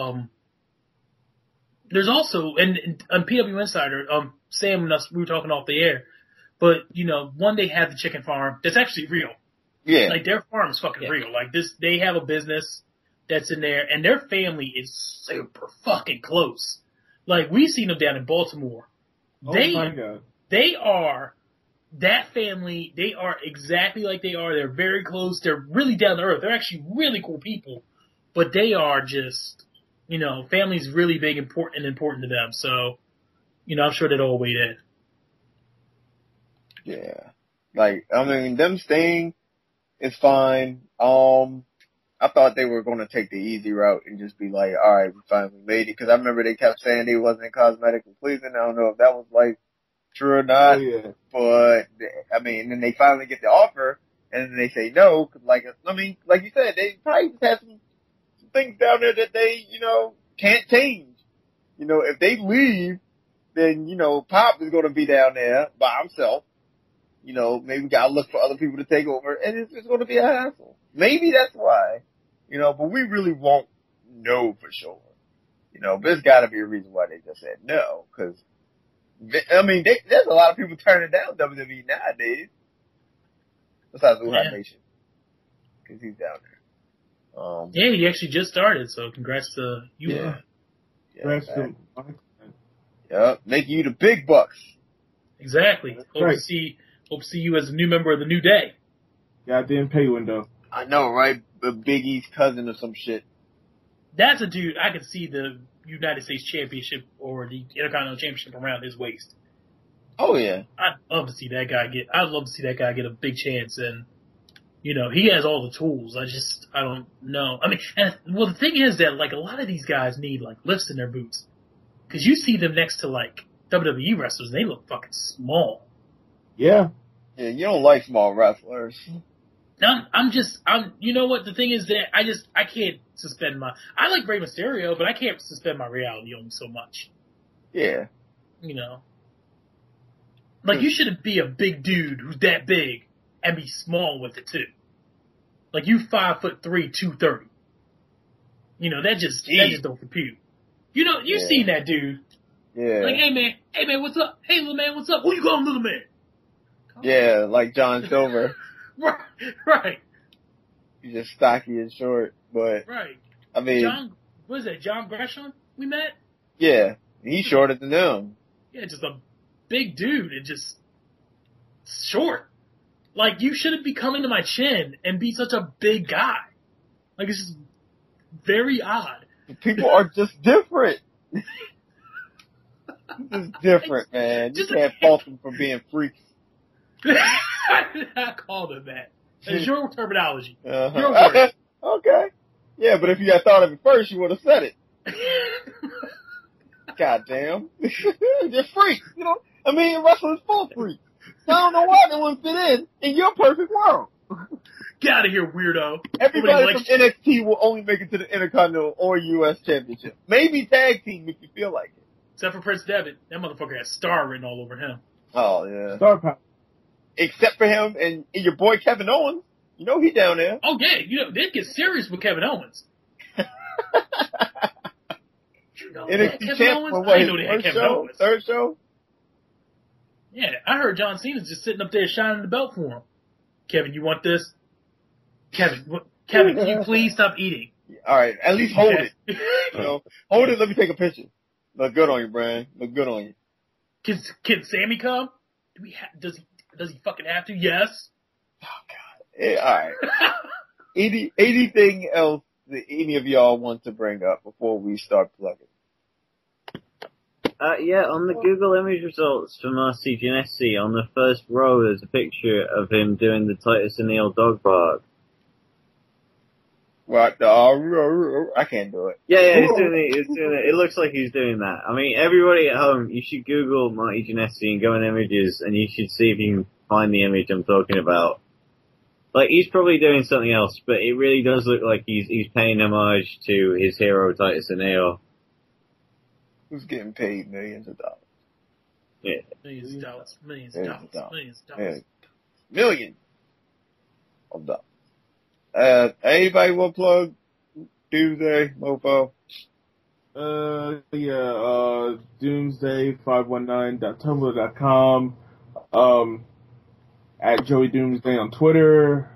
and on PW Insider, Sam and us, we were talking off the air, but, one, they have the chicken farm that's actually real. Yeah. Their farm is fucking real. They have a business that's in there, and their family is super fucking close. We've seen them down in Baltimore. Oh my God. They are, that family, they are exactly like they are. They're very close. They're really down to earth. They're actually really cool people. But they are just, family's really big and important to them. So, I'm sure that all weighed in. Yeah. Them staying is fine. I thought they were going to take the easy route and just be like, all right, we finally made it. Because I remember they kept saying they wasn't cosmetically pleasing. I don't know if that was true or not, but then they finally get the offer, and then they say no, cause like you said, they probably just have some things down there that they, can't change. If they leave, then, Pop is gonna be down there by himself. Maybe gotta look for other people to take over, and it's just gonna be a hassle. Maybe that's why, but we really won't know for sure. But there's gotta be a reason why they just said no, cause there's a lot of people turning down WWE nowadays. Besides Wuhan Nation. Because he's down there. He actually just started, so congrats to you. Yeah. Congrats to Yep, making you the big bucks. Exactly. Hope to see you as a new member of the New Day. Goddamn pay window. I know, right? Big E's cousin or some shit. That's a dude. I could see the United States Championship or the Intercontinental Championship around his waist. Oh yeah. I'd love to see that guy get a big chance, and he has all the tools. I don't know. I mean, the thing is that like a lot of these guys need like lifts in their boots, because you see them next to like WWE wrestlers, and they look fucking small. Yeah. Yeah, you don't like small wrestlers. You know what? The thing is that I can't suspend I like Rey Mysterio, but I can't suspend my reality on him so much. Yeah. Like you shouldn't be a big dude who's that big and be small with it too. Like you 5'3", 230. That just don't compute. You've seen that dude. Yeah. Like, hey man, what's up? Hey little man, what's up? Who you calling little man? Yeah, like John Silver. Right. He's just stocky and short, but right. I mean, what is that? John Gresham we met? Yeah, he's shorter than them. Yeah, just a big dude and just short. Like you shouldn't be coming to my chin and be such a big guy. Like it's just very odd. People are just different. Just different, man. You can't fault them for being freaks. I did not call them that. That's your terminology. Uh-huh. Your word. Okay. Yeah, but if you had thought of it first, you would have said it. Goddamn. They're freaks, I mean, wrestling's full of freaks. I don't know why they wouldn't fit in your perfect world. Get out of here, weirdo. Everybody from NXT will only make it to the Intercontinental or U.S. Championship. Maybe tag team if you feel like it. Except for Prince Devitt. That motherfucker has star written all over him. Oh, yeah. Star power. Except for him and your boy Kevin Owens. He down there. Oh, yeah. They get serious with Kevin Owens. NXT champ for what, his third show? Yeah, I heard John Cena's just sitting up there shining the belt for him. Kevin, you want this? Kevin, can you please stop eating? All right, at least hold it. Hold it. Let me take a picture. Look good on you, Brian. Look good on you. Can Sammy come? Does he fucking have to? Yes. Oh God. Yeah, all right. Anything else that any of y'all want to bring up before we start plugging? On the Google image results from RC Genesi, on the first row there's a picture of him doing the Titus O'Neil dog bark. What? I can't do it. Yeah, he's doing it. It looks like he's doing that. I mean, everybody at home, you should Google Marty Genesi and go in images, and you should see if you can find the image I'm talking about. Like, he's probably doing something else, but it really does look like he's paying homage to his hero, Titus O'Neil. Who's getting paid millions of dollars? Yeah. Millions of dollars. Millions of dollars. Anybody want to plug Doomsday, Mofo? Doomsday519.tumblr.com, at Joey Doomsday on Twitter,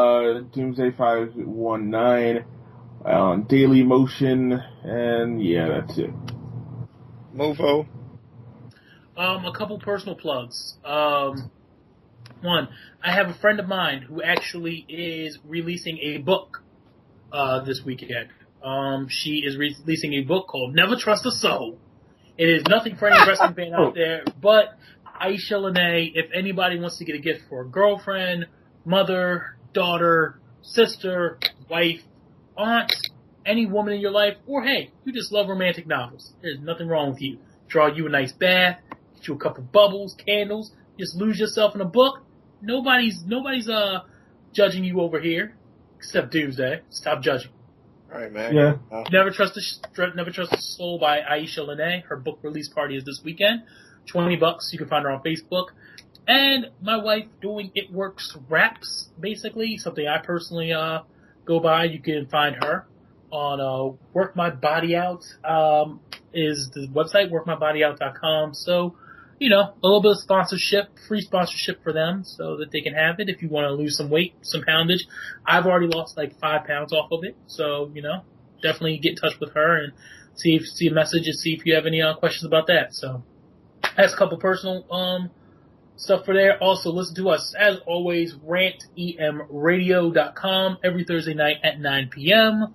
Doomsday519 on Daily Motion, and yeah, that's it. Mofo? A couple personal plugs. One, I have a friend of mine who actually is releasing a book this weekend. She is releasing a book called Never Trust a Soul. It is nothing for any wrestling fan out there, but Aisha Lene, if anybody wants to get a gift for a girlfriend, mother, daughter, sister, wife, aunt, any woman in your life, or hey, you just love romantic novels, there's nothing wrong with you. Draw you a nice bath, get you a couple bubbles, candles, just lose yourself in a book. Nobody's judging you over here, except Doomsday. Stop judging. All right, man. Yeah. Never Trust a Soul by Aisha Lene. Her book release party is this weekend. $20. You can find her on Facebook. And my wife doing It Works Raps, basically something I personally go by. You can find her on Work My Body Out is the website, workmybodyout.com. So, a little bit of sponsorship, free sponsorship for them so that they can have it if you want to lose some weight, some poundage. I've already lost like 5 pounds off of it. So, definitely get in touch with her and see a message and see if you have any questions about that. So that's a couple personal stuff for there. Also listen to us as always, rantemradio.com every Thursday night at 9 p.m.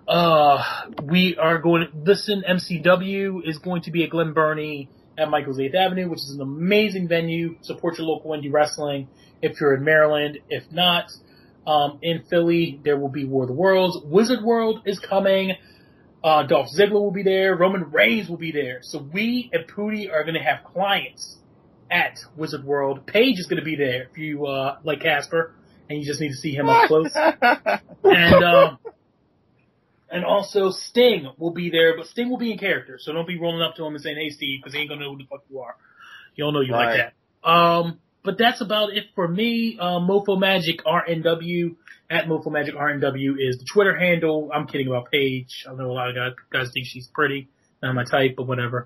We are going to listen. MCW is going to be at Glen Burnie at Michael's 8th Avenue, which is an amazing venue. Support your local indie wrestling if you're in Maryland. If not, in Philly, there will be War of the Worlds. Wizard World is coming. Dolph Ziggler will be there. Roman Reigns will be there. So we and Pootie are going to have clients at Wizard World. Paige is going to be there if you like Casper, and you just need to see him up close. And also Sting will be there, but Sting will be in character, so don't be rolling up to him and saying, "Hey, Steve," because he ain't gonna know who the fuck you are. You all know you like that. But that's about it for me. Mofo Magic RNW at Mofo Magic RNW is the Twitter handle. I'm kidding about Paige. I know a lot of guys think she's pretty, not my type, but whatever.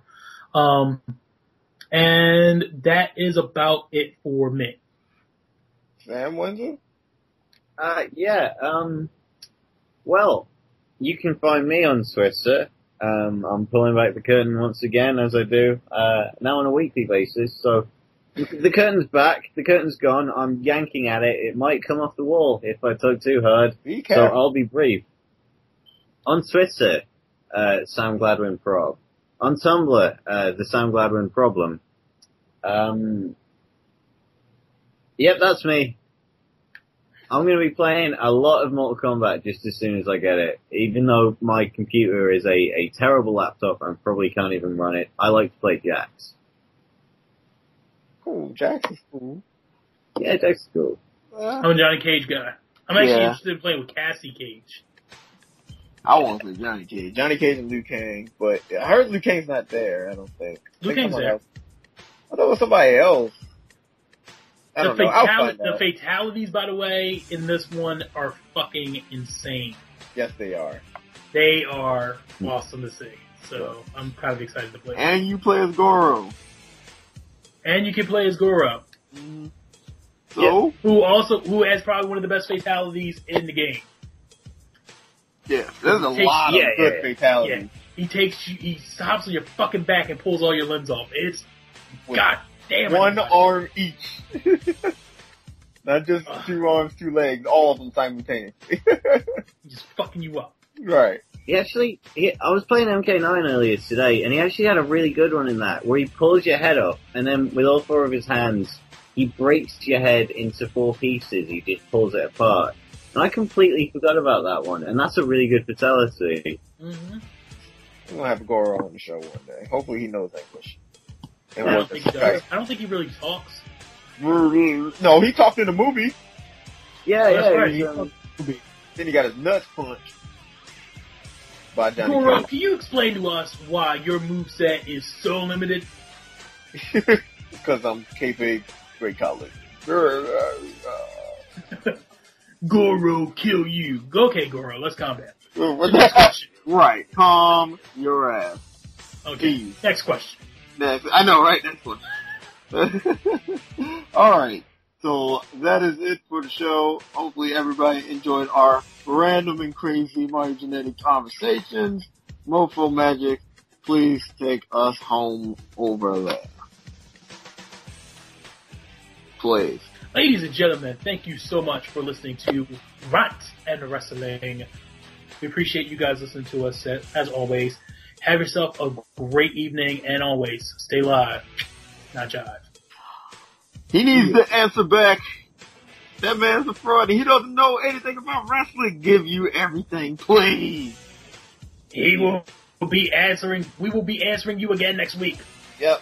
And that is about it for me. Sam Windsor? Well, you can find me on Twitter. I'm pulling back the curtain once again, as I do, now on a weekly basis. So the curtain's back, the curtain's gone. I'm yanking at it. It might come off the wall if I tug too hard. So I'll be brief. On Twitter, Sam Gladwin Prob. On Tumblr, the Sam Gladwin Problem. Yep, that's me. I'm going to be playing a lot of Mortal Kombat just as soon as I get it. Even though my computer is a terrible laptop and probably can't even run it, I like to play Jax. Cool, Jax is cool. Yeah, Jax is cool. I'm a Johnny Cage guy. I'm actually interested in playing with Cassie Cage. I want to play Johnny Cage. Johnny Cage and Liu Kang, but I heard Liu Kang's not there, I don't think. Liu Kang's there. I thought it was somebody else. I don't know. The fatalities, by the way, in this one are fucking insane. Yes, they are. They are awesome to see. So I'm kind of excited to play. And you play as Goro. And you can play as Goro. Mm-hmm. So? Yeah, who has probably one of the best fatalities in the game. Yeah, there's a lot of good fatalities. Yeah. He stops on your fucking back and pulls all your limbs off. It's God damn it. One arm each. Not just 2 arms, 2 legs, all of them simultaneously. Just fucking you up. Right. I was playing MK9 earlier today, and he actually had a really good one in that, where he pulls your head up, and then with all 4 of his hands, he breaks your head into 4 pieces. He just pulls it apart. And I completely forgot about that one, and that's a really good fatality. Mm-hmm. We're gonna have Goro on the show one day. Hopefully he knows English. I don't think he does. I don't think he really talks. No, he talked in the movie. Yeah, Then he got his nuts punched by Johnny Goro, Cage. can you explain to us why your moveset is so limited? Because I'm kayfabe Great College. Goro, kill you. Okay, Goro, let's calm down. Right, calm your ass. Okay, Jeez. Next question. Next, I know, right? Next one. Alright, so that is it for the show. Hopefully everybody enjoyed our random and crazy Mario Genetic conversations. Mofo Magic, please take us home over there. Please. Ladies and gentlemen, thank you so much for listening to Rant and Wrestling. We appreciate you guys listening to us as always. Have yourself a great evening, and always stay live, not jive. He needs to answer back. That man's a fraud. He doesn't know anything about wrestling. Give you everything, please. We will be answering you again next week. Yep.